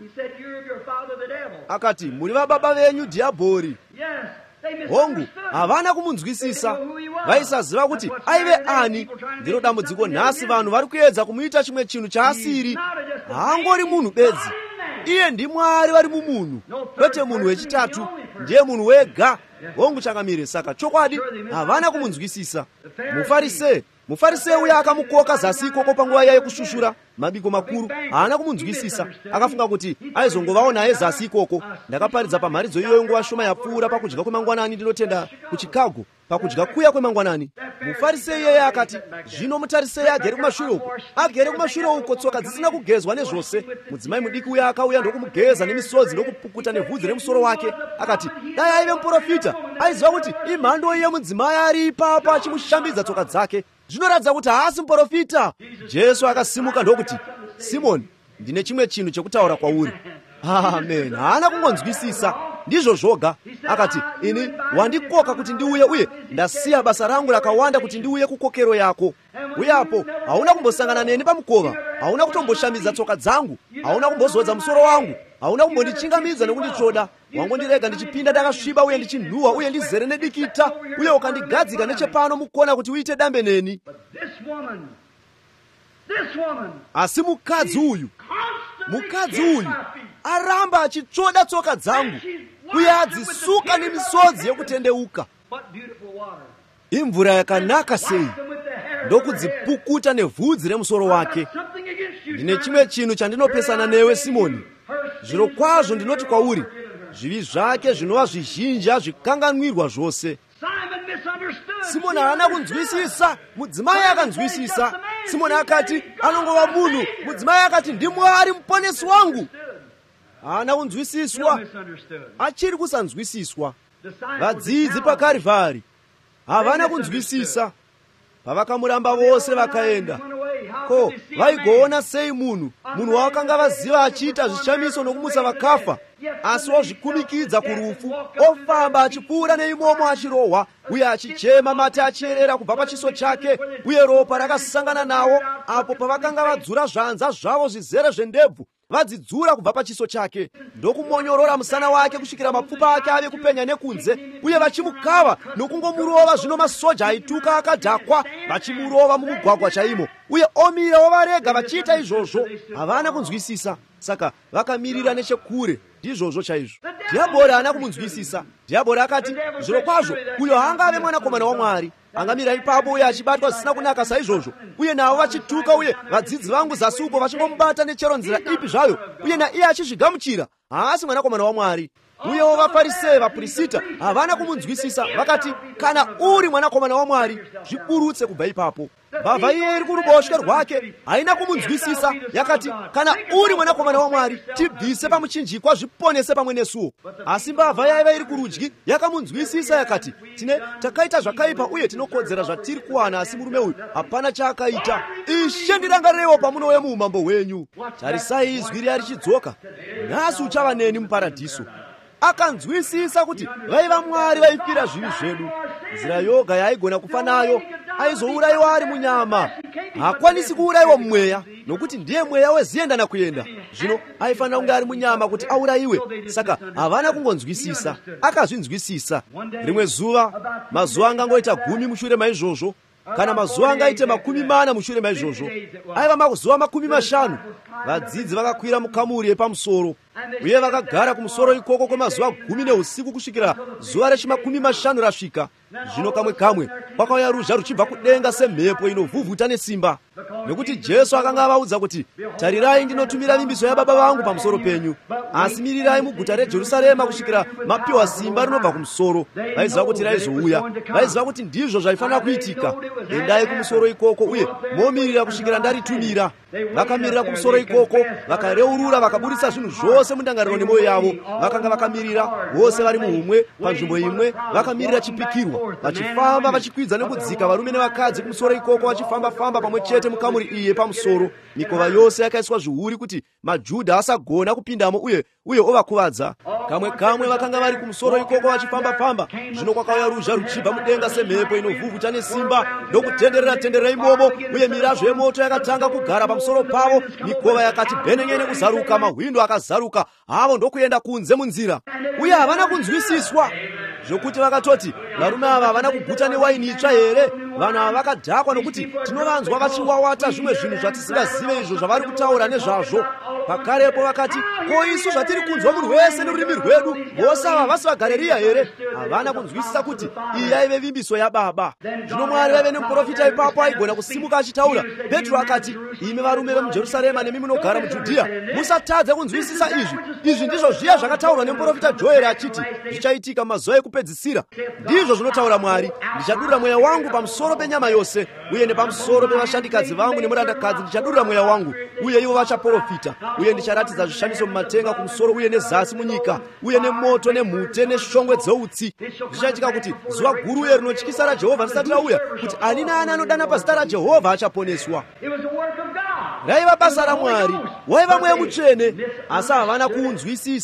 Akati, muri vababa venyu dhiabhori. Hongu, havana kumunzwisisa. Vaisaziva kuti aive ani. Ndiro dambudziko nhasi vanhu vari kuedza kumuita chimwe chinhu chaasiri. Haangori munhu bedzi. Iye ndiMwari vari mumunhu, kwete munhu wechitatu, ndiye munhu wega. Hongu changamire, saka chokwadi havana kumunzwisisa. Mufarise Mufarise uya akamukoka zasi ikoko panguva yaye kushushura mabiko makuru, haana kumunzwisisa. Akafunga kuti aizongovawo naye zasi ikoko. Ndakaparidza pamharidzo iyoyo nguva shoma yapfuura pakudya kwemangwanani ndinotenda kuChicago, pakudya kuya kwemangwanani. Mufarise iyeye akati, zvino mutarisei agere kumashure uko. Agere kumashure uko tsoka dzisina kugezwa nezvose. Mudzimai mudiki uya akauya ndokumugeza nemisodzi ndokupukuta nevhudzi remusoro wake. Akati, dai aive muprofita, aiziva kuti imhando iye mudzimai ari ipapo achimushambidza tsoka dzake. Zvinoratidza kuti haasi muprofita. Jesu akasimuka ndokuti, Simoni, ndine chimwe chinhu chekutaura kwauri. Amen. Haana kungonzwisisa. Ndizvo zvoga. Akati, ini wandikoka kuti ndiuye, uye ndasiya basa rangu rakawanda kuti ndiuye kukokero yako. Uye apo hauna kumbosangana neni pamukova, hauna kutomboshambidza tsoka dzangu, hauna kumbozodza musoro wangu, hauna kumbondichingamidza nekunditsvoda. Wangondirega ndichipinda ndakasviba uye ndichinhuhwa uye ndizere nedikita, uye ukandigadzika nechepano mukona kuti uite dambe neni. Asi mukadzi uyu mukadzi uyu aramba achitsvoda tsoka dzangu uye adzisuka nemisodzi yekutendeuka. Imvura yakanaka sei, ndokudzipukuta nevhudzi remusoro wake. Ndine chimwe chinhu chandinopesana newe Simoni. Zviro kwazvo ndinoti kwauri, zvivi zvake zvinova zvizhinji azvikanganwirwa zvose. Simoni haana kunzwisisa, mudzimai akanzwisisa. Simoni akati anongova munhu, mudzimai akati ndiMwari muponesi wangu. Haana kunzwisiswa, achiri kusanzwisiswa. Vadzidzi paKarivhari havana kunzwisisa. Pavakamuramba vose vakaenda. Ko, vaigoona sei munhu munhu wakanga vaziva achiita zvishamiso nokumutsa vakafa, asi ozvikumikidza kurufu, ofamba achipfuura neimomo achirohwa, uye achichema mate achierera kubva pachiso chake, uye ropa rakasangana nawo apo pavakanga vadzura zvanza zvavo zvizere zvendebvu, vadzidzura kubva pachiso chake, ndokumonyorora musana wake kusvikira mapfupa ake ave kupenya nekunze, uye vachimukava nokungomurova. Zvino masoja aituka akadhakwa vachimurova mumugwagwa chaimo, uye omira ovarega vachiita izvozvo. Havana kunzwisisa, saka vakamirira nechekure. Ndizvozvo chaizvo. Dhiabhori haana kumunzwisisa. Dhiabhori akati zviro kwazvo uyo haangave mwanakomana waMwari. Angamira ipapo uye achibatwa zvisina kunaka saizvozvo, uye navo vachituka, uye vadzidzi vangu zasi upo vachingomubata nechero nzira ipi zvayo, uye naiye achizvigamuchira haasi mwanakomana waMwari. Uyewo vaFarisei vapurisita havana kumunzwisisa. Vakati kana uri mwanakomana waMwari zviburutse kubva ipapo. Mbavha iye iri kuruboshwe rwake haina kumunzwisisa. Yakati kana uri mwanakomana waMwari tibvise pamuchinjikwa zviponese pamwe nesuwo. Asi mbavha yaiva iri kurudyi yakamunzwisisa. Yakati tine takaita zvakaipa uye tinokodzera zvatiri kuwana, asi murume uyu hapana chaakaita. Ishe ndirangarirewo pamunouya muumambo hwenyu. Tarisai izwi riya richidzoka, nhasi uchava neni muparadhiso. Akanzwisisa kuti vaiva Mwari vaifira zvivi zvedu. Nzira yoga yaaigona kufa nayo aizourayiwa ari munyama. Haakwanisi kuurayiwa mumweya, nokuti ndiye mweya weziyenda kuyenda. Zvino aifanira kunge ari munyama kuti aurayiwe. Saka havana kungonzwisisa. Akazvinzwisisa. Rimwe zuva, mazuva angangoita gumi mushure maizvozvo, kana mazuva angaite makumi mana mushure maizvozvo, aiva mazuva makumi mashanu, vadzidzi vakakwira mukamuri yepamusoro, uye vakagara kumusoro ikoko kwemazuva gumi neusiku kusvikira zuva rechimakumi mashanu rasvika. Zvino kamwe kamwe kwakauya ruzha ruchibva kudenga semhepo inovhuvhuta nesimba, nekuti Jesu akanga avaudza kuti tarirai, ndinotumira vimbiso yaBaba vangu pamusoro penyu, asi mirirai muguta reJerusarema kusvikira mapiwa simba rinobva kumusoro. Vaiziva kuti raizouya, vaiziva kuti ndizvo zvaifanira kuitika. Endai kumusoro ikoko uye momirira kusvikira ndaritumira. Vakamirira kumusoro ikoko, vakareurura, vakaburitsa zvinhu zvose mundangariro nemwoyo yavo. Vakanga vakamirira vose vari muhumwe panzvimbo imwe, vakamirira chipikirwa, vachifamba vachikwidza nekudzika, varume nevakadzi kumusoro ikoko, vachifamba-famba pamwe chete mukamuri iye pamusoro. Mikova yose yakaiswa zvihuri kuti maJudha asagona kupindamo uye uye ovakuvadza. Kamwe kamwe vakanga vari kumusoro ikoko vachifamba-famba. Zvino kwakauya ruzha ruchibva mudenga semhepo inovhuvhuta nesimba, ndokutenderera tenderera imomo, uye mirazvo yemoto yakatanga kugara pamusoro pavo. Mikova yakati bhenen'ene kuzaruka, mawindo akazaruka, havo ndokuenda kunze munzira, uye havana kunzwisiswa zvokuti vakatoti varume ava havana kuguta newaini itsva here. Vanhu ava vakadhakwa nokuti tinovanzwa vachiwawata zvimwe zvinhu zvatisingazive izvo zvavari kutaura nezvazvo. Pakarepo vakati ko isu zvatiri kunzwa munhu wese nerurimi rwedu, vose ava vasi vaGarirea here? Havana kunzwisisa kuti iyi yaive vimbiso yaBaba. Zvino Mwari vaive nemuprofita ipapo aigona kusimuka achitaura. Petro akati, imi varume vemuJerusarema nemi munogara muJudhea, musatadze kunzwisisa izvi. Izvi ndizvo zviya zvakataurwa nemuprofita Joeri achiti zvichaitika mazuva ekupedzisira. Ndizvo zvinotaura Mwari, ndichadurura mweya wangu pamusoro penyama yose, uye nepamusoro pevashandikadzi vangu nemurandakadzi ndichadurura mweya wangu, uye ivo vachaprofita. Uye ndicharatidza zvishamiso mumatenga kumusoro uye nezasi munyika, uye nemoto nemhute neshongwe dzeutsi. Zvichaitika kuti zuva guru uye rinotyisa raJehovha risati rauya, kuti ani naani anodana pazita raJehovha achaponeswa. Raiva basa raMwari, waiva Mweya Mutsvene, asi havana kuunzwisisa.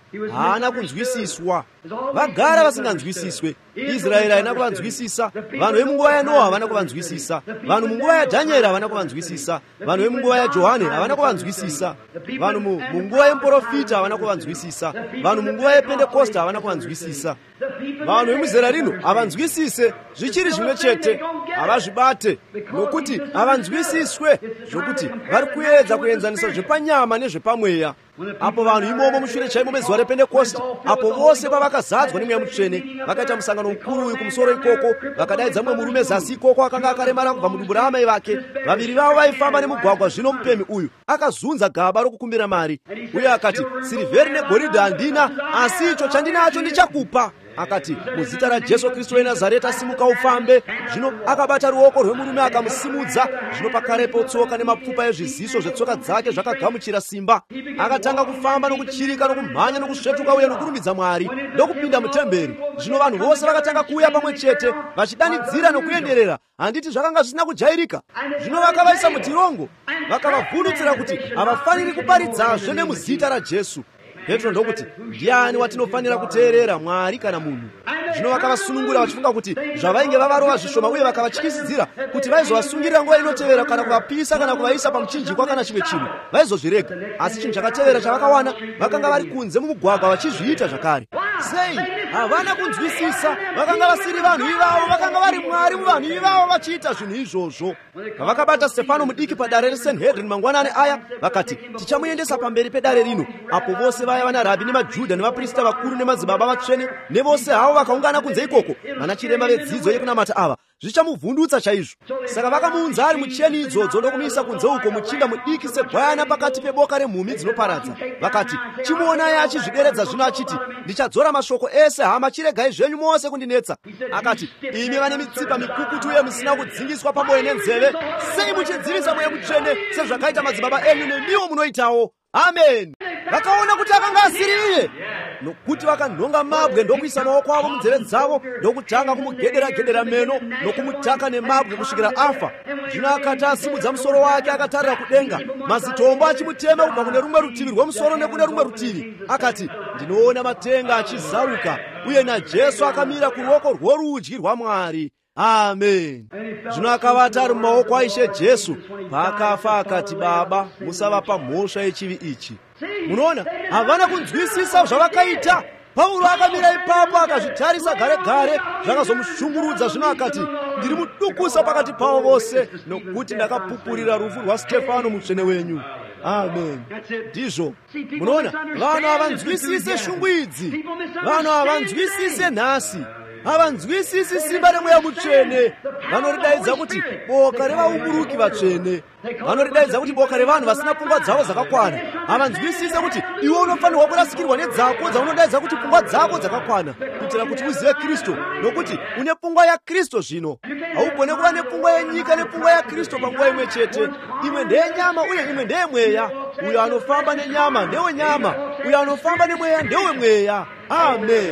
haana kunzwisiswa. Vagara vasinganzwisiswe. Israeli haina kuvanzwisisa. Vanhu vemunguva yaNoha havana kuvanzwisisa. Vanhu munguva yaDhanieri havana kuvanzwisisa. Vanhu vemunguva yaJohani havana kuvanzwisisa. Vanhu munguva yemuprofita havana kuvanzwisisa. Vanhu munguva yePentekoste havana kuvanzwisisa. Vanhu vemuzera rino havanzwisise zvichiri zvimwe chete, havazvibate nokuti havanzwisiswe zvokuti vari kuedza kuenzanisa zvepanyama nezvepamweya. Apo vanhu imomo mushure chaimo mezuva rePentekoste, apo vose pavakazadzwa nemweya mutsvene, vakaita musangano mukuru uyu kumusoro ikoko, vakadaidza mumwe murume zasi ikoko akanga akaremara kubva mudumbu raamai vake. Vaviri vavo vaifamba nemugwagwa, zvino mupemhi uyu akazunza gaba rokukumbira mari, uye akati, sirivheri negoridhe handina, asi icho chandinacho ndichakupa. Akati, muzita raJesu Kristu weNazareta simuka ufambe. Zvino akabata ruoko rwemurume akamusimudza. Zvino pakarepo tsoka nemapfupa ezviziso zvetsoka dzake zvakagamuchira simba. Akatanga kufamba nokuchirika nokumhanya nokusvetuka uye nokurumbidza Mwari ndokupinda mutemberi. Zvino vanhu vose vakatanga kuuya pamwe chete vachidanidzira nokuenderera. Handiti zvakanga zvisina kujairika. Zvino vakavaisa mutirongo, vakavavhundutsira kuti havafaniri kuparidzazve nemuzita raJesu. Petro ndokuti, ndiani watinofanira kuteerera, Mwari kana munhu? Zvino vakavasunungura vachifunga kuti zvavainge vavarova zvishoma uye vakavatyisidzira kuti vaizovasungirira nguva inotevera kana kuvapisa kana kuvaisa pamuchinjikwa kana chimwe chinhu, vaizozvirega. Asi chinhu chakatevera chavakawana, vakanga vari kunze mumugwagwa vachizviita zvakare. Sei? Havana kunzwisisa. Vakanga vasiri vanhu ivavo, vakanga vari Mwari muvanhu ivavo vachiita zvinhu izvozvo. Pavakabata Stefano mudiki padare reSanhedrini mangwanani aya, vakati, tichamuendesa pamberi pedare rino. Apo vose vaya vana rabhi nemaJudha nemaprista vakuru nemadzibaba vatsvene nevose havo vakaungana kunze ikoko, vana chiremba vedzidzo yekunamata ava, zvichamuvhundutsa chaizvo. Saka vakamuunza ari mucheni idzodzo ndokumisa kunze uko muchinda mudiki segwayana pakati peboka remhumhi dzinoparadza. Vakati, chimuonai achizvideredza zvino achiti, ndichadzora mashoko ese, hama chiregai zvenyu mose kundinetsa. Akati, imi vane mitsipa mikukutu uye musina kudzingiswa pamwoyo nenzeve, sei muchidzivisa mweya mutsvene sezvakaita madzibaba enyu nemiwo munoitawo? Amen. Vakaona kuti akanga asiri iye, nokuti vakanhonga mabwe ndokuisa maoko avo munzeve dzavo ndokutanga kumugedera-gedera meno nokumutaka nemabwe kusvikira afa. Zvino akati asimudza musoro wake akatarira kudenga, mazitombo achimutema kubva kune rumwe rutivi rwemusoro nekune rumwe rutivi. Akati, ndinoona matenga achizauka uye naJesu akamira kuruoko rworudyi rwaMwari. Amen. Zvino akavata ari mumaoko aIshe Jesu. Paakafa akati, Baba, musavapa mhosva yechivi ichi. Munoona, havana kunzwisisa zvavakaita. Paulo akamira ipapo akazvitarisa gare gare, zvakazomushungurudza. Zvino akati, ndiri mudukusa pakati pavo vose, nokuti ndakapupurira rufu rwaStefano mutsvene wenyu. Amen. Ndizvo. Munoona, vanhu havanzwisise shungu idzi. Vanhu havanzwisise nhasi. Havanzwisisi simba remweya mutsvene. Vanoridaidza kuti boka revaumburuki vatsvene. Vanoridaidza kuti boka revanhu vasina pfungwa dzavo dzakakwana. Havanzwisise kuti iwe unofanirwa kurasikirwa nedzako dzaunodaidza kuti pfungwa dzako dzakakwana, kuitira kuti uzive Kristu, nokuti une pfungwa yaKristu zvino. Haugone kuva nepfungwa yenyika nepfungwa yaKristu panguva imwe chete. Imwe ndeyenyama uye imwe ndeyemweya. Uyo anofamba nenyama ndewenyama, uyo anofamba nemweya ndewemweya. Amen.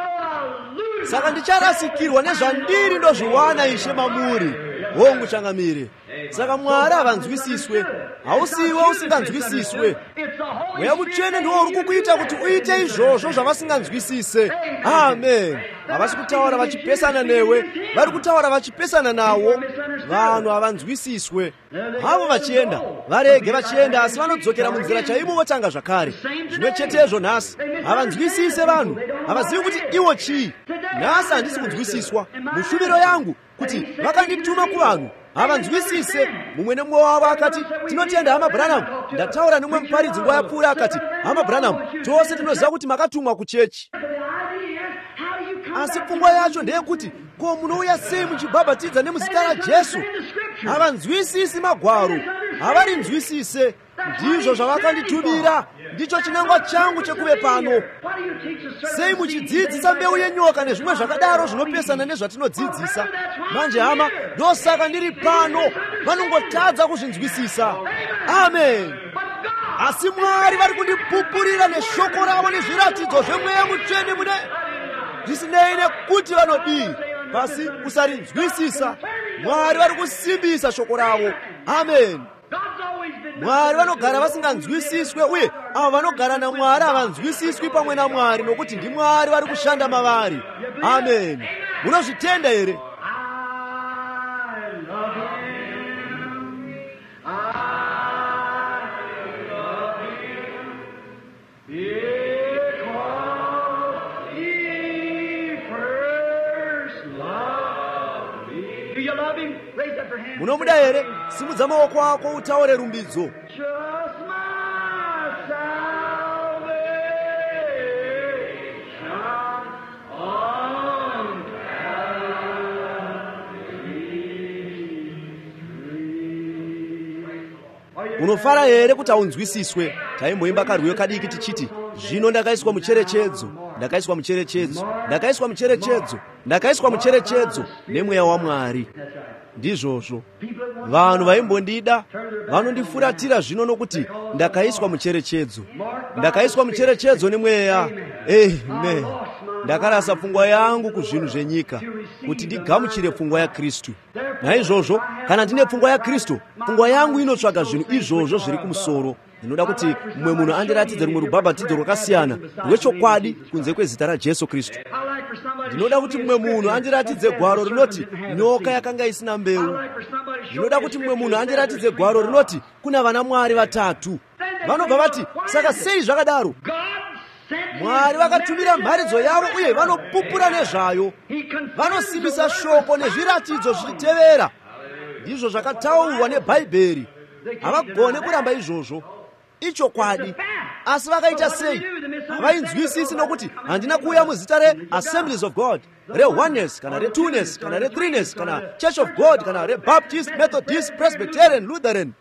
Saka ndicharasikirwa nezvandiri ndozviwana Ishe mamuri. Hongu changamire. Saka Mwari havanzwisiswe. Hausiwe usinganzwisiswe. Mweya mutsvene ndiwo uri kukuita kuti uite izvozvo zvavasinganzwisise. Amen. Havasi kutaura vachipesana newe, vari kutaura vachipesana nawo. Vanhu havanzwisiswe. Havo vachienda, varege vachienda, asi vanodzokera munzira chaimo votanga zvakare. Zvimwe chetezvo nhasi. Havanzwisise vanhu. Havazivi kuti iwo chii. Nhasi handisi kunzwisiswa. Mushumiro yangu kuti vakandituma kuvanhu havanzwisise. Mumwe nemumwe wavo akati, tinotenda hama Branham. Ndataura nemumwe muparidzi nguva yapfuura akati, hama Branham, tose tinoziva kuti makatumwa kuchechi. Asi pfungwa yacho ndeyekuti, ko munouya sei muchibhabhatidza nemuzita raJesu? Havanzwisisi magwaro, havarinzwisise. Ndizvo zvavakanditubira. Ndicho chinangwa changu chekuve pano. Sei muchidzidzisa mbeu yenyoka nezvimwe zvakadaro zvinopesana nezvatinodzidzisa? Manje hama, ndosaka ndiri pano. Vanongotadza kuzvinzwisisa. Amen. Asi Mwari vari kundipupurira neshoko ravo nezviratidzo zvemweya mutsvene mune zvisinei nekuti vanodii, pasi kusarinzwisisa. Mwari vari kusimbisa shoko ravo. Amen. mwari vanogara vasinganzwisiswe, uye avo vanogara namwari havanzwisiswi pamwe namwari, nokuti ndi mwari vari kushanda mavari. Ameni. Munozvitenda here? Munomuda here? Simudza maoko ako utaure rumbidzo. Unofara here kuti haunzwisiswe? Taimboimba karwiyo kadiki tichiti, zvino ndakaiswa mucherechedzo, ndakaiswa mucherechedzo, ndakaiswa mucherechedzo, ndakaiswa mucherechedzo nemweya waMwari. Ndizvozvo vanhu vaimbondida vanondifuratira zvino nokuti ndakaiswa mucherechedzo, ndakaiswa mucherechedzo nemweya. Amen. Ndakarasa pfungwa yangu kuzvinhu zvenyika kuti ndigamuchire pfungwa yaKristu. Naizvozvo kana ndine pfungwa yaKristu, pfungwa yangu inotsvaga zvinhu izvozvo zviri kumusoro. Ndinoda kuti mumwe munhu andiratidze rumwe rubhabhatidzo rwakasiyana rwechokwadi kunze kwezita raJesu Kristu. Ndinoda kuti mumwe munhu andiratidze gwaro rinoti nyoka yakanga isina mbeu. Ndinoda kuti mumwe munhu andiratidze gwaro rinoti kuna vana Mwari vatatu. Vanobva vati, saka sei zvakadaro? Mwari vakatumira mharidzo yavo uye vanopupura nezvayo. Vanosimbisa shoko nezviratidzo zvichitevera. Ndizvo zvakataurwa neBhaibheri. Havagone kuramba izvozvo. Ichokwadi. Asi vakaita sei? Havainzwisisi nokuti handina kuuya muzita reAssemblies of God, reOneness kana reTwoNess kana reThreeNess kana Church of God kana reBaptist, Methodist, Presbyterian, Lutheran.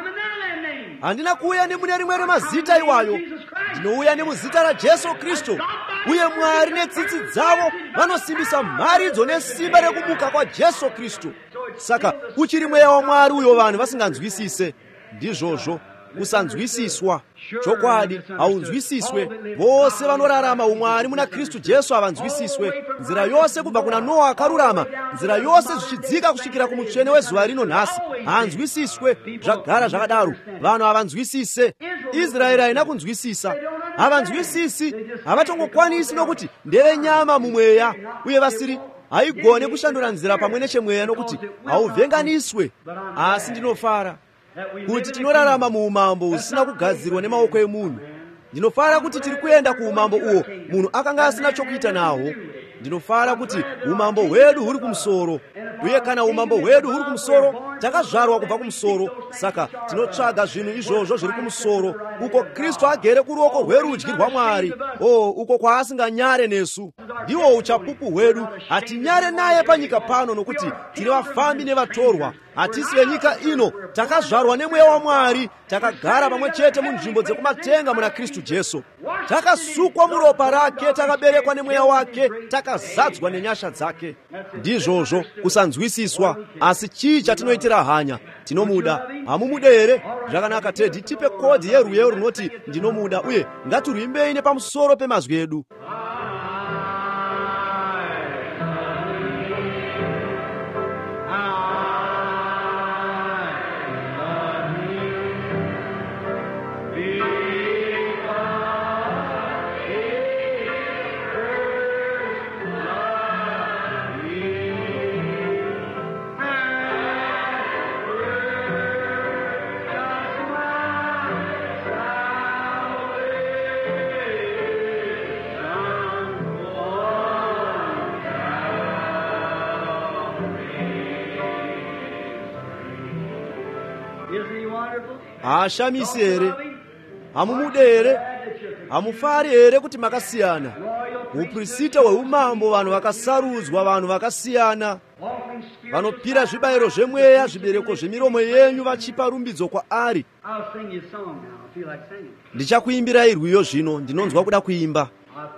Handina kuuya nemune rimwe remazita iwayo. Ndinouya nemuzita raJesu Kristu. Uye Mwari netsitsi dzavo vanosimbisa mharidzo nesimba rekumuka kwa Jesu Kristu. Saka uchiri mweya waMwari uyo vanhu vasinganzwisise. Ndizvozvo kusanzwisiswa. Chokwadi haunzwisiswe. Vose vanorarama umwari muna Kristu Jesu havanzwisiswe. Nzira yose kubva kuna Noa akarurama, nzira yose zvichidzika kusvikira kumutsvene wezuva rino nhasi, haanzwisiswe. Zvagara zvakadaro. Vanhu havanzwisise. Israeri haina kunzwisisa. Havanzwisisi. Havatongokwanisi nokuti ndevenyama mumweya, uye vasiri haigone kushandura nzira pamwe nechemweya nokuti hauvhenganiswe. Asi ndinofara kuti tinorarama muumambo usina kugadzirwa nemaoko emunhu. Ndinofara kuti tiri kuenda kuumambo uwo munhu akanga asina chokuita nawo. Ndinofara kuti umambo hwedu huri kumusoro, uye kana umambo hwedu huri kumusoro, takazvarwa kubva kumusoro. Saka tinotsvaga zvinhu izvozvo zviri kumusoro, uko Kristu agere kuruoko rwerudyi rwaMwari. O, uko kwaasinganyare nesu. Ndiwo uchapupu hwedu. Hatinyare naye panyika pano nokuti tiri vafambi nevatorwa. Hatisi venyika ino. Takazvarwa nemweya waMwari, takagara pamwe chete munzvimbo dzekumatenga muna Kristu Jesu. Takasukwa muropa rake, takaberekwa nemweya wake, takazadzwa nenyasha dzake. Ndizvozvo kusanzwisiswa. Asi chii chatinoitira hanya? Tinomuda. Hamumude here? Zvakanaka Teddy, tipe kodhi yerwiyo runoti ndinomuda, uye ngatirwimbei nepamusoro pemazwi edu. Hashamisi here? Hamumude here? Hamufari here kuti makasiyana? Uprista hweumambo vanhu vakasarudzwa, vanhu vakasiyana, vanopira zvibayiro zvemweya, zvibereko zvemiromo yenyu vachipa rumbidzo kwaari. Ndichakuimbirai rwiyo zvino, ndinonzwa kuda kuimba.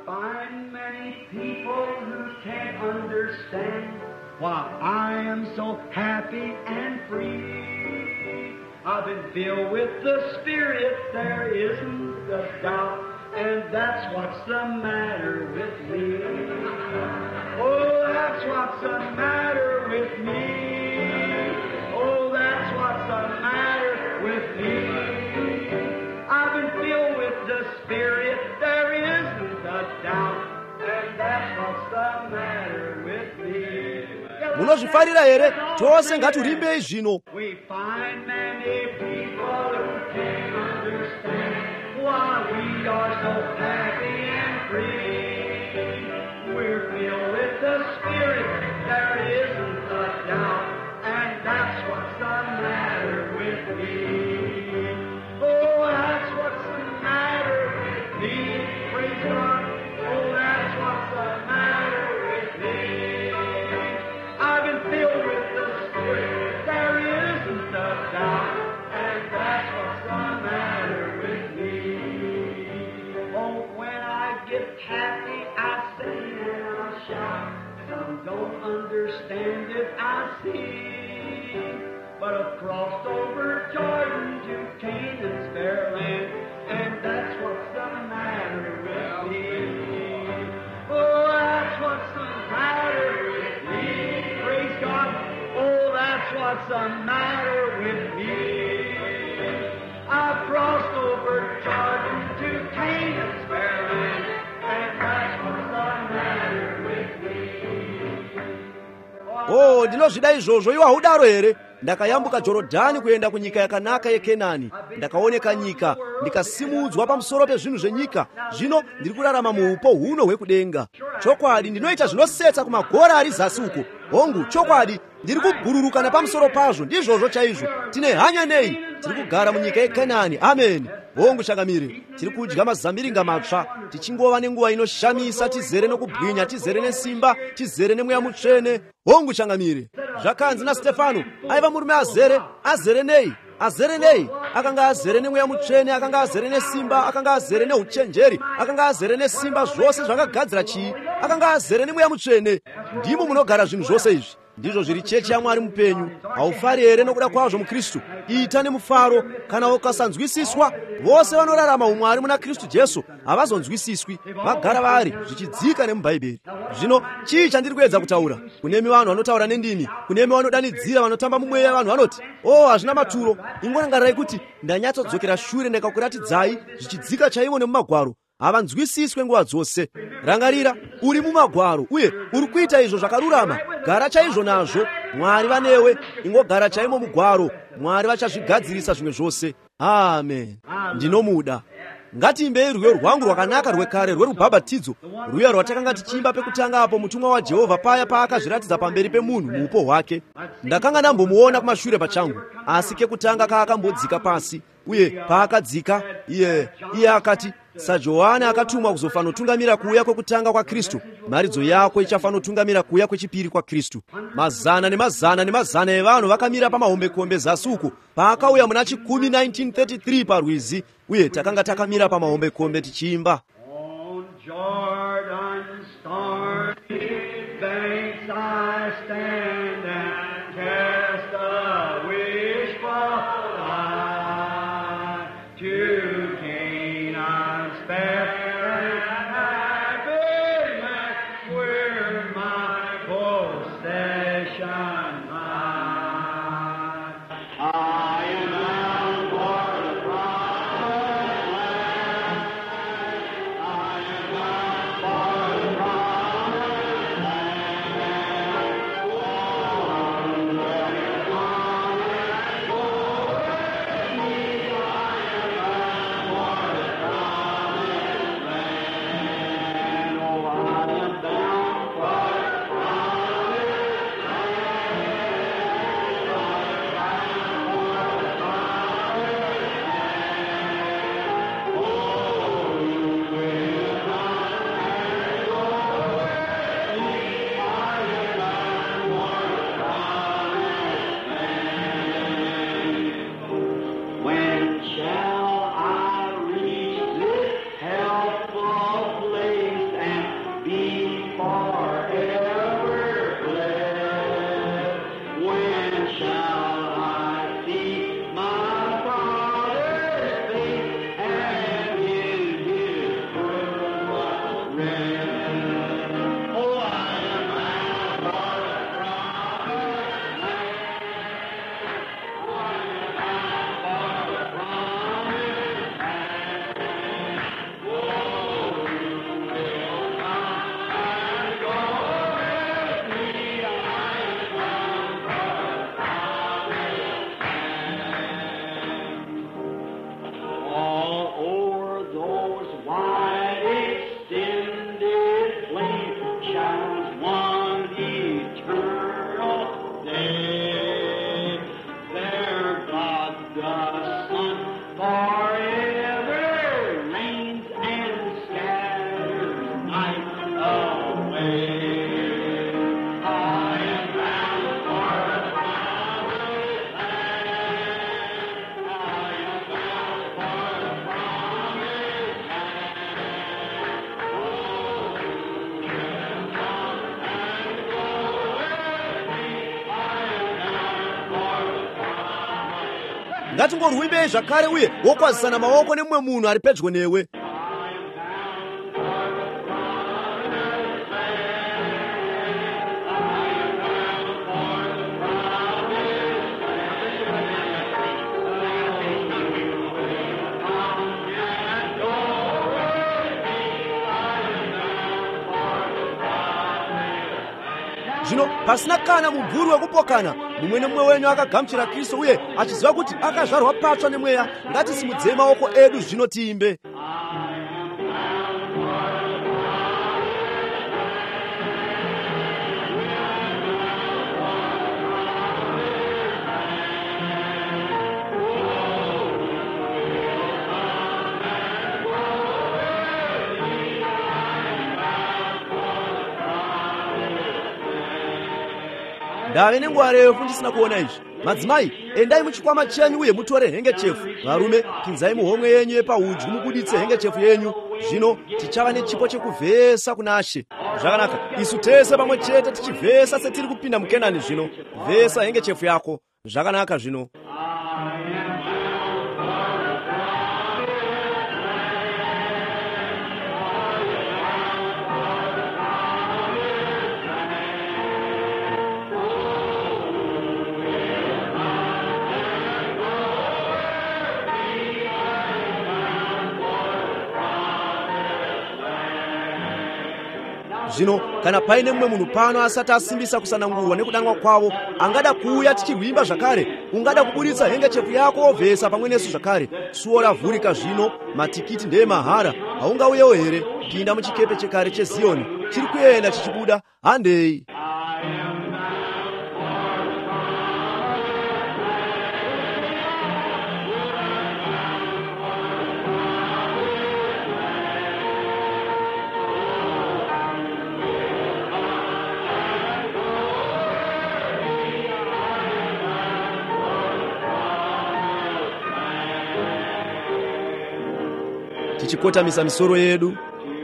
I've been filled with the Spirit, there isn't a doubt, and that's what's the matter with me. Oh, that's what's the matter with me. Oh, that's what's the matter with me. the Spirit, there isn't a doubt, and that's what's the matter with me. munozvifarira here? tose ngatiurimbe zvino. We find many people who can't understand why we are so happy and free. We're filled with the Spirit, there isn't a doubt, and that's what's the matter with me. Oh, that's what's the matter with me. Praise God. Oh, that's what's the matter with me. I've been filled with the Spirit, there isn't a doubt, and that's what's the matter with me. Oh, when I get happy, I sing and I shout. Some don't understand it, I see. But I've crossed over Jordan to Canaan's fair land, and that's what's the matter with me. Oh, that's what's the matter with me. Praise God. Oh, that's what's the matter with me. I've crossed over Jordan to Canaan's fair land, and that's what's the matter with me. Oh, ndinozvida izvozvo iwe haudaro here? Ndakayambuka Jorodhani kuenda kunyika yakanaka yeKenani. Ndakaoneka nyika, ndikasimudzwa pamusoro pezvinhu zvenyika. Zvino ndiri kurarama muupo huno hwekudenga. Chokwadi ndinoita zvinosetsa kumagora ari zasi uko. Hongu, chokwadi ndiri kubhururuka nepamusoro pazvo. Ndizvozvo chaizvo. Tine hanya nei? Tiri kugara munyika yeKenani. Amen. Hongu chakamire. Tiri kudya mazambiringa matsva, tichingova nenguva inoshamisa, tizere nokubwinya, tizere nesimba, tizere nemweya mutsvene. Hongu changamire. Zvakanzi naStefano, aiva murume azere, azere nei? Azere nei? Akanga azere nemweya mutsvene, akanga azere nesimba, akanga azere neuchenjeri, akanga azere nesimba, zvose zvakagadzira chii? Akanga azere nemweya mutsvene. Ndimo munogara zvinhu zvose izvi. Ndizvo zviri chechi yaMwari mupenyu. Haufari here nokuda kwazvo muKristu? Ita nemufaro. Kana ukasanzwisiswa, vose vanorarama umwari muna Kristu Jesu havazonzwisiswi, vagara vari zvichidzika nemubhaibheri. Zvino chii chandiri kuedza kutaura? Kunemi vanhu vanotaura nendimi, kunemi vanodanidzira, vanotamba mumweya, vanhu vanoti, oh, hazvina maturo. Ingonangarirai kuti ndanyatsodzokera shure ndikakuratidzai zvichidzika chaivo nemumagwaro. Havanzwisiswe nguva dzose. Rangarira, uri mumagwaro uye uri kuita izvo zvakarurama. Gara chaizvo nazvo. Mwari vanewe. Ingogara chaimo mugwaro. Mwari vachazvigadzirisa zvimwe zvose. Amen. Ndinomuda. Ngatiimbei rwiyo rwangu rwakanaka rwekare rwerubhabhatidzo, rwiyo rwatakanga tichimba pekutanga apo mutumwa waJehovha paya paakazviratidza pamberi pemunhu muupo hwake. Ndakanga ndambomuona kumashure pachangu, asi kekutanga kaakambodzika pasi, uye paakadzika iye iye akati, saJohani akatumwa kuzofanotungamira kuuya kwekutanga kwa Kristu, mharidzo yako ichafanotungamira kuuya kwechipiri kwa Kristu. Mazana nemazana nemazana evanhu vakamira pamahombekombe zasi uko paakauya muna chikumi nineteen thirty-three parwizi, uye takanga takamira pamahombekombe tichiimba. On Jordan's stormy banks I stand and cast a wishful eye to Canaan's fair and happy land, where my possession lies. I am bound for the promised land, The sun forever rains and scatters night away. I am bound for the promised land. I am bound for the promised land. Oh, will come and go with me. I am bound for the promised land. ngatingorwimbe zvakare uye wokwazisana maoko nemumwe munhu ari pedyo newe. Zvino pasina kana mubvuri wekupokana, mumwe nemumwe wenyu akagamuchira Kristu uye achiziva kuti akazvarwa patsva nemweya. Ngatisimudzei maoko edu zvino tiimbe. Ndave nenguva refu ndisina kuona izvi. Madzimai, endai muchikwama chenyu uye mutore hengechefu. Varume, pinzai muhomwe yenyu yepaudyi mubuditse hengechefu yenyu. Zvino tichava nechipo chekuvhesa kuna She. Zvakanaka, isu tese pamwe chete tichivhesa setiri kupinda muKenani zvino. Vhesa hengechefu yako. Zvakanaka zvino. Zvino kana paine mumwe munhu pano asati asimbisa kusanangurwa nekudanwa kwavo, angada kuuya tichirwimba zvakare, ungada kubuditsa hengechefu yako wovhesa pamwe nesu zvakare. Suo ravhurika zvino, matikiti ndeye mahara. Haungauyewo here? Pinda muchikepe chekare cheZioni, chiri kuenda chichibuda. Handei. Tichikotamisa misoro yedu.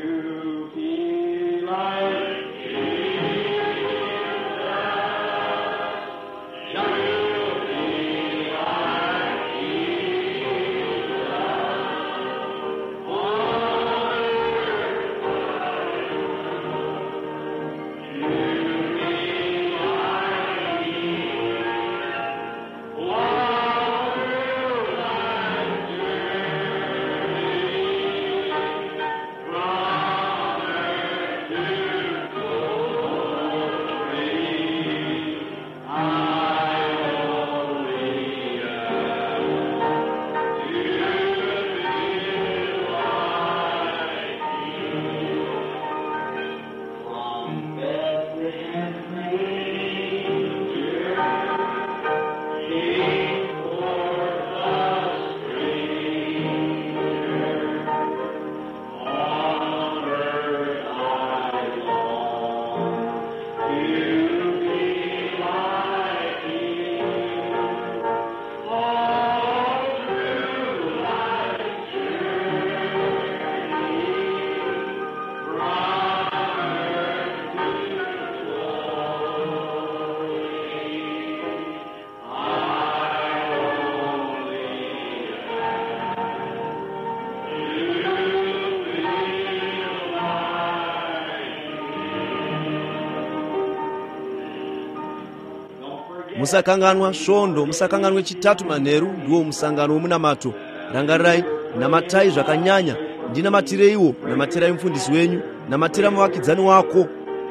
Musakanganwa svondo, musakanganwe chitatu manheru, ndiwo musangano womunamato. Rangarirai, namatai zvakanyanya. Ndinamatireiwo, namatirai mufundisi wenyu, namatira muvakidzani wako.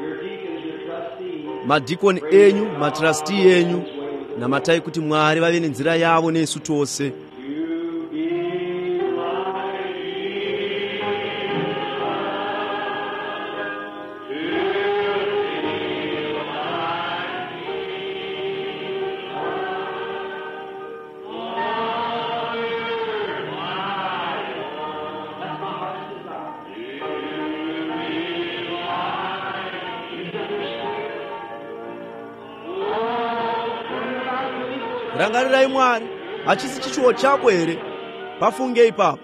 Madhikoni enyu, matrasti enyu, namatai kuti Mwari vave nenzira yavo nesu tose. Oh rangarirai Mwari, hachisi chichuwo chako here? Pafunge ipapo.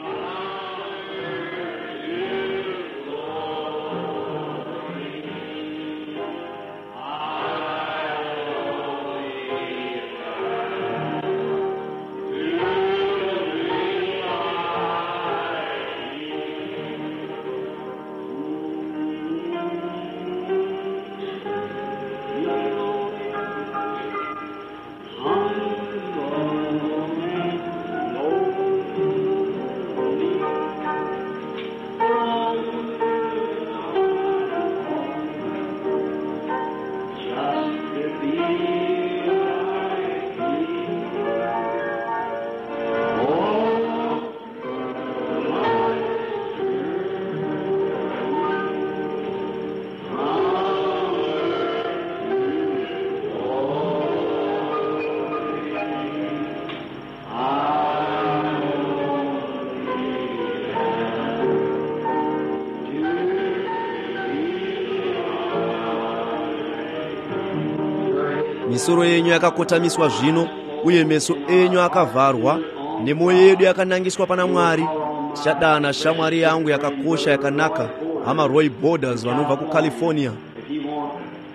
Misoro yenyu yakakotamiswa zvino, uye meso enyu akavharwa, nemwoyo yedu yakanangiswa pana Mwari. Tichadana shamwari yangu yakakosha yakanaka, hama Roy Borders vanobva kuCalifornia.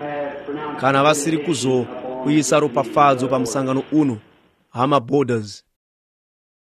Kana vasiri kuzo kuisa ropafadzo pamusangano uno, hama Borders,